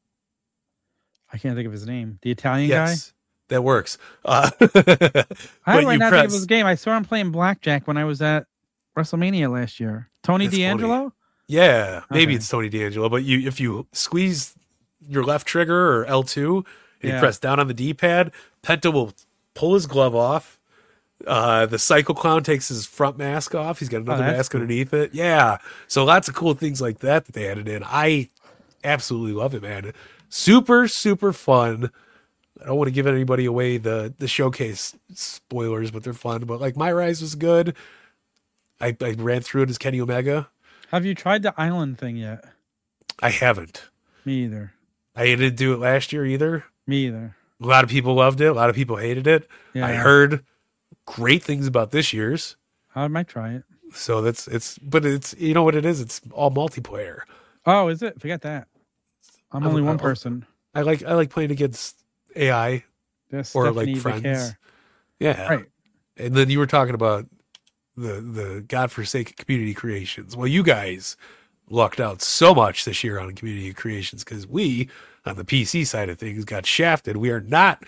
S1: I can't think of his name. The Italian
S2: Yes, that works. Uh,
S1: guy? How
S2: but
S1: do I
S2: you
S1: not think
S2: press-
S1: of his game? I saw him playing blackjack when I was at WrestleMania last year. Tony
S2: That's funny.
S1: D'Angelo?
S2: Yeah, maybe
S1: Okay.
S2: it's Tony D'Angelo, but you if you squeeze your left trigger or L two and
S1: Yeah.
S2: you press down on the D-pad, Penta will pull his glove off. Uh, the Psycho Clown takes his front mask off. He's got another
S1: that's
S2: mask
S1: cool.
S2: underneath it. Yeah, so lots of cool things like that that they added in. I absolutely love it, man. Super, super fun. I don't want to give anybody away the the showcase spoilers, but they're fun. But like My Rise was good. I, I ran through it as Kenny Omega.
S1: Have you tried the island thing yet?
S2: I haven't.
S1: Me either.
S2: I didn't do it last year either.
S1: Me either.
S2: A lot of people loved it. A lot of people hated it.
S1: Yeah.
S2: I heard great things about this year's.
S1: I might try it.
S2: So that's it's, but it's you know what it is. It's all multiplayer.
S1: Oh, is it? Forget that. I'm
S2: I'm-
S1: only one
S2: I'm-
S1: person.
S2: I like I like playing against A I
S1: This
S2: or
S1: Stephanie
S2: like friends.
S1: Vicaire.
S2: Yeah,
S1: Right.
S2: And then you were talking about the the godforsaken community creations. Well, you guys lucked out so much this year on community creations because we on the P C side of things got shafted. We are not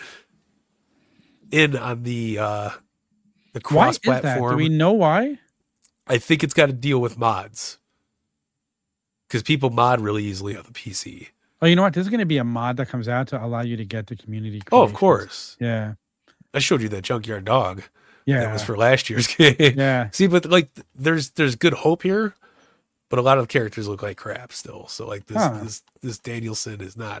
S2: in on the uh the
S1: Why is
S2: cross
S1: that?
S2: platform.
S1: Do we know why?
S2: I think it's got to deal with mods because people mod really easily on the P C.
S1: Oh, you know what? There's going to be a mod that comes out to allow you to get the community.
S2: Oh, of
S1: creations.
S2: course.
S1: Yeah.
S2: I showed you that junkyard dog.
S1: Yeah.
S2: That was for last year's game.
S1: Yeah.
S2: See, but like, there's there's good hope here, but a lot of the characters look like crap still. So like this
S1: Huh.
S2: this this Danielson is not.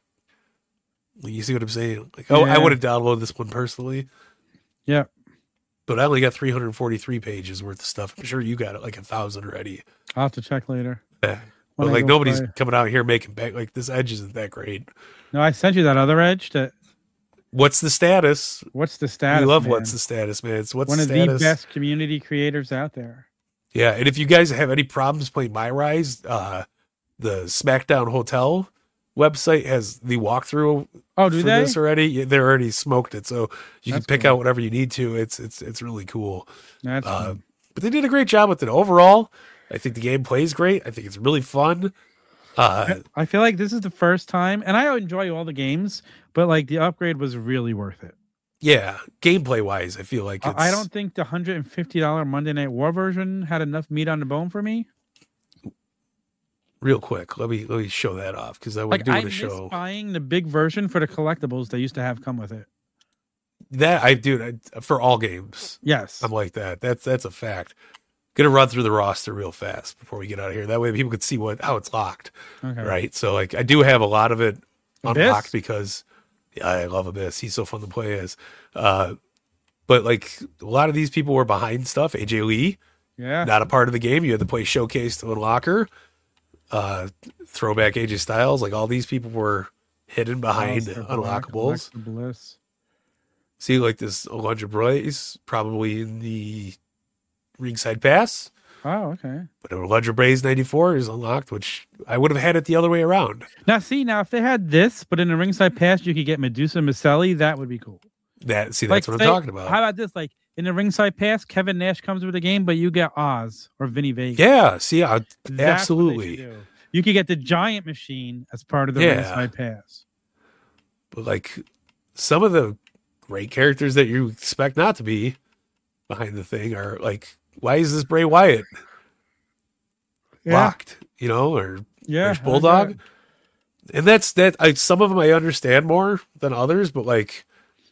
S2: Like, you see what I'm saying? Like, oh, I
S1: Yeah.
S2: would have downloaded this one personally,
S1: Yeah.
S2: but I only got three hundred forty-three pages worth of stuff. I'm sure you got it like a thousand already.
S1: I'll have to check later.
S2: Yeah.
S1: When
S2: But
S1: I
S2: like
S1: go
S2: nobody's
S1: play.
S2: coming out here making back like this edge isn't that great.
S1: No, I sent you that other edge. That
S2: What's the status?
S1: what's the status?
S2: we love
S1: man?
S2: what's the status, man. It's what's
S1: one
S2: the
S1: of
S2: status.
S1: the best community creators out there.
S2: Yeah, and if you guys have any problems playing My Rise, uh, the SmackDown Hotel website has the walkthrough
S1: Oh, do
S2: for
S1: they?
S2: this already. Yeah, they already smoked it, so you
S1: That's
S2: can pick
S1: cool.
S2: out whatever you need to. It's it's it's really cool.
S1: That's
S2: Uh,
S1: fun.
S2: but they did a great job with it overall. I think the game plays great. I think it's really fun. Uh,
S1: I feel like this is the first time, and I enjoy all the games, but like the upgrade was really worth it.
S2: yeah, gameplay wise, I feel like it's,
S1: I I don't think the one hundred fifty dollars Monday Night War version had enough meat on the bone for me.
S2: real quick. Let me let me show that off because I was
S1: Like
S2: doing
S1: I
S2: a
S1: miss
S2: show
S1: buying the big version for the collectibles they used to have come with it.
S2: that I do I, for all games.
S1: Yes.
S2: I'm like that. That's that's a fact. Gonna run through the roster real fast before we get out of here. That way people could see what how it's locked.
S1: Okay.
S2: Right. So like I do have a lot of it
S1: Abyss?
S2: unlocked because yeah, I love Abyss. He's so fun to play as. Uh but like a lot of these people were behind stuff. A J Lee,
S1: Yeah.
S2: not a part of the game. You had to play showcase to unlock her. Uh throwback A J Styles. Like all these people were hidden behind
S1: Alistair Black,
S2: unlockables.
S1: Alexa Bliss.
S2: See, like this Alundra Blaze, probably in the ringside pass.
S1: Oh, okay.
S2: But a Alundra Blaze ninety-four is unlocked, which I would have had it the other way around.
S1: Now, see, now if they had this, but in the ringside pass, you could get Medusa Maselli, that would be cool.
S2: That see, that's what
S1: say-
S2: I'm talking about.
S1: How about this? Like in the ringside pass, Kevin Nash comes with the game, but you get Oz or Vinny Vegas.
S2: yeah, see, I,
S1: That's what they
S2: absolutely.
S1: should do. You could get the giant machine as part of the
S2: Yeah.
S1: ringside pass.
S2: But like some of the great characters that you expect not to be behind the thing are like, why is this Bray Wyatt locked? You know, or
S1: Yeah.
S2: there's
S1: I like
S2: Bulldog.
S1: that.
S2: And that's that. I, some of them I understand more than others, but like,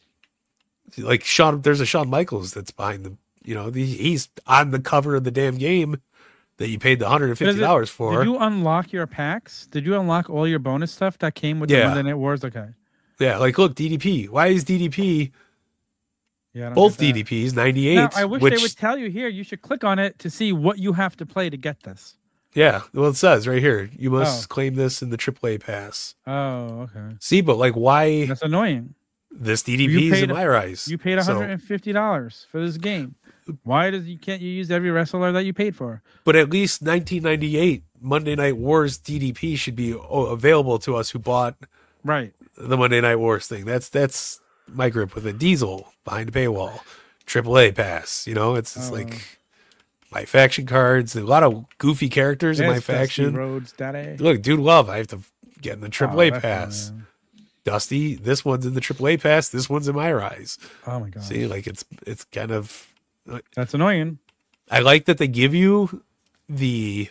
S2: like Shawn, there's a Shawn Michaels that's behind the, you know, the, he's on the cover of the damn game that you paid the one hundred fifty dollars
S1: Does it-
S2: for.
S1: Did you unlock your packs? Did you unlock all your bonus stuff that came with
S2: Yeah.
S1: the Monday Night Wars? Okay.
S2: Yeah, like look, D D P. Why is D D P
S1: Yeah. I don't
S2: both
S1: get that.
S2: D D Ps ninety-eight?
S1: Now, I wish
S2: which,
S1: they would tell you here. You should click on it to see what you have to play to get this.
S2: yeah, well, it says right here, you must
S1: Oh.
S2: claim this in the triple A pass.
S1: Oh, okay.
S2: See, but like, why
S1: That's annoying.
S2: this D
S1: You
S2: D P is
S1: paid-
S2: in my eyes?
S1: You paid one
S2: So-
S1: hundred fifty dollars for this game. Why does you can't you use every wrestler that you paid for?
S2: But at least nineteen ninety-eight Monday Night Wars D D P should be oh, available to us who bought
S1: Right.
S2: the Monday Night Wars thing. That's that's my grip with a Diesel behind the paywall, triple A pass. You know, it's, it's
S1: Oh.
S2: like my faction cards. A lot of goofy characters in my
S1: There's Dusty
S2: faction.
S1: Rhodes, Daddy.
S2: Look, Dude Love, I have to get in the triple A
S1: Oh, that's
S2: pass.
S1: annoying.
S2: Dusty, this one's in the triple A pass. This one's in my rise.
S1: Oh my god.
S2: See, like it's it's kind of.
S1: That's annoying.
S2: I like that they give you the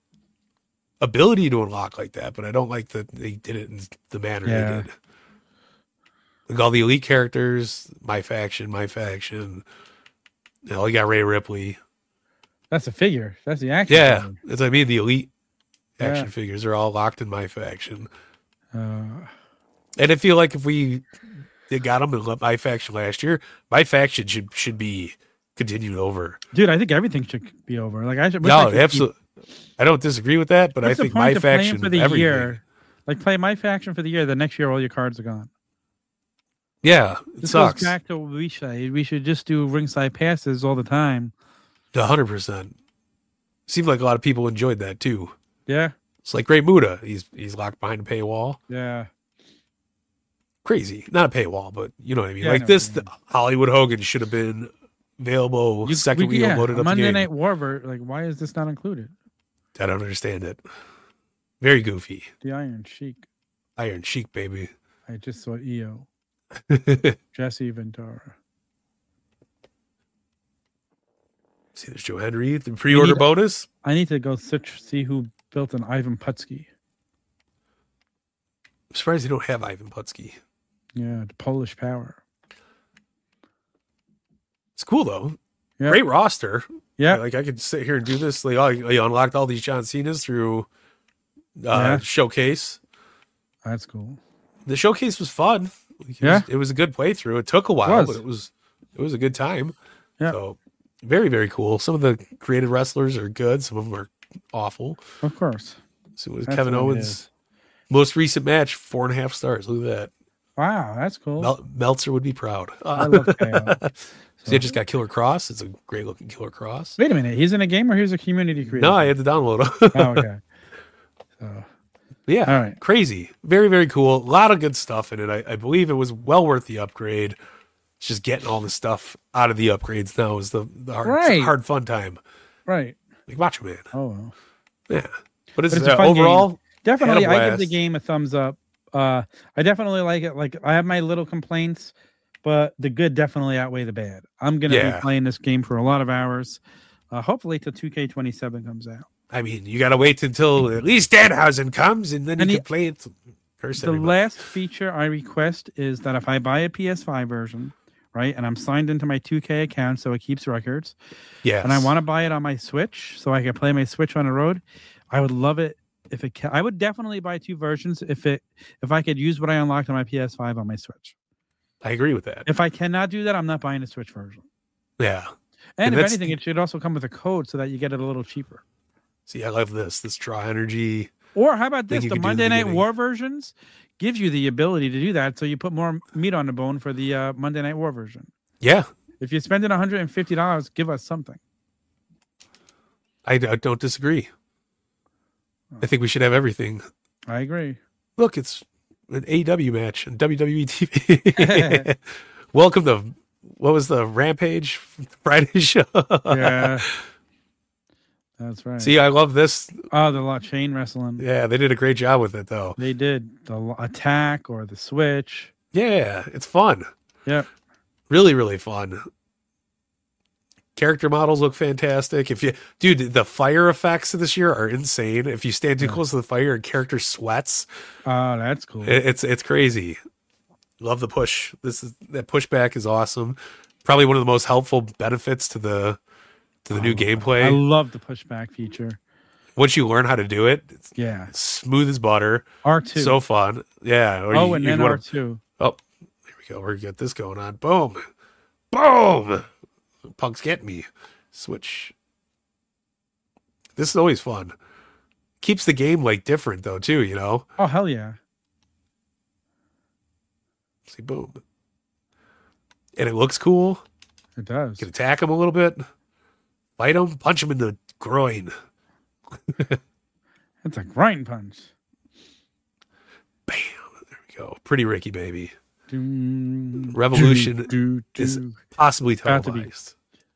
S2: ability to unlock like that, but I don't like that they did it in the manner
S1: Yeah.
S2: they did. Like all the elite characters, my faction, my faction. You know, you got Rhea Ripley.
S1: That's a figure. That's the action.
S2: Yeah,
S1: figure.
S2: that's what I mean. The elite action
S1: Yeah.
S2: figures are all locked in my faction,
S1: Uh,
S2: and I feel like if we they got them in my faction last year, my faction should should be continued over.
S1: dude, I think everything should be over. Like I should. wish I
S2: No,
S1: could keep-
S2: absolutely. I don't disagree with that, but I
S1: What's the
S2: think
S1: point
S2: my
S1: of playing
S2: faction
S1: for the
S2: everything.
S1: year? Like play my faction for the year. The next year, all your cards are gone.
S2: Yeah, it
S1: This
S2: sucks.
S1: goes back to what we say. We should just do ringside passes all the time.
S2: A hundred percent. Seemed like a lot of people enjoyed that too.
S1: Yeah,
S2: It's like Great Muda. He's he's locked behind a paywall.
S1: yeah.
S2: Crazy. Not a paywall, but you know what I mean.
S1: Yeah, I
S2: like
S1: know
S2: this,
S1: what you
S2: the Hollywood Hogan should have been available
S1: You-
S2: second we,
S1: yeah,
S2: loaded up
S1: Monday
S2: the game.
S1: Night War. ver- Like, why is this not included?
S2: I don't understand it. Very goofy.
S1: The Iron Sheik.
S2: Iron Sheik, baby.
S1: I just saw E O. Jesse Ventura.
S2: See, there's Joe Henry. The pre-order
S1: need-
S2: bonus.
S1: I need to go search see who built an Ivan Putski.
S2: I'm surprised they don't have Ivan Putski.
S1: Yeah, the Polish Power.
S2: It's cool though.
S1: Yeah.
S2: Great roster.
S1: Yeah,
S2: Like I could sit here and do this. Like oh, you unlocked all these John Cena's through uh,
S1: Yeah.
S2: showcase.
S1: that's cool.
S2: The showcase was fun. Like, it
S1: Yeah.
S2: was, it was a good playthrough. It took a while,
S1: was.
S2: but it was it was a good time.
S1: Yeah.
S2: So very very cool. Some of the created wrestlers are good. Some of them are awful.
S1: Of course.
S2: So it was
S1: That's
S2: Kevin
S1: what it
S2: Owens'
S1: is.
S2: most recent match, four and a half stars. Look at that.
S1: Wow, that's cool.
S2: Mel- Meltzer would be proud.
S1: I love K O.
S2: See, I just got Killer Cross. It's a great looking Killer Cross.
S1: Wait a minute, he's in a game or he's a community creator?
S2: No, I had to download them.
S1: Oh, okay. So,
S2: Yeah,
S1: all right.
S2: crazy. Very, very cool. A lot of good stuff in it. I, I believe it was well worth the upgrade. It's just getting all the stuff out of the upgrades now is the, the hard,
S1: Right.
S2: hard fun time.
S1: Right.
S2: Like Macho Man.
S1: Oh, well.
S2: Yeah. But it's,
S1: But it's a
S2: uh,
S1: fun
S2: overall,
S1: Definitely,
S2: Had a
S1: I give the
S2: blast.
S1: game a thumbs up. Uh, I definitely like it. Like, I have my little complaints, but the good definitely outweigh the bad. I'm going to
S2: Yeah.
S1: be playing this game for a lot of hours. Uh, hopefully, till two K twenty-seven comes out.
S2: I mean, you got to wait until at least Danhausen comes and then
S1: And
S2: you
S1: the-
S2: can play it. Curse
S1: The
S2: everybody.
S1: last feature I request is that if I buy a P S five version, right, and I'm signed into my two K account so it keeps records,
S2: Yes.
S1: and I want to buy it on my Switch so I can play my Switch on the road, I would love it if it. Ca- I would definitely buy two versions if it if I could use what I unlocked on my P S five on my Switch.
S2: I agree with that.
S1: If I cannot do that, I'm not buying the Switch version.
S2: Yeah.
S1: And,
S2: And
S1: if
S2: that's-
S1: anything, it should also come with a code so that you get it a little cheaper.
S2: See, I love this. This draw energy.
S1: Or how about
S2: Thing
S1: this?
S2: you
S1: The
S2: could do in
S1: Monday
S2: the
S1: Night
S2: beginning.
S1: War versions gives you the ability to do that, so you put more meat on the bone for the uh, Monday Night War version.
S2: Yeah.
S1: If you're spending one hundred fifty dollars, give us something.
S2: I, I don't disagree. I think we should have everything.
S1: I agree.
S2: Look, it's an A E W match on W W E T V. Welcome to, what was the Rampage Friday show?
S1: Yeah. That's right.
S2: See, I love this.
S1: oh, the lot chain wrestling.
S2: Yeah, they did a great job with it, though.
S1: They did the lo- attack or the switch.
S2: Yeah, it's fun.
S1: Yep.
S2: Really, really fun. Character models look fantastic. If you, dude, the fire effects of this year are insane. If you stand too
S1: Yeah.
S2: close to the fire and character sweats,
S1: Oh, that's cool.
S2: it, it's it's crazy. Love the push. This is that pushback is awesome. Probably one of the most helpful benefits to the to the new
S1: I
S2: gameplay.
S1: love the pushback feature.
S2: Once you learn how to do it, it's
S1: Yeah.
S2: smooth as butter.
S1: R two.
S2: So fun. Yeah. Or
S1: oh,
S2: you-
S1: and
S2: you
S1: then
S2: wanna-
S1: R two.
S2: Oh, here we go. We're gonna get this going on. Boom. Boom. Punk's get me. Switch. This is always fun. Keeps the game like different though, too, you know?
S1: Oh, hell yeah.
S2: See, boom. And it looks cool.
S1: It does.
S2: You can attack him a little bit. Fight him, punch him in the groin.
S1: It's a grind punch.
S2: Bam. There we go. Pretty Ricky, baby.
S1: Do,
S2: Revolution
S1: do, do,
S2: is
S1: do.
S2: possibly
S1: About to be.
S2: televised.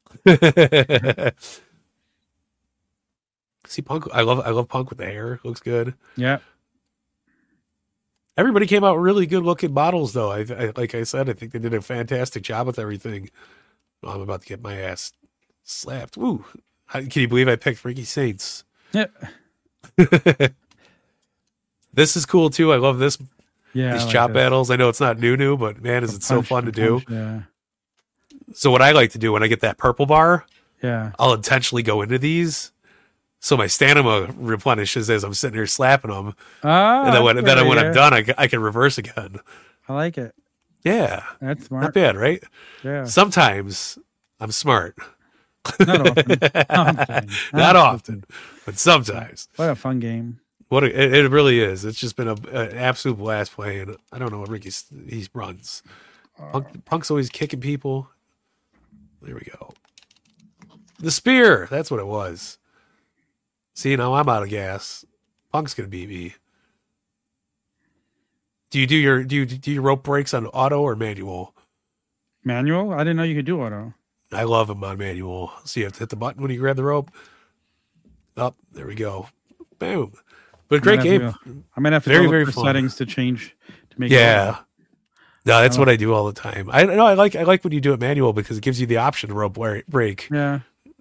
S2: See, Punk. I love. I love Punk with the hair. Looks good.
S1: Yeah.
S2: Everybody came out really good looking models, though. I, I like I said, I think they did a fantastic job with everything. Oh, I'm about to get my ass slapped. Woo! How, can you believe I picked Ricky Saints?
S1: Yeah.
S2: This is cool too. I love this.
S1: Yeah.
S2: These
S1: I like
S2: chop
S1: this.
S2: battles. I know it's not new, new, but man, is it so
S1: Punch
S2: fun to
S1: the
S2: do.
S1: punch, Yeah.
S2: So what I like to do when I get that purple bar,
S1: Yeah.
S2: I'll intentionally go into these, so my stamina replenishes as I'm sitting here slapping them,
S1: Oh,
S2: and then when
S1: that's
S2: then
S1: good,
S2: when
S1: yeah.
S2: I'm done, I, ca- I can reverse again.
S1: I like it.
S2: Yeah,
S1: That's
S2: not
S1: smart.
S2: bad, right?
S1: Yeah.
S2: Sometimes I'm smart,
S1: Not often. I'm kidding.
S2: not
S1: I'm
S2: often, but sometimes.
S1: What a fun game.
S2: What a, it, it really is. It's just been a, an absolute blast playing. I don't know what Ricky he runs. Punk, Punk's always kicking people. There we go. The spear. That's what it was. See, now I'm out of gas. Punk's gonna beat me. Do you do your do you do your rope breaks on auto or manual?
S1: Manual? I didn't know you could do auto.
S2: I love them on manual. So you have to hit the button when you grab the rope. Up, there we go. Boom. But great
S1: I'm gonna
S2: game.
S1: have to go- I'm gonna have to
S2: Very,
S1: go
S2: very
S1: look for
S2: fun.
S1: settings to change to make it
S2: Yeah.
S1: auto.
S2: No, that's
S1: I
S2: what I do all the time. I know I like I like when you do it manual because it gives you the option to rope bra- break.
S1: Yeah.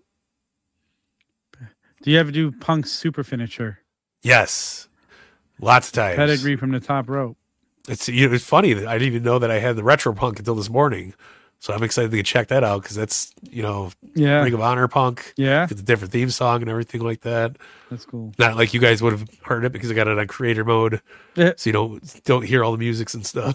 S1: Do you ever do Punk's super finisher?
S2: Yes, lots of times.
S1: Pedigree from the top rope.
S2: It's you know, it's funny that I didn't even know that I had the retro Punk until this morning. So I'm excited to check that out because that's you know
S1: Yeah.
S2: Ring of Honor Punk.
S1: Yeah.
S2: It's a different theme song and everything like that.
S1: That's cool.
S2: Not like you guys would have heard it because I got it on creator mode,
S1: Yeah.
S2: so you don't don't hear all the musics and stuff.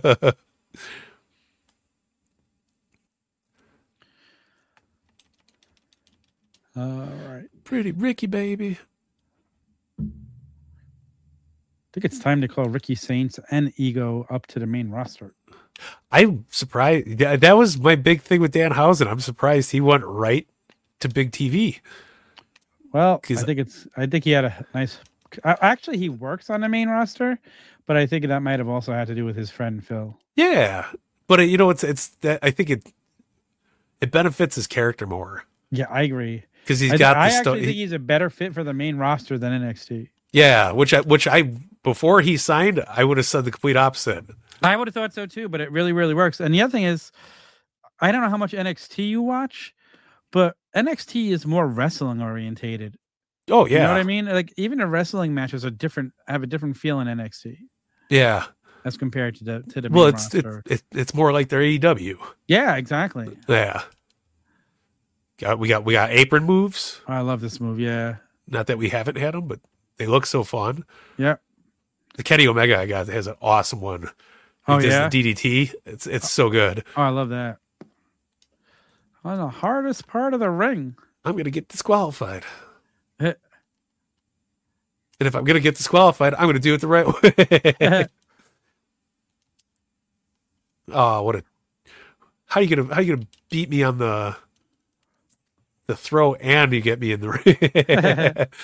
S1: All right.
S2: Pretty Ricky, baby.
S1: I think it's time to call Ricky Saints and Ego up to the main roster.
S2: I'm surprised. That that was my big thing with Danhausen. I'm surprised he went right to big T V.
S1: Well, I
S2: 'Cause-
S1: think it's. I think he had a nice. I- Actually, he works on the main roster, but I think that might have also had to do with his friend Phil.
S2: Yeah, but uh, you know, it's it's that I think it it benefits his character more
S1: Yeah, I agree.
S2: because he's
S1: I,
S2: got
S1: I
S2: the
S1: actually
S2: sto-
S1: think he's a better fit for the main roster than N X T.
S2: Yeah, which I which I before he signed, I would have said the complete opposite.
S1: I would have thought so too, but it really, really works. And the other thing is, I don't know how much N X T you watch, but N X T is more wrestling orientated.
S2: Oh yeah,
S1: You know what I mean? Like even the wrestling matches are different, have a different feel in N X T
S2: yeah.
S1: as compared to the to the
S2: Well,
S1: main
S2: it's it,
S1: roster.
S2: it, it's more like their A E W.
S1: Yeah, exactly.
S2: Yeah. Got we got we got apron moves.
S1: I love this move. Yeah,
S2: Not that we haven't had them, but they look so fun.
S1: yeah.
S2: The Kenny Omega I got has an awesome one. He
S1: Oh
S2: does
S1: yeah.
S2: the D D T. It's it's so good.
S1: Oh, I love that. On the hardest part of the ring.
S2: I'm gonna get disqualified.
S1: Eh.
S2: And if I'm gonna get disqualified, I'm gonna do it the right way. Oh, what a! How you gonna how you gonna beat me on the the throw and you get me in the ring?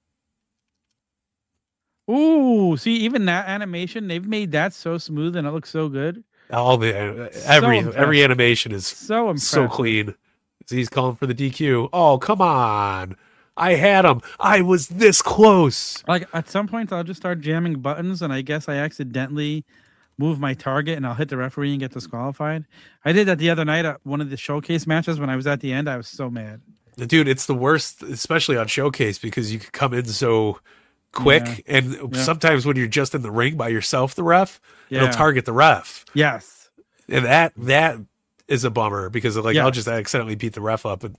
S1: Ooh, see, even that animation, they've made that so smooth and it looks so good.
S2: All the every
S1: impressive.
S2: every animation is
S1: So impressive.
S2: so clean. He's calling for the D Q. Oh, come on! I had him. I was this close.
S1: Like at some point, I'll just start jamming buttons, and I guess I accidentally move my target and I'll hit the referee and get disqualified. I did that the other night at one of the showcase matches. When I was at the end, I was so mad.
S2: Dude, it's the worst, especially on showcase, because you can come in so quick,
S1: Yeah.
S2: and
S1: Yeah.
S2: sometimes when you're just in the ring by yourself, the ref,
S1: Yeah.
S2: it'll target the ref,
S1: Yes.
S2: and that that is a bummer because like
S1: Yeah.
S2: I'll just accidentally beat the ref up, and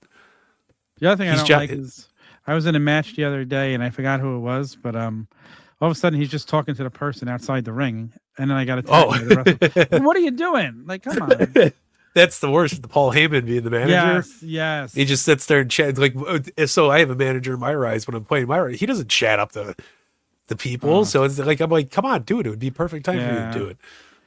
S1: The other thing I
S2: He's
S1: don't
S2: ju-
S1: like is I was in a match the other day and I forgot who it was, but um, all of a sudden he's just talking to the person outside the ring, and then I got to tell
S2: oh,
S1: the ref, what are you doing? Like, come on.
S2: that's the worst. The Paul Heyman being the manager.
S1: Yes, yes.
S2: He just sits there and chats. Like, so I have a manager in my rise when I'm playing my rise. He doesn't chat up the the people.
S1: Oh.
S2: So it's like, I'm like, come on, do it. It would be perfect time for you
S1: Yeah.
S2: to do it.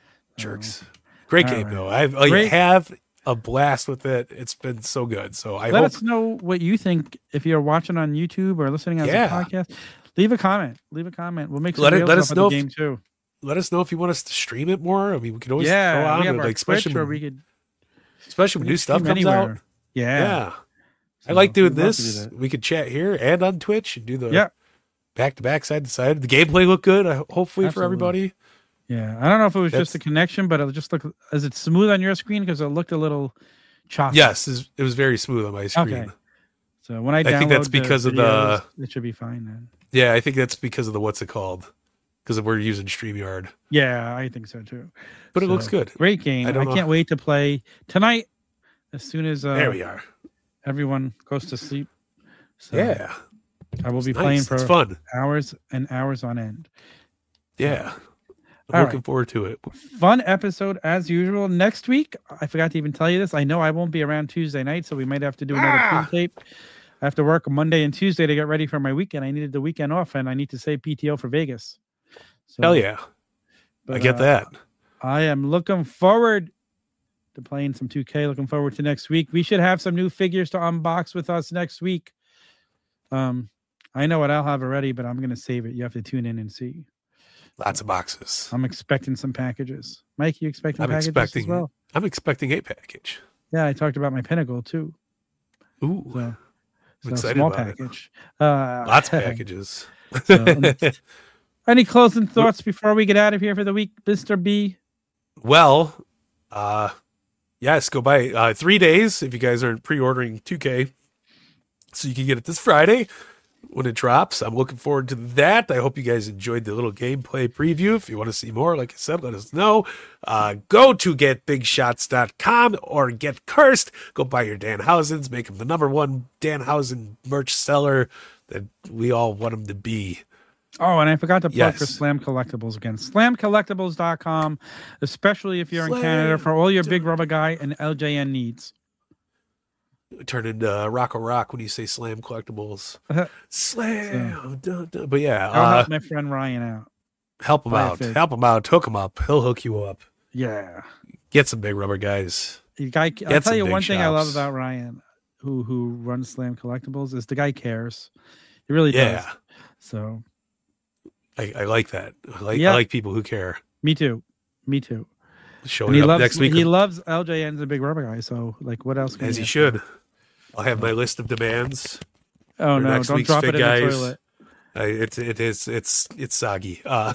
S2: Jerks. Great
S1: All
S2: game,
S1: right.
S2: though. I like,
S1: Great.
S2: have a blast with it. It's been so good. So I
S1: Let
S2: hope.
S1: us know what you think if you're watching on YouTube or listening as
S2: Yeah.
S1: a podcast. Leave a comment. Leave a comment. We'll make some
S2: Let it-
S1: reels
S2: let
S1: up
S2: us
S1: of
S2: know
S1: the
S2: if-
S1: game too.
S2: Let us know if you want us to stream it more. I mean, we could always throw
S1: Yeah,
S2: on
S1: we have
S2: it,
S1: our
S2: like,
S1: Twitch
S2: especially
S1: where
S2: when,
S1: we could
S2: especially when
S1: we
S2: new
S1: could
S2: stuff
S1: stream
S2: comes
S1: anywhere.
S2: out.
S1: Yeah,
S2: Yeah. I
S1: So,
S2: like doing
S1: we'd love to do
S2: this.
S1: that.
S2: We could chat here and on Twitch and do the
S1: Yeah.
S2: back to back, side to side. The gameplay looked good. I, hopefully for
S1: Absolutely.
S2: everybody.
S1: Yeah, I don't know if it was
S2: That's-
S1: just the connection, but it just looked. Is it smooth on your screen? Because it looked a little choppy.
S2: Yes, it was- it was very smooth on my screen.
S1: Okay. So when I
S2: I think that's
S1: download
S2: because
S1: the
S2: of the-
S1: videos, it should be fine then.
S2: Yeah, I think that's because of the what's it called? Because we're using StreamYard.
S1: Yeah, I think so too.
S2: But it
S1: So,
S2: looks good.
S1: Great game.
S2: I
S1: I,
S2: don't know.
S1: can't wait to play tonight. As soon as uh,
S2: There we are.
S1: everyone goes to sleep. So
S2: Yeah.
S1: I will be
S2: It's
S1: playing
S2: nice.
S1: for
S2: It's fun.
S1: hours and hours on end.
S2: Yeah. I'm
S1: All
S2: looking
S1: right.
S2: forward to it.
S1: Fun episode as usual. Next week, I forgot to even tell you this. I know I won't be around Tuesday night, so we might have to do another
S2: Ah!
S1: pre-tape. I have to work Monday and Tuesday to get ready for my weekend. I needed the weekend off, and I need to save P T O for Vegas. So,
S2: Hell yeah.
S1: but,
S2: I get
S1: uh,
S2: that.
S1: I am looking forward to playing some two K. Looking forward to next week. We should have some new figures to unbox with us next week. Um, I know what I'll have already, but I'm going to save it. You have to tune in and see.
S2: Lots of boxes.
S1: I'm expecting some packages. Mike, you expecting
S2: I'm
S1: packages
S2: expecting
S1: as well?
S2: I'm expecting a package.
S1: Yeah, I talked about my Pinnacle too.
S2: Ooh.
S1: So,
S2: I'm
S1: so
S2: excited
S1: small
S2: about it.
S1: package. Uh,
S2: Lots of packages.
S1: So, any closing thoughts before we get out of here for the week, Mister B?
S2: Well, uh, yes, go buy uh, three days if you guys aren't pre-ordering two K, so you can get it this Friday when it drops. I'm looking forward to that. I hope you guys enjoyed the little gameplay preview. If you want to see more, like I said, let us know. Uh, go to get big shots dot com or Get Cursed. Go buy your Danhausens. Make him the number one Danhausen merch seller that we all want him to be.
S1: Oh, and I forgot to plug for
S2: Yes.
S1: Slam Collectibles again. slam collectibles dot com, especially if you're in
S2: Slam.
S1: Canada, for all your big rubber guy and L J N needs.
S2: Turn into uh, Rocco Rock when you say Slam Collectibles. Slam. Dun, dun. But yeah,
S1: I'll
S2: uh,
S1: help my friend Ryan out.
S2: help him
S1: buy a
S2: out.
S1: fig.
S2: Help him out. Hook him up. He'll hook you up.
S1: Yeah.
S2: Get some big rubber guys.
S1: The guy, I'll
S2: Get
S1: tell
S2: some
S1: you
S2: big
S1: one thing I love
S2: shops.
S1: about Ryan, who who runs Slam Collectibles, is the guy cares. He really
S2: Yeah,
S1: does. So,
S2: I, I like that. I like
S1: Yeah.
S2: I like people who care.
S1: me too. Me too. And
S2: Showing
S1: he
S2: up
S1: loves
S2: next week
S1: he loves L J N's a big rubber guy. So, like, what else? can
S2: as he
S1: ask
S2: should.
S1: for?
S2: I'll have my list of demands.
S1: Oh
S2: for
S1: no!
S2: next
S1: Don't
S2: week's
S1: drop
S2: Fig
S1: it in the
S2: Guys.
S1: toilet.
S2: I, it's it is it's it's soggy. Uh,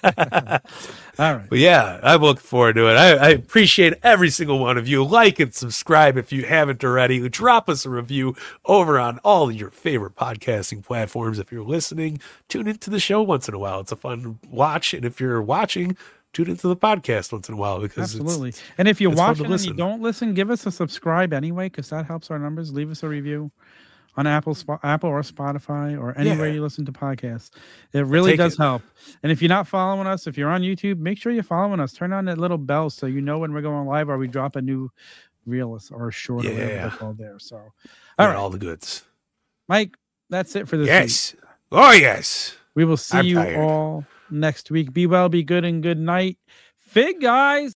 S1: All right.
S2: But yeah, I'm looking forward to it. I, I appreciate every single one of you. Like and subscribe if you haven't already. Drop us a review over on all your favorite podcasting platforms. If you're listening, tune into the show once in a while. It's a fun watch. And if you're watching, tune into the podcast once in a while because
S1: Absolutely.
S2: it's
S1: And if you're
S2: it's fun to
S1: watching and you
S2: listen.
S1: don't listen, give us a subscribe anyway, because that helps our numbers. Leave us a review on Apple, Spo- Apple or Spotify or anywhere
S2: Yeah.
S1: you listen to podcasts. It really
S2: take
S1: does
S2: it.
S1: help. And if you're not following us, if you're on YouTube, make sure you're following us. Turn on that little bell so you know when we're going live or we drop a new reel or a short or whatever
S2: Yeah.
S1: they're called there. So, all
S2: yeah,
S1: right,
S2: all the goods.
S1: Mike, that's it for this week.
S2: Yes. Oh, yes.
S1: We will see
S2: I'm
S1: you
S2: tired.
S1: all next week. Be well, be good, and good night. Fig guys.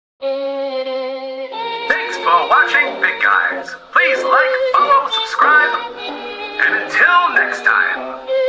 S3: Thanks for watching, Big Guys. Please like, follow, subscribe, and until next time.